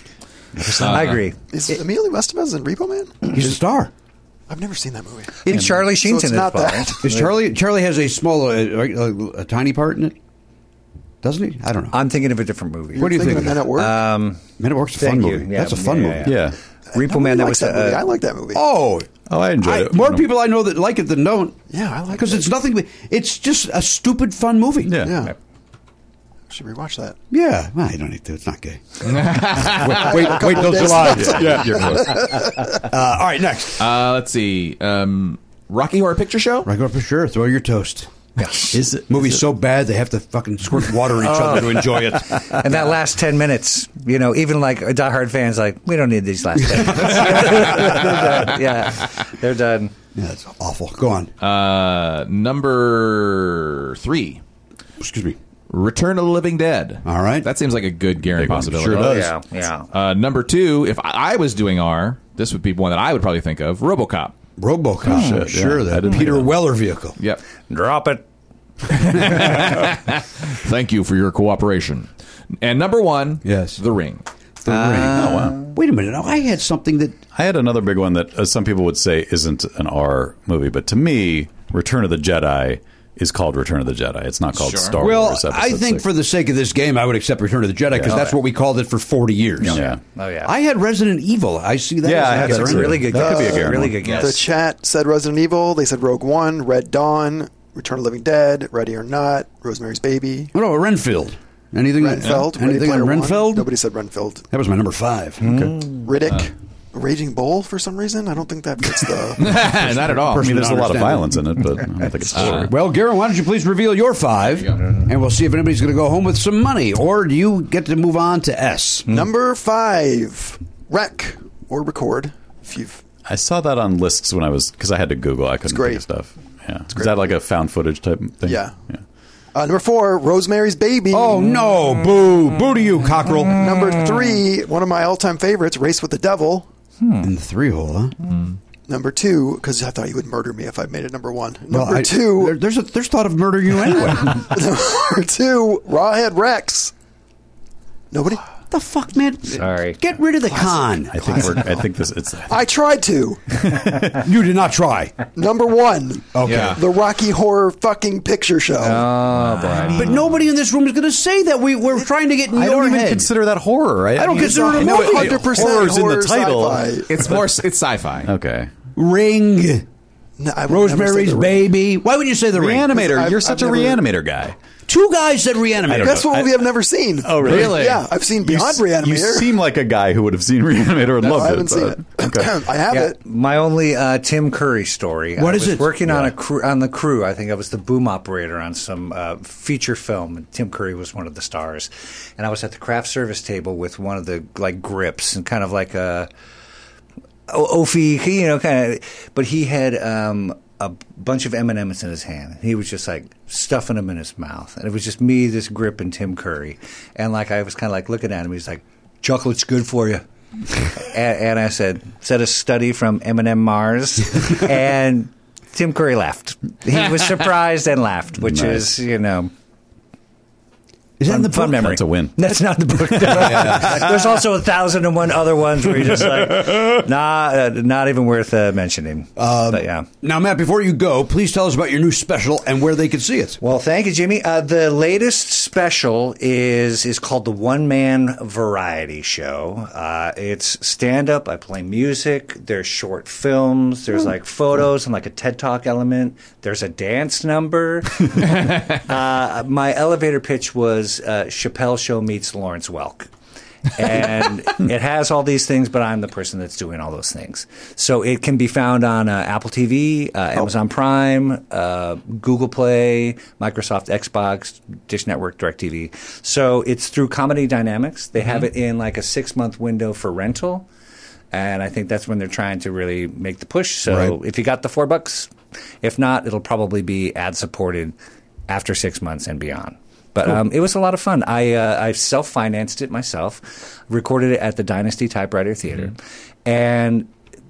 I agree. Is Emilio Estevez in Repo Man? He's a star. I've never seen that movie. And Charlie Sheen's So it's in not it. that. Is Charlie? Charlie has a small, uh, a, a tiny part in it, doesn't he? I don't know. I'm thinking of a different movie. What do you Thinking think? of Men at Work? Um, Men at Work's a fun Thank you. movie. Yeah, That's a fun yeah, movie. Yeah. Repo Nobody Man, that likes was that movie. uh, I like that movie. Oh, Oh, I enjoyed I, it. more You know. people I know that like it than don't. Yeah, I like because it. it's nothing. It's just a stupid fun movie. Yeah. Yeah. Should rewatch that. Yeah, well, you don't need to. It's not gay. wait, wait, wait till July. Yeah, you're close. Uh, all right, next. Uh, let's see. Um, Rocky Horror Picture Show. Right, go for sure. Throw your toast. Is it Movie's so bad they have to fucking squirt water at each other to enjoy it. and that last ten minutes, you know, even like diehard fans, like, we don't need these last ten minutes. They're done. Yeah, they're done. Yeah, it's awful. Go on. Uh, number three, Excuse me. Return of the Living Dead. All right. That seems like a good Garen Big one. possibility. Sure Oh, does. yeah, yeah. Uh, number two, if I, I was doing R, this would be one that I would probably think of. RoboCop. RoboCop. shit, sure, yeah. I that didn't Peter think of that. Weller vehicle. Yep. Drop it. Thank you for your cooperation. And number one, Yes. The Ring. The Ring. Oh, wow. Wait a minute. Now, I had something that. I had another big one that uh, some people would say isn't an R movie, but to me, Return of the Jedi is called Return of the Jedi. It's not called Sure. Star Well, Wars. Episode I think six. for the sake of this game, I would accept Return of the Jedi because Yeah. that's what we called it for forty years. yeah. Oh, yeah. I had Resident Evil. I see that. Yeah, as I a had yes that or too. no. Really good That guess. could be a Garen really one. good The guess. chat said Resident Evil. They said Rogue One, Red Dawn, Return of the Living Dead, Ready or Not, Rosemary's Baby, Oh, no, Renfield. Anything? Renfeld. Ready Anything on Player One. Renfeld? Nobody said Renfield. That was my number five. Okay. Riddick, Raging Bull for some reason. I don't think that fits the. Not at all. I mean, there's a lot of understand violence in it, but I don't think it's story. Well, Garen, why don't you please reveal your five, and we'll see if anybody's going to go home with some money, or do you get to move on to S? Number five, Rec or Record. If you've I saw that on lists when I was because I had to Google. I couldn't great. think of stuff. Yeah, is great. that like a found footage type thing? Yeah. yeah. uh, number four, Rosemary's Baby. Oh no! Boo! Boo to you, cockerel! Number three, one of my all-time favorites, Race with the Devil. In the three hole, huh? Number two, because I thought you would murder me if I made it number one. Number Well, I- two, there- there's a, there's thought of murdering you anyway. number two, Rawhead Rex. Nobody? The fuck, man? Sorry. Get rid of the con. I think we're. I think this. It's. I tried to. You did not try. Number one, Okay. Yeah. the Rocky Horror fucking picture show. Oh, boy. But nobody in this room is going to say that. We, we're trying to get in I your don't even head. consider that horror. I, I don't consider it a know movie. one hundred percent horror's in horror the title. sci-fi. It's more. It's sci-fi. Okay. Ring. No, I would never say Rosemary's the- Baby. Why would you say the ring? Reanimator. I've- You're I've such never- a reanimator guy. Two guys said Reanimator. Guess what I- movie I've never seen? Oh, really? Really? Yeah, I've seen You, Beyond s- Reanimator. you seem like a guy who would have seen Reanimator and No, loved I haven't it. seen it. but- Okay. I have Yeah, it. my only uh, Tim Curry story. What I is was it? Working on Yeah. a crew on the crew. I think I was the boom operator on some uh, feature film. And Tim Curry was one of the stars, and I was at the craft service table with one of the like grips and kind of like a o- Opie, you know, kind of. But he had um, a bunch of M and M's in his hand. He was just like stuffing them in his mouth, and it was just me, this grip, and Tim Curry. And like I was kind of like looking at him. He's like, "Chocolate's good for you." and, and I said, "Said a study from M and M Mars," and Tim Curry laughed. He was surprised and laughed, which Nice. is, you know, Is that in the fun book? memory. That's a win. That's not the book. There's also a thousand and one other ones where you're just like, nah, uh, not even worth uh, mentioning. but yeah. Now, Matt, before you go, please tell us about your new special and where they can see it. Well, thank you, Jimmy. Uh, the latest special is is called the One Man Variety Show. Uh, it's stand up. I play music. There's short films. There's like photos and like a TED Talk element. There's a dance number. uh, my elevator pitch was uh, Chappelle Show meets Lawrence Welk. And it has all these things, but I'm the person that's doing all those things. So it can be found on uh, Apple T V, uh, Amazon Prime, uh, Google Play, Microsoft Xbox, Dish Network, DirecTV. So it's through Comedy Dynamics. They have it in like a six-month window for rental. And I think that's when they're trying to really make the push. So Right. if you got the four bucks, if not, it'll probably be ad-supported after six months and beyond. But um, it was a lot of fun. I uh, I self-financed it myself, recorded it at the Dynasty Typewriter Theater, and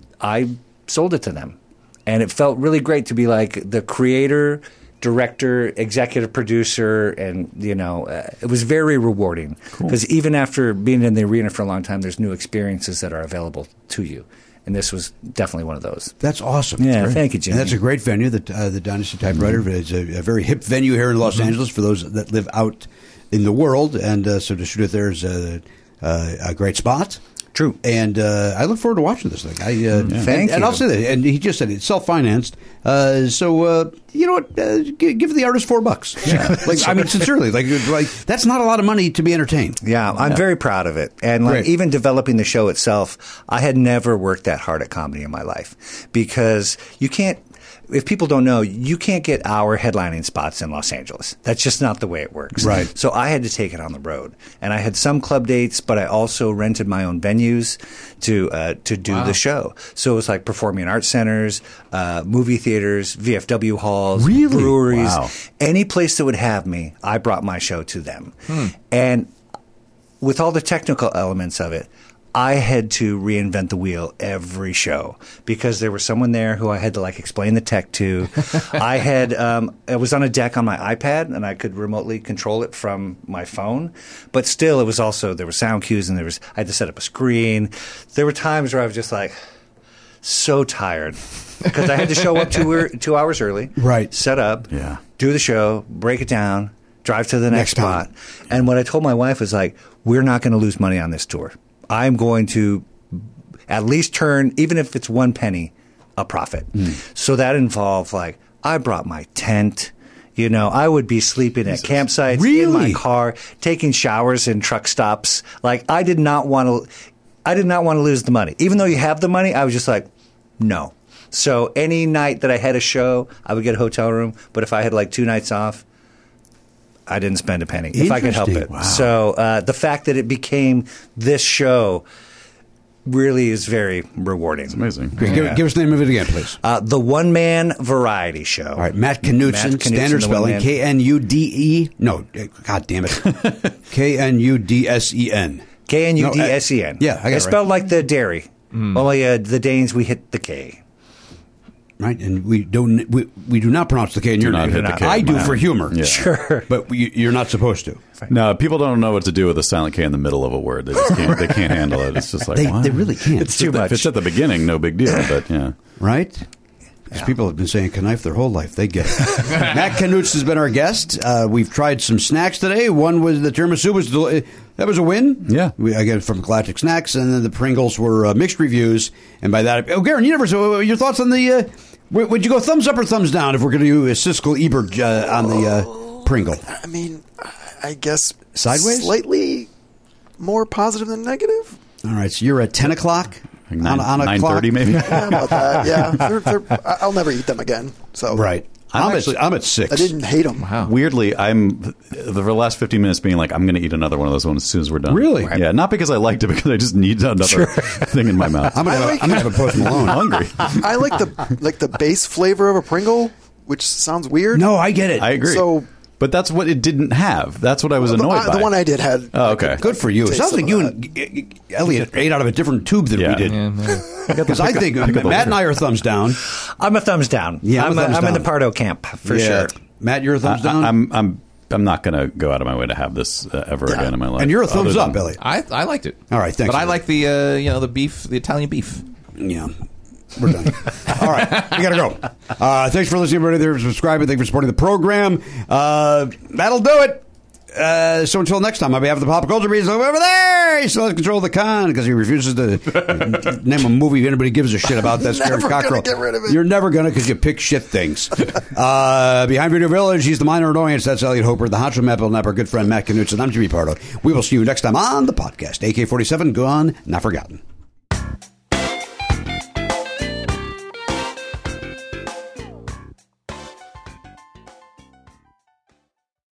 I sold it to them. And it felt really great to be like the creator, director, executive producer, and, you know, uh, it was very rewarding. Because even after being in the arena for a long time, there's new experiences that are available to you. And this was definitely one of those. That's awesome. Yeah, That's thank you, Jimmy. And that's a great venue, the, uh, the Dynasty Typewriter. It's a, a very hip venue here in Los Angeles for those that live out in the world. And uh, so to shoot it there is a, a, a great spot. True. And uh, I look forward to watching this thing. I, uh, and, Thank and you. I'll say that. And he just said it's self-financed. Uh, so, uh, you know what? Uh, give, give the artist four bucks. Yeah. like, I mean, sincerely, like, like that's not a lot of money to be entertained. Yeah, I'm very proud of it. And like Great. even developing the show itself, I had never worked that hard at comedy in my life because you can't. If people don't know, you can't get our headlining spots in Los Angeles. That's just not the way it works. Right. So I had to take it on the road, and I had some club dates, but I also rented my own venues to uh, to do the show. So it was like performing arts centers, uh, movie theaters, V F W halls, Really? breweries, Wow. any place that would have me. I brought my show to them, and with all the technical elements of it, I had to reinvent the wheel every show because there was someone there who I had to like explain the tech to. I had um, it was on a deck on my iPad and I could remotely control it from my phone, but still it was also there were sound cues and there was I had to set up a screen. There were times where I was just like so tired because I had to show up two two hours early, Right. Set up, Yeah. do the show, break it down, drive to the next, Next time. spot. And what I told my wife was like, we're not going to lose money on this tour. I'm going to at least turn, even if it's one penny, a profit. So that involved like, I brought my tent. You know, I would be sleeping at campsites, in Really? my car, taking showers in truck stops. Like, I did not want to, I did not want to lose the money. Even though you have the money, I was just like, no. So any night that I had a show, I would get a hotel room. But if I had like two nights off, I didn't spend a penny if I could help Interesting. it. Wow. So uh, the fact that it became this show really is very rewarding. It's amazing. Great. Give, give us the name of it again, please. Uh, the One Man Variety Show. All right, Matt Knutson, Matt Knutson, standard the spelling, one-man- K N U D E. No, uh, God damn it. K N U D S E N. K N U D S E N. No, uh, yeah, I got it It's spelled like the dairy. Only uh, the Danes, we hit the K. Right, and we don't we, we do not pronounce the K in Do your not name. hit the K I in do mine. for humor. Yeah. Sure. But we, you're not supposed to. No, people don't know what to do with a silent K in the middle of a word. They just can't. They can't handle it. It's just like They, what? they really can't. It's too If much. it's at the beginning, no big deal. But yeah, Right? Because people have been saying knife their whole life. They get it. Matt Knutz has been our guest. Uh, we've tried some snacks today. One was the tiramisu. Was del- that was a win. Yeah. We, I get it from Galactic Snacks. And then the Pringles were uh, mixed reviews. And by that, oh, Garen, you never saw your thoughts on the, uh, would would you go thumbs up or thumbs down if we're going to do a Siskel Ebert uh, on the uh, Pringle? I mean, I guess Sideways? slightly more positive than negative. All right, so you're at ten o'clock like nine, on, on a nine clock? thirty maybe. Yeah, about that. Yeah, they're, they're, I'll never eat them again. So Right. I'm I'm, actually- at, I'm at six. I didn't hate them. Wow. Weirdly, I'm for the last fifteen minutes being like, I'm going to eat another one of those ones as soon as we're done. Really? Yeah, not because I liked it, because I just need another thing in my mouth. I'm going to have, I'm gonna have a Post Malone. I'm hungry. I like the like the base flavor of a Pringle, which sounds weird. No, I get it. I agree. So- but that's what it didn't have. That's what I was the, annoyed uh, by. the one I did had. Oh, okay. Good for you. It Taste sounds some like you of and uh, Elliot ate out of a different tube than Yeah. we did. Yeah, Because I think uh, Matt and I are thumbs down. I'm a thumbs down. Yeah, I'm I'm, a thumbs I'm in the down. Pardo camp for Yeah. sure. Matt, you're a thumbs I, down? I'm I'm I'm not going to go out of my way to have this uh, ever Yeah. again in my life. and you're a thumbs Other up, than- Elliot. I I liked it. All right, thanks, But I Elliot. like the uh, you know the beef, the Italian beef. Yeah. We're done. All right. We got to go. Uh, thanks for listening, everybody. Thanks for subscribing. Thanks for supporting the program. Uh, that'll do it. Uh, so until next time, on behalf of the Pop Culture Beast over there, he still has control of the con because he refuses to name a movie anybody gives a shit about. That's Never Karen gonna Cockrell. get rid of it. You're never going to because you pick shit things. uh, behind Video Village, he's the minor annoyance. That's Elliot Hoper, the Honcho Matt Belknap, our good friend Matt Knutson. I'm Jimmy Pardo. We will see you next time on the podcast. A K forty-seven, gone, not forgotten.